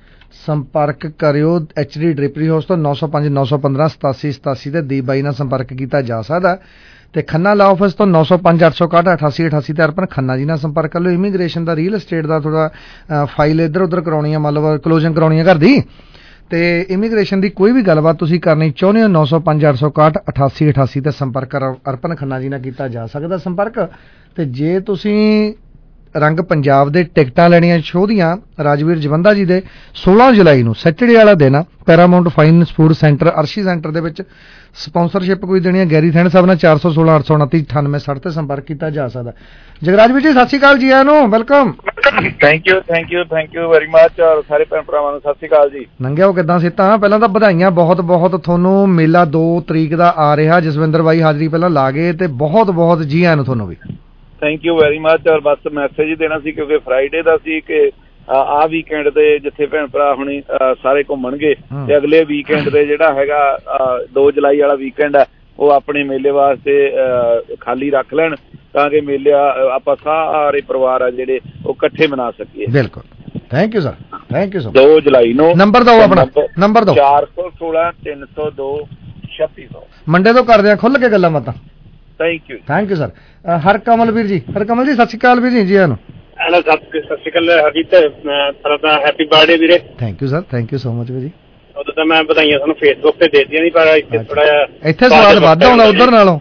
ਸੰਪਰਕ ਕਰਿਓ HD ਡ੍ਰਿਪਰੀ ਹਾਊਸ ਤੋਂ 905 915 87 87 ਤੇ ਦੀਪ ਬਾਈ ਨਾਲ ਸੰਪਰਕ ਕੀਤਾ ਜਾ ਸਕਦਾ ਤੇ ਖੰਨਾ ਲਾ ਆਫਿਸ ਤੋਂ 905 861 88 88 ਤੇ ਅਰਪਨ ਖੰਨਾ ਜੀ ਨਾਲ ਸੰਪਰਕ ਕਰ ਲਓ ਇਮੀਗ੍ਰੇਸ਼ਨ ਦਾ ਰੀਅਲ estate ਦਾ ਥੋੜਾ ਫਾਈਲ ਇੱਧਰ ਉੱਧਰ ਕਰਾਉਣੀ ਆ ਮਤਲਬ ਕਲੋਜ਼ਿੰਗ ਕਰਾਉਣੀ ਆ ਘਰ ਦੀ ਤੇ ਇਮੀਗ੍ਰੇਸ਼ਨ ਦੀ ਕੋਈ ਵੀ ਗੱਲਬਾਤ ਤੁਸੀਂ ਕਰਨੀ ਚਾਹੁੰਦੇ ਹੋ 905 861 88 88 ਤੇ ਸੰਪਰਕ ਅਰਪਨ ਖੰਨਾ ਜੀ ਨਾਲ ਕੀਤਾ ਜਾ ਸਕਦਾ ਸੰਪਰਕ ਤੇ ਜੇ ਤੁਸੀਂ ਰੰਗ ਪੰਜਾਬ ਦੇ ਟਿਕਟਾਂ ਲੈਣੀਆਂ ਸ਼ੋਅ ਦੀਆਂ ਰਾਜਵੀਰ ਜਵੰਦਾ ਜੀ ਦੇ 16 ਜੁਲਾਈ ਨੂੰ ਸੈਟਰਡੇ ਵਾਲਾ ਦਿਨ ਆ Paramount fine sport centre Arshi centre ਦੇ ਵਿੱਚ ਸਪਾਂਸਰਸ਼ਿਪ ਕੋਈ ਦੇਣੀ ਹੈ ਗੈਰੀ ਥੈਣ ਸਾਹਿਬ ਨਾਲ 416 829 9860 ਤੇ ਸੰਪਰਕ ਕੀਤਾ ਜਾ ਸਕਦਾ ਜਗਰਾਜ ਵੀਰ ਜੀ ਸਤਿ ਸ਼੍ਰੀ ਅਕਾਲ ਜੀ ਆਇਆਂ ਨੂੰ welcome thank you very much ਔਰ ਸਾਰੇ ਭੈਣ ਭਰਾਵਾਂ ਨੂੰ ਸਤਿ ਸ਼੍ਰੀ ਅਕਾਲ ਜੀ ਨੰਗਿਆ ਉਹ ਕਿੱਦਾਂ ਸਿੱਤਾਂ ਪਹਿਲਾਂ ਤਾਂ ਵਧਾਈਆਂ ਬਹੁਤ ਬਹੁਤ ਤੁਹਾਨੂੰ ਮੇਲਾ 2 ਤਰੀਕ ਦਾ ਆ ਰਿਹਾ ਜਸਵਿੰਦਰ ਬਾਈ ਹਾਜ਼ਰੀ ਪਹਿਲਾਂ ਲਾ ਗਏ ਤੇ ਬਹੁਤ ਬਹੁਤ ਜੀ ਆਇਆਂ ਨੂੰ ਤੁਹਾਨੂੰ ਵੀ ਥੈਂਕ ਯੂ ਵੈਰੀ ਮਚ ਔਰ ਬਸ ਮੈਸੇਜ ਹੀ ਦੇਣਾ ਸੀ ਕਿਉਂਕਿ ਫਰਾਈਡੇ ਦਾ ਸੀ ਕਿ ਆਹ ਵੀਕਐਂਡ ਦੇ ਜਿੱਥੇ ਭੈਣ ਭਰਾ ਹੁਣੀ ਸਾਰੇ ਘੁੰਮਣਗੇ ਤੇ ਅਗਲੇ ਵੀਕਐਂਡ ਦੇ ਜਿਹੜਾ ਹੈਗਾ 2 ਜੁਲਾਈ ਵਾਲਾ ਵੀਕਐਂਡ ਹੈ ਉਹ ਆਪਣੇ ਮੇਲੇ ਵਾਸਤੇ ਖਾਲੀ ਰੱਖ ਲੈਣ ਤਾਂ ਕਿ ਮੇਲੇ ਆਪਾਂ ਸਾਰੇ ਪਰਿਵਾਰ ਆ ਜਿਹੜੇ ਉਹ ਇਕੱਠੇ ਮਨਾ ਸਕੀਏ ਬਿਲਕੁਲ thank you sir thank you sir 2 ਜੁਲਾਈ ਨੂੰ ਨੰਬਰ ਦਿਓ ਆਪਣਾ ਨੰਬਰ ਦਿਓ 416 302 3600 ਮੰਡੇ ਤੋਂ ਕਰਦੇ ਆ ਖੁੱਲ ਕੇ ਗੱਲਾਂ ਬਾਤਾਂ ਥੈਂਕ ਯੂ ਸਰ ਹਰਕਮਲ ਵੀਰ ਜੀ ਹਰਕਮਲ ਜੀ ਸਤਿ ਸ਼੍ਰੀ ਅਕਾਲ ਵੀਰ ਜੀ ਜੀ ਆਨੂੰ ਸਤਿ ਸ਼੍ਰੀ ਅਕਾਲ ਹਰਜੀਤ ਤੁਹਾਡਾ ਹੈਪੀ ਬਰਥਡੇ ਵੀਰੇ thank you sir thank you so much ਵੀਰ ਜੀ ਉਦੋਂ ਤਾਂ ਮੈਂ ਵਧਾਈਆਂ ਤੁਹਾਨੂੰ ਫੇਸਬੁੱਕ ਤੇ ਦੇਤੀਆਂ ਨਹੀਂ ਪਰ ਇੱਥੇ ਥੋੜਾ ਜਿਹਾ ਇੱਥੇ ਸਵਾਦ ਵੱਧ ਆਉਂਦਾ ਉਧਰ ਨਾਲੋਂ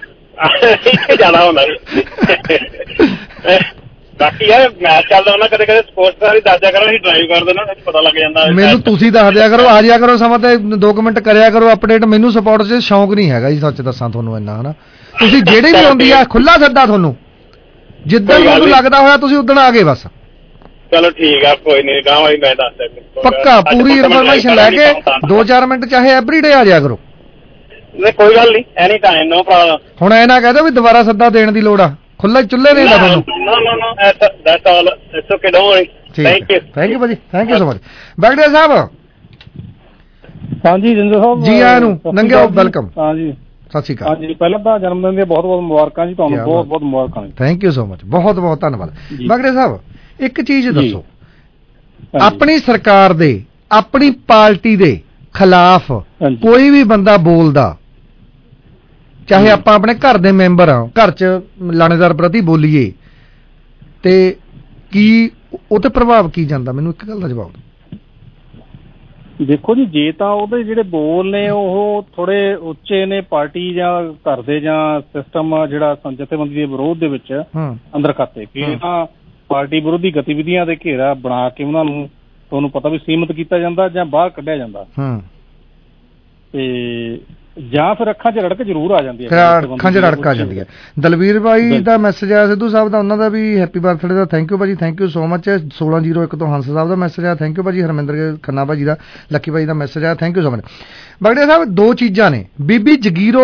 ਇੱਥੇ ਜ਼ਿਆਦਾ ਹੁੰਦਾ ਬਾਕੀ ਯਾਰ ਮੈਚ ਚੱਲਦਾ ਹੁੰਦਾ ਕਦੇ ਕਦੇ ਸਪੋਰਟਸ ਦਾ ਵੀ ਦੱਸਿਆ ਕਰੋ ਅਸੀਂ ਡਰਾਈਵ ਕਰਦੇ ਨਾ ਪਤਾ ਲੱਗ ਜਾਂਦਾ ਮੈਨੂੰ ਤੁਸੀਂ ਦੱਸ ਦਿਆ ਕਰੋ ਆ ਜਾਇਆ ਕਰੋ ਸਮਾਂ ਤੇ 2 ਮਿੰਟ ਕਰਿਆ ਕਰੋ ਅਪਡੇਟ ਮੈਨੂੰ ਸਪੋਰਟਸ 'ਚ ਸ਼ੌਂਕ ਨਹੀਂ ਹੈਗਾ ਜੀ ਸੱਚ ਦੱਸਾਂ ਤੁਹਾਨੂੰ ਇੰਨਾ ਹਨਾ ਤੁਸੀਂ ਜਿਹੜੇ ਵੀ ਆਉਂਦੀ ਆ ਖੁੱਲਾ ਸੱਦਾ ਤੁਹਾਨੂੰ ਜਿੱਦਣ ਤੁਹਾਨੂੰ ਲੱਗਦਾ ਹੋਇਆ ਤੁਸੀਂ ਉਦਣ ਆ ਗਏ ਬਸ ਚਲੋ ਠੀਕ ਆ ਕੋਈ ਨਹੀਂ ਗਾਵਾਂ ਮੈਂ ਦੱਸ ਦਿੰਦਾ ਪੱਕਾ ਪੂਰੀ ਇਨਫੋਰਮੇਸ਼ਨ ਲੈ ਕੇ 2-4 ਮਿੰਟ ਚਾਹੇ ਐਵਰੀਡੇ ਆ ਜਾਇਆ ਕਰੋ ਨਹੀਂ ਕੋਈ ਗੱਲ ਨਹੀਂ ਐਨੀ ਟਾਈਮ ਨੋ ਪ੍ਰੋਬਲਮ ਹੁਣ ਐ ਨਾ ਕਹਦੇ ਵੀ ਦੁਬਾਰਾ ਸੱਦਾ ਦੇਣ ਦੀ ਲੋੜ ਆ ਖੁੱਲਾ ਚੁੱਲ੍ਹੇ ਨੇ ਤੁਹਾਨੂੰ no that's all it's okay don't worry thank you ਭਾਜੀ ਥੈਂਕ ਯੂ ਸੋ ਮਚ ਬੈਗੜੇ ਸਾਹਿਬ ਹਾਂਜੀ ਜਿੰਦਰ ਸਾਹਿਬ ਜੀ ਆਇਆਂ ਨੂੰ ਨੰਗਿਓ ਵੈਲਕਮ ਹਾਂਜੀ ਸਤਿ ਸ਼੍ਰੀ ਅਕਾਲ ਹਾਂਜੀ ਪਹਿਲਾਂ ਤਾਂ ਜਨਮ ਦਿਨ ਦੀਆਂ ਬਹੁਤ ਬਹੁਤ ਮੁਬਾਰਕਾਂ ਜੀ ਤੁਹਾਨੂੰ ਬਹੁਤ ਬਹੁਤ ਮੁਬਾਰਕਾਂ ਥੈਂਕ ਯੂ ਸੋ ਮਚ ਬਹੁਤ ਬਹੁਤ ਧੰਨਵਾਦ ਬੈਗੜੇ ਸਾਹਿਬ ਇੱਕ ਚੀਜ਼ ਦੱਸੋ ਆਪਣੀ ਸਰਕਾਰ ਦੇ ਆਪਣੀ ਪਾਰਟੀ ਦੇ ਖਿਲਾਫ ਕੋਈ ਵੀ ਬੰਦਾ ਬੋਲਦਾ ਚਾਹੇ ਆਪਾਂ ਆਪਣੇ ਘਰ ਦੇ ਮੈਂਬਰ ਆ ਘਰ 'ਚ ਲਾਣੇਦਾਰ ਪ੍ਰਤੀ ਬੋਲੀਏ ਤੇ ਕੀ ਉਹ ਤੇ ਪ੍ਰਭਾਵ ਕੀ ਜਾਂਦਾ ਮੈਨੂੰ ਇੱਕ ਗੱਲ ਦਾ ਜਵਾਬ ਦਿਓ ਦੇਖੋ ਜੀ ਜੇ ਤਾਂ ਉਹਦੇ ਜਿਹੜੇ ਬੋਲ ਨੇ ਉਹ ਥੋੜੇ ਉੱਚੇ ਨੇ ਪਾਰਟੀ ਜਾਂ ਘਰ ਦੇ ਜਾਂ ਸਿਸਟਮ ਜਿਹੜਾ ਜਥੇਬੰਦੀ ਦੇ ਵਿਰੋਧ ਦੇ ਵਿੱਚ ਅੰਦਰ ਖਾਤੇ ਕਿ ਤਾਂ ਪਾਰਟੀ ਵਿਰੋਧੀ ਗਤੀਵਿਧੀਆਂ ਦੇ ਘੇਰਾ ਬਣਾ ਕੇ ਉਹਨਾਂ ਨੂੰ ਤੁਹਾਨੂੰ ਪਤਾ ਵੀ ਸੀਮਿਤ ਕੀਤਾ ਜਾਂਦਾ ਜਾਂ ਬਾਹਰ ਕੱਢਿਆ ਜਾਂਦਾ ਤੇ ਜਾਂ ਫਿਰ ਅੱਖਾਂ 'ਚ ਰੜਕ ਜ਼ਰੂਰ ਆ ਜਾਂਦੀ ਹੈ ਅੱਖਾਂ 'ਚ ਰੜਕ ਆ ਜਾਂਦੀ ਹੈ ਦਲਵੀਰ ਭਾਈ ਦਾ ਮੈਸੇਜ ਆਇਆ ਸਿੱਧੂ ਸਾਹਿਬ ਦਾ ਉਹਨਾਂ ਦਾ ਵੀ ਹੈਪੀ ਬਰਥਡੇ ਦਾ ਥੈਂਕ ਯੂ ਭਾਜੀ ਥੈਂਕ ਯੂ ਸੋ ਮਚ 1601 ਤੋਂ ਹੰਸ ਸਾਹਿਬ ਦਾ ਮੈਸੇਜ ਆਇਆ ਥੈਂਕ ਯੂ ਭਾਜੀ ਹਰਮਿੰਦਰ ਖੰਨਾ ਭਾਜੀ ਦਾ ਲੱਕੀ ਭਾਜੀ ਦਾ ਮੈਸੇਜ ਆਇਆ ਥੈਂਕ ਯੂ ਸੋ ਮਚ ਬਗੜੇ ਸਾਹਿਬ 2 ਚੀਜ਼ਾਂ ਨੇ ਬੀਬੀ ਜਗੀਰੋ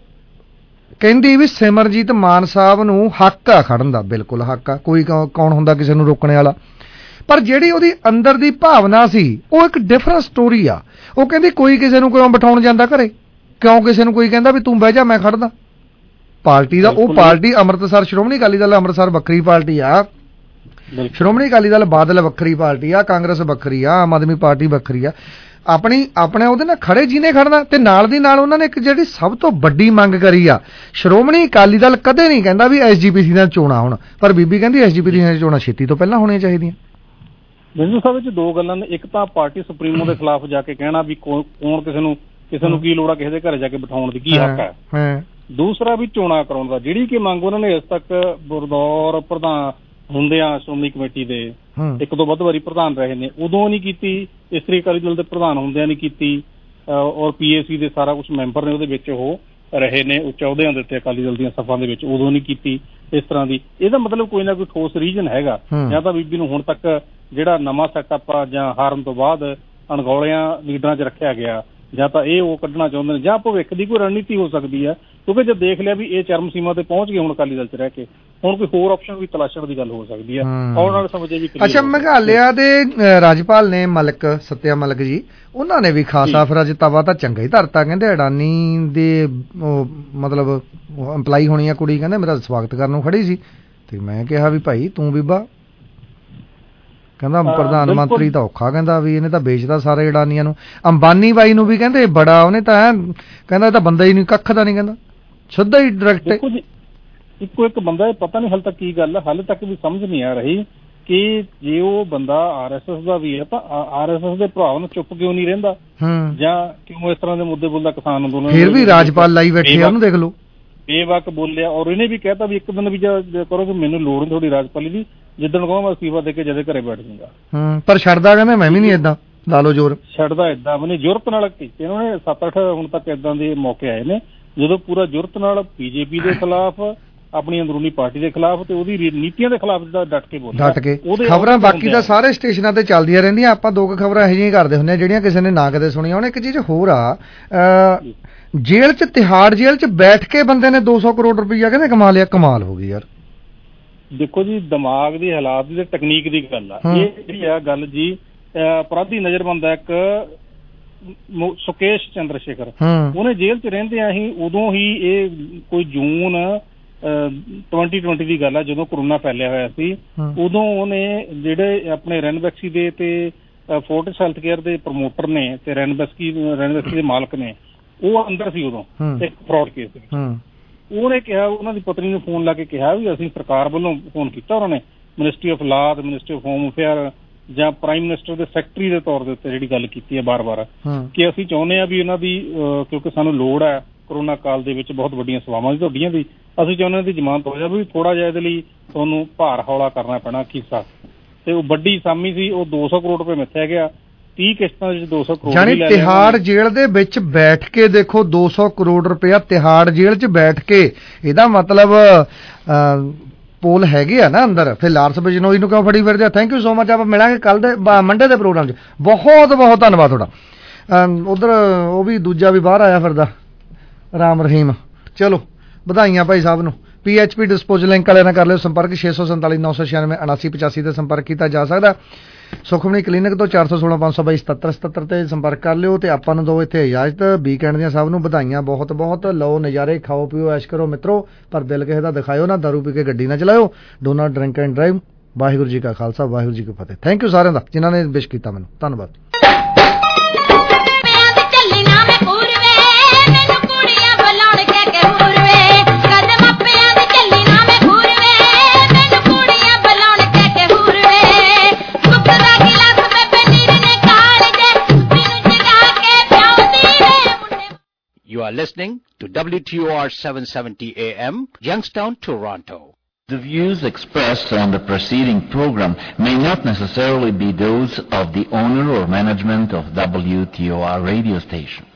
ਕਹਿੰਦੀ ਵੀ ਸਿਮਰਜੀਤ ਮਾਨ ਸਾਹਿਬ ਨੂੰ ਹੱਕ ਆ ਖੜਨ ਦਾ ਬਿਲਕੁਲ ਹੱਕ ਆ ਕੋਈ ਕੌਣ ਹੁੰਦਾ ਕਿਸੇ ਨੂੰ ਰੋਕਣ ਵਾਲਾ ਪਰ ਜਿਹੜੀ ਉਹਦੀ ਅੰਦਰ ਦੀ ਭਾਵਨਾ ਸੀ ਉਹ ਇੱਕ ਡਿਫਰੈਂਟ ਸਟੋਰੀ ਆ ਉਹ ਕਹਿੰਦੀ ਕੋਈ ਕਿਸੇ ਨੂੰ ਕਿਉਂ ਬਿਠਾਉਣ ਜਾਂਦਾ ਘਰੇ ਕਿਉਂ ਕਿਸੇ ਨੂੰ ਕੋਈ ਕਹਿੰਦਾ ਵੀ ਤੂੰ ਬਹਿ ਜਾ ਮੈਂ ਖੜਦਾ ਪਾਰਟੀ ਦਾ ਉਹ ਪਾਰਟੀ ਅੰਮ੍ਰਿਤਸਰ ਸ਼੍ਰੋਮਣੀ ਅਕਾਲੀ ਦਲ ਅੰਮ੍ਰਿਤਸਰ ਵੱਖਰੀ ਪਾਰਟੀ ਆ ਸ਼੍ਰੋਮਣੀ ਅਕਾਲੀ ਦਲ ਬਾਦਲ ਵੱਖਰੀ ਪਾਰਟੀ ਆ ਕਾਂਗਰਸ ਵੱਖਰੀ ਆ ਆਮ ਆਦਮੀ ਪਾਰਟੀ ਵੱਖਰੀ ਆ ਆਪਣੇ ਉਹਦੇ ਨਾਲ ਖੜੇ ਜਿਹਨੇ ਖੜਨਾ ਤੇ ਨਾਲ ਦੀ ਨਾਲ ਉਹਨਾਂ ਨੇ ਇੱਕ ਜਿਹੜੀ ਸਭ ਤੋਂ ਵੱਡੀ ਮੰਗ ਕਰੀ ਆ ਸ਼੍ਰੋਮਣੀ ਅਕਾਲੀ ਦਲ ਕਦੇ ਨਹੀਂ ਕਹਿੰਦਾ ਵੀ SGPC ਦੀਆਂ ਚੋਣਾਂ ਹੋਣ ਪਰ ਬੀਬੀ ਕਹਿੰਦੀ SGPC ਦੀਆਂ ਚੋਣਾਂ ਛੇਤੀ ਤੋਂ ਪਹਿਲਾਂ ਹੋਣੀਆਂ ਚਾਹੀਦੀਆਂ ਬਿੰਦੂ ਸਾਹਿਬ ਵਿੱਚ 2 ਗੱਲਾਂ ਨੇ ਇੱਕ ਤਾਂ ਪਾਰਟੀ ਸੁਪਰੀਮੋ ਦੇ ਖਿਲਾਫ ਜਾ ਕੇ ਕਹਿਣਾ ਵੀ ਕੌਣ ਕਿਸੇ ਨੂੰ ਕੀ ਲੋੜ ਆ ਕਿਸੇ ਦੇ ਘਰੇ ਜਾ ਕੇ ਬਿਠਾਉਣ ਦੀ ਕੀ ਹੱਕ ਹੈ ਦੂਸਰਾ ਵੀ ਚੋਣਾਂ ਕਰਾਉਣ ਦਾ ਜਿਹੜੀ ਕਿ ਮੰਗ ਉਹਨਾਂ ਨੇ ਇਸ ਤੱਕ ਬਰਦੌਰ ਪ੍ਰਧਾਨ ਹੁੰਦਿਆਂ ਸ਼੍ਰੋਮਣੀ ਕਮੇਟੀ ਦੇ 1 ਤੋਂ ਵੱਧ ਵਾਰੀ ਪ੍ਰਧਾਨ ਰਹੇ ਨੇ ਉਦੋਂ ਨਹੀਂ ਕੀਤੀ ਇਸਤਰੀ ਅਕਾਲੀ ਦਲ ਦੇ ਪ੍ਰਧਾਨ ਹੁੰਦਿਆਂ ਨਹੀਂ ਕੀਤੀ ਔਰ PAC ਦੇ ਸਾਰਾ ਕੁਝ ਮੈਂਬਰ ਨੇ ਉਹਦੇ ਵਿੱਚ ਉਹ ਰਹੇ ਨੇ ਉੱਚ ਅਹੁਦਿਆਂ ਦੇ ਉੱਤੇ ਅਕਾਲੀ ਦਲ ਦੀਆਂ ਸਫਾਂ ਦੇ ਵਿੱਚ, ਉਦੋਂ ਨਹੀਂ ਕੀਤੀ ਇਸ ਤਰ੍ਹਾਂ ਦੀ। ਇਹਦਾ ਮਤਲਬ ਕੋਈ ਨਾ ਕੋਈ ਠੋਸ ਰੀਜ਼ਨ ਹੈਗਾ, ਜਾਂ ਤਾਂ ਬੀਬੀ ਨੂੰ ਹੁਣ ਤੱਕ ਜਿਹੜਾ ਨਵਾਂ ਸੈਟਅਪ ਆ ਜਾਂ ਹਾਰਨ ਤੋਂ ਬਾਅਦ ਅਣਗੌਲਿਆਂ ਲੀਡਰਾਂ 'ਚ ਰੱਖਿਆ ਗਿਆ, ਜਾਂ ਤਾਂ ਇਹ ਉਹ ਕੱਢਣਾ ਚਾਹੁੰਦੇ ਨੇ, ਜਾਂ ਭਵਿੱਖ ਦੀ ਕੋਈ ਰਣਨੀਤੀ ਹੋ ਸਕਦੀ ਹੈ। ਕਿਉਂਕਿ ਜੇ ਦੇਖ ਲਿਆ ਵੀ ਇਹ ਚਰਮ ਸੀਮਾ ਤੇ ਪਹੁੰਚ ਗਏ ਹੁਣ ਅਕਾਲੀ ਦਲ 'ਚ ਰਹਿ ਕੇ, ਹੁਣ ਕੋਈ ਹੋਰ ਆਪਸ਼ਨ ਵੀ ਤਲਾਸ਼ਣ ਦੀ ਗੱਲ ਹੋ ਸਕਦੀ ਹੈ ਆਉਣ ਵਾਲੇ ਸਮੇਂ 'ਚ ਵੀ। ਅੱਛਾ, ਮੇਘਾਲਿਆ ਦੇ ਰਾਜਪਾਲ ਨੇ ਮਲਿਕ ਸੱਤਿਆ ਮਲਿਕ ਜੀ, ਉਹਨਾਂ ਨੇ ਵੀ ਖਾਸਾ ਫਿਰ ਅੱਜ ਤਵਾ ਤਾਂ ਚੰਗਾ ਹੀ ਧਰਤਾ। ਕਹਿੰਦੇ ਅਡਾਨੀ ਦੇ ਮਤਲਬ ਇੰਪਲਾਈ ਹੋਣੀ ਆ ਕੁੜੀ, ਕਹਿੰਦੇ ਮੇਰਾ ਸਵਾਗਤ ਕਰਨ ਨੂੰ ਖੜੀ ਸੀ, ਤੇ ਮੈਂ ਕਿਹਾ ਵੀ ਭਾਈ ਤੂੰ ਬੀਬਾ, ਕਹਿੰਦਾ ਪ੍ਰਧਾਨ ਮੰਤਰੀ ਤਾਂ ਔਖਾ, ਕਹਿੰਦਾ ਵੀ ਇਹਨੇ ਤਾਂ ਵੇਚਦਾ ਸਾਰੇ ਅਡਾਨੀਆਂ ਨੂੰ। ਅੰਬਾਨੀ ਬਾਈ ਨੂੰ ਵੀ ਕਹਿੰਦੇ ਬੜਾ ਉਹਨੇ ਤਾਂ ਕਹਿੰਦਾ ਇਹ ਤਾਂ ਬੰਦਾ ਹੀ ਨਹੀਂ, ਕੱਖ ਦਾ ਨਹੀਂ, ਕਹਿੰਦਾ ਸਿੱਧਾ ਹੀ ਡਾਇਰੈਕਟ। ਇੱਕੋ ਇੱਕ ਬੰਦਾ, ਪਤਾ ਨਹੀਂ ਹਾਲੇ ਤੱਕ ਕੀ ਗੱਲ ਹੈ, ਹਾਲੇ ਤੱਕ ਵੀ ਸਮਝ ਨਹੀਂ ਆ ਰਹੀ ਕਿ ਜੇ ਉਹ ਬੰਦਾ RSS ਦਾ ਵੀ ਹੈ ਤਾਂ RSS ਦੇ ਪ੍ਰਭਾਵ ਨੂੰ ਚੁੱਪ ਕਿਉਂ ਨਹੀਂ ਰਹਿੰਦਾ, ਜਾਂ ਕਿਉਂ ਇਸ ਤਰ੍ਹਾਂ ਦੇ ਮੁੱਦੇ ਬੋਲਦਾ ਕਿਸਾਨ ਅੰਦੋਲਨ। ਫਿਰ ਵੀ ਰਾਜਪਾਲ ਲਾਈ ਬੈਠੇ ਆ ਉਹਨੂੰ, ਦੇਖ ਲਓ ਬੇਵਕ ਬੋਲਿਆ, ਔਰ ਇਹਨੇ ਵੀ ਕਹਿਤਾ ਵੀ ਇੱਕ ਦਿਨ ਵੀ ਕਰੋ ਕਿ ਮੈਨੂੰ ਲੋੜ ਨਹੀਂ ਤੁਹਾਡੀ ਰਾਜਪਾਲੀ ਦੀ, ਜਿੱਦਣ ਕਹੋ ਮੈਂ ਅਸਤੀਫਾ ਦੇ ਕੇ ਜਦੇ ਘਰੇ ਬੈਠ ਜਾਊਂਗਾ। ਪਰ ਛੱਡਦਾ ਕਹਿੰਦਾ ਮੈਂ ਵੀ ਨਹੀਂ ਏਦਾਂ, ਲਾ ਲਓ ਜ਼ੋਰ, ਛੱਡਦਾ ਏਦਾਂ ਮੈਨੇ ਜੁਰਤ ਨਾਲ ਕੀਤੀ। ਇਹਨਾਂ ਨੇ 7-8 ਹੁਣ ਤੱਕ ਏਦਾਂ ਦੇ ਮੌਕੇ ਆਏ ਨੇ ਜਦੋਂ ਪੂਰਾ ਜੁਰਤ ਨਾਲ BJP ਦੇ ਖਿਲਾਫ, ਆਪਣੀ ਅੰਦਰੂਨੀ ਪਾਰਟੀ ਦੇ ਖਿਲਾਫ ਤੇ ਉਹਦੀ ਨੀਤੀਆਂ ਦੇ ਖਿਲਾਫ ਡਟ ਕੇ ਬੋਲਿਆ। ਡਟ ਕੇ ਖਬਰਾਂ ਬਾਕੀ ਤਾਂ ਸਾਰੇ ਸਟੇਸ਼ਨਾਂ ਤੇ ਚੱਲਦੀਆਂ ਰਹਿੰਦੀਆਂ, ਆਪਾਂ ਦੋ ਕੁ ਖਬਰਾਂ ਇਹੋ ਜਿਹੀਆਂ ਕਰਦੇ ਹੁੰਦੇ ਜਿਹੜੀਆਂ ਕਿਸੇ ਨੇ ਨਾ ਕਦੇ ਸੁਣੀਆਂ। ਹੁਣ ਇੱਕ ਚੀਜ਼ ਹੋਰ ਆ, ਜੇਲ੍ਹ 'ਚ, ਤਿਹਾੜ ਜੇਲ੍ਹ 'ਚ ਬੈਠ ਕੇ ਬੰਦੇ ਨੇ 200 ਕਰੋੜ ਰੁਪਈਆ ਕਹਿੰਦੇ ਕਮਾ ਲਿਆ। ਕਮਾਲ ਹੋ ਗਈ ਯਾਰ। ਦੇਖੋ ਜੀ, ਦਿਮਾਗ ਦੀ ਹਾਲਾਤ ਦੀ ਤੇ ਟੈਕਨੀਕ ਦੀ ਗੱਲ ਆ ਇਹ ਜਿਹੜੀ ਆ ਗੱਲ ਜੀ। ਅਪਰਾਧੀ ਨਜ਼ਰਬੰਦ ਆ ਇੱਕ ਸੁਕੇਸ਼ ਚੰਦਰ ਸ਼ੇਖਰ, ਉਹਨੇ ਜੇਲ੍ਹ 'ਚ ਰਹਿੰਦਿਆਂ ਹੀ ਉਦੋਂ ਹੀ, ਇਹ ਕੋਈ ਜੂਨ 2020 ਦੀ ਗੱਲ ਆ, ਜਦੋਂ ਕਰੋਨਾ ਫੈਲਿਆ ਹੋਇਆ ਸੀ, ਉਦੋਂ ਉਹਨੇ ਜਿਹੜੇ ਆਪਣੇ ਰੈਨਬੈਕਸੀ ਦੇ ਤੇ ਫੋਰਟਿਸ ਹੈਲਥ ਕੇਅਰ ਦੇ ਪ੍ਰਮੋਟਰ ਨੇ ਤੇ ਰੈਨਬੈਕਸੀ ਦੇ ਮਾਲਕ ਨੇ, ਉਹ ਅੰਦਰ ਸੀ ਉਦੋਂ ਇੱਕ ਫਰਾਡ ਕੇਸ ਦੇ ਵਿੱਚ। ਉਹਨੇ ਕਿਹਾ, ਉਹਨਾਂ ਦੀ ਪਤਨੀ ਨੂੰ ਫੋਨ ਲਾ ਕੇ ਕਿਹਾ ਵੀ ਅਸੀਂ ਸਰਕਾਰ ਵੱਲੋਂ ਫੋਨ ਕੀਤਾ, ਉਹਨਾਂ ਨੇ ਮਿਨਿਸਟਰੀ ਆਫ ਲਾ ਤੇ ਮਿਨਿਸਟਰੀ ਆਫ ਹੋਮ ਅਫੇਅਰ ਜਾਂ ਪ੍ਰਾਈਮ ਮਿਨਿਸਟਰ ਦੇ ਸੈਕਟਰੀ ਦੇ ਤੌਰ ਦੇ ਉੱਤੇ ਜਿਹੜੀ ਗੱਲ ਕੀਤੀ ਹੈ ਬਾਰ-ਬਾਰ, ਕਿ ਅਸੀਂ ਚਾਹੁੰਦੇ ਹਾਂ ਵੀ ਇਹਨਾਂ ਦੀ, ਕਿਉਂਕਿ ਸਾਨੂੰ ਲੋੜ ਹੈ ਕਰੋਨਾ ਕਾਲ ਦੇ ਵਿੱਚ ਬਹੁਤ ਵੱਡੀਆਂ ਸੇਵਾਵਾਂ ਦੀ ਤੁਹਾਡੀਆਂ ਦੀ, ਅਸੀਂ ਚਾਹੁੰਦੇ ਹਾਂ ਦੀ ਜ਼ਮਾਨਤ ਹੋ ਜਾਵੇ, ਵੀ ਥੋੜਾ ਜਿਹਾ ਇਹਦੇ ਲਈ ਤੁਹਾਨੂੰ ਭਾਰ ਹੌਲਾ ਕਰਨਾ ਪੈਣਾ ਕਿੱਸਾ। ਤੇ ਉਹ ਵੱਡੀ ਸਾਮੀ ਸੀ, ਉਹ 200 ਕਰੋੜ ਰੁਪਏ ਮਿੱਥਿਆ ਗਿਆ, 30 ਕਿਸ਼ਤਾਂ ਵਿੱਚ 200 ਕਰੋੜ। ਯਾਨੀ ਤਿਹਾੜ ਜੇਲ੍ਹ ਦੇ ਵਿੱਚ ਬੈਠ ਕੇ ਦੇਖੋ 200 ਕਰੋੜ ਰੁਪਇਆ ਤਿਹਾੜ ਜੇਲ੍ਹ 'ਚ ਬੈਠ ਕੇ, ਇਹਦਾ ਮਤਲਬ ਪੋਲ ਹੈਗੇ ਆ ਨਾ ਅੰਦਰ। ਫਿਰ ਲਾਰੈਂਸ ਬਿਸ਼ਨੋਈ ਨੂੰ ਕਿਉਂ ਫੜੀ ਫਿਰਦੇ ਆ। Thank you so much. ਆਪਾਂ ਮਿਲਾਂਗੇ ਕੱਲ ਦੇ ਮੰਡੇ ਦੇ ਪ੍ਰੋਗਰਾਮ 'ਚ। ਬਹੁਤ ਬਹੁਤ ਧੰਨਵਾਦ ਤੁਹਾਡਾ। ਉਧਰ ਉਹ ਵੀ ਦੂਜਾ ਵੀ ਬਾਹਰ ਆਇਆ ਫਿਰਦਾ, ਰਾਮ ਰਹੀਮ। ਚਲੋ ਵਧਾਈਆਂ ਭਾਈ ਸਾਹਿਬ ਨੂੰ। PHP ਡਿਸਪੋਜ਼ਲ ਲਿੰਕ ਵਾਲਿਆਂ ਨਾਲ ਕਰ ਲਿਓ ਸੰਪਰਕ, 647 996 7985 ਤੇ ਸੰਪਰਕ ਕੀਤਾ ਜਾ ਸਕਦਾ। ਸੁਖਮਣੀ ਕਲੀਨਿਕ ਤੋਂ 416 522 7777 ਤੇ ਸੰਪਰਕ ਕਰ ਲਿਓ। ਤੇ ਆਪਾਂ ਨੂੰ ਦੋ ਇੱਥੇ ਇਜਾਜ਼ਤ। ਵੀਕਐਂਡ ਦੀਆਂ ਸਭ ਨੂੰ ਵਧਾਈਆਂ ਬਹੁਤ ਬਹੁਤ। ਲਓ ਨਜ਼ਾਰੇ, ਖਾਓ ਪੀਓ, ਐਸ਼ ਕਰੋ ਮਿੱਤਰੋ, ਪਰ ਦਿਲ ਕਿਸੇ ਦਾ ਦਿਖਾਇਓ ਨਾ। ਦਾਰੂ ਪੀ ਕੇ ਗੱਡੀ ਨਾ ਚਲਾਇਓ। Do not drink and drive. Waheguru ਜੀ ਕਾ ਖਾਲਸਾ, ਵਾਹਿਗੁਰੂ ਜੀ ਕੀ ਫਤਿਹ। ਥੈਂਕ ਯੂ ਸਾਰਿਆਂ ਦਾ ਜਿਨ੍ਹਾਂ ਨੇ ਵਿਸ਼ ਕੀਤਾ ਮੈਨੂੰ। ਧੰਨਵਾਦ। You are listening to WTOR 770 AM, Youngstown, Toronto. The views expressed on the preceding program may not necessarily be those of the owner or management of WTOR radio station.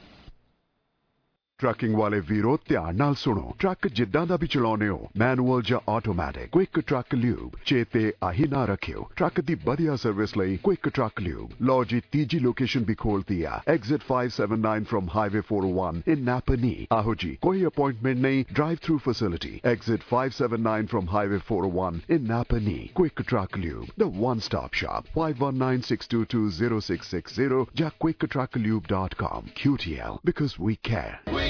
Trucking ਵਾਲੇ ਵੀਰੋ ਧਿਆਨ ਨਾਲ ਸੁਣੋ। ਟਰੱਕ ਜਿੱਦਾਂ ਦਾ ਵੀ ਚਲਾਉਨੇ ਹੋ, manual ਜਾਂ automatic, quick truck lube ਚੇਤੇ ਆਹੀ ਨਾ ਰੱਖਿਓ। ਟਰੱਕ ਦੀ ਵਧੀਆ ਸਰਵਿਸ ਲਈ ਕੁਇਕ ਟਰੱਕ ਲਿਊਬ। ਲਓ ਜੀ, ਤੀਜੀ ਲੋਕੇਸ਼ਨ ਵੀ ਖੋਲਤੀ ਆ, exit 579 from highway 401 in Napanee. ਆਹੋ ਜੀ, ਕੋਈ ਅਪਾਇੰਟਮੈਂਟ ਨਹੀਂ, drive through facility. Exit 579 from highway 401 in Napanee. Quick truck lube, the one stop shop. 5196220660 ਜਾਂ quicktrucklube.com. QTL, because we care.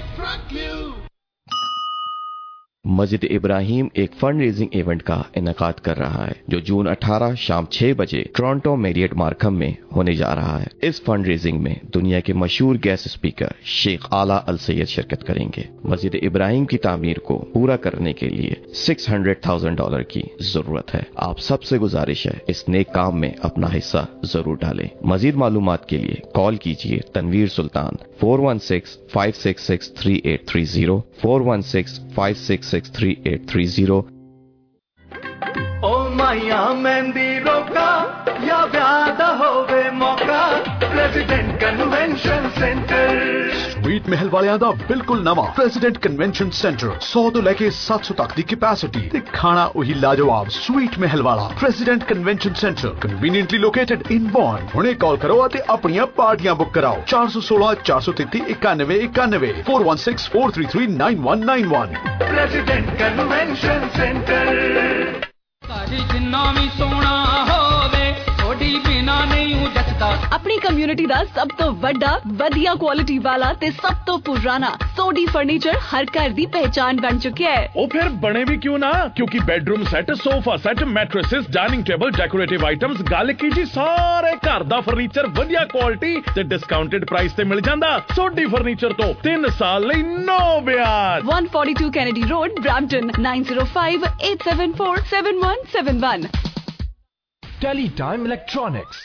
मस्जिद इब्राहिम एक फंड रेजिंग इवेंट का इनेकाद कर रहा है जो जून 18 शाम 6 बजे टोरंटो मैरियट मार्कम में होने जा रहा है। इस फंड रेजिंग में दुनिया के मशहूर गेस्ट स्पीकर शेख आला अल सैयद शिरकत करेंगे। मस्जिद इब्राहिम की तामीर को पूरा करने के लिए $600,000 की जरूरत है। आप सबसे गुजारिश है इस नेक काम में अपना हिस्सा जरूर डालें। मजीद मालूमात के लिए कॉल कीजिए तनवीर सुल्तान 416-566-3830 416-566-3830। ओ माया मेहंदी रोका या व्याह दा होवे मौका। प्रेसिडेंट कन्वेंशन सेंटर स्वीट महल वालियां दा बिल्कुल नवा प्रेसिडेंट कन्वेंशन सेंटर 100 तो लेके 700 तक दी कैपेसिटी ते खाना वही लाजवाब स्वीट महल वाला president convention centre conveniently located in Bourne. हुणे कॉल करो ते अपनियां पार्टियां बुक कराओ 416 433 91 91 416 433 9191। प्रेसिडेंट कन्वेंशन सेंटर जिन्ना भी सोना होवे थोड़ी बिना नहीं हूं जचदा। अपनी कम्युनिटी दा सब तो वड्डा वधिया क्वालिटी वाला ते सब तो पुराना सोडी फर्नीचर हर घर दी पहचान बन चुका है। ओ फिर बने भी क्यों ना, क्योंकि bedroom set, sofa set, mattresses, dining table, decorative items, गल की जी सारे घर दा फर्नीचर वधिया क्वालिटी ते डिस्काउंटेड प्राइस ते मिल जांदा। सोडी फर्नीचर तो 3 साल लई नो ब्याज। 142 Kennedy Road, Brampton 9058747171। Teletime Electronics,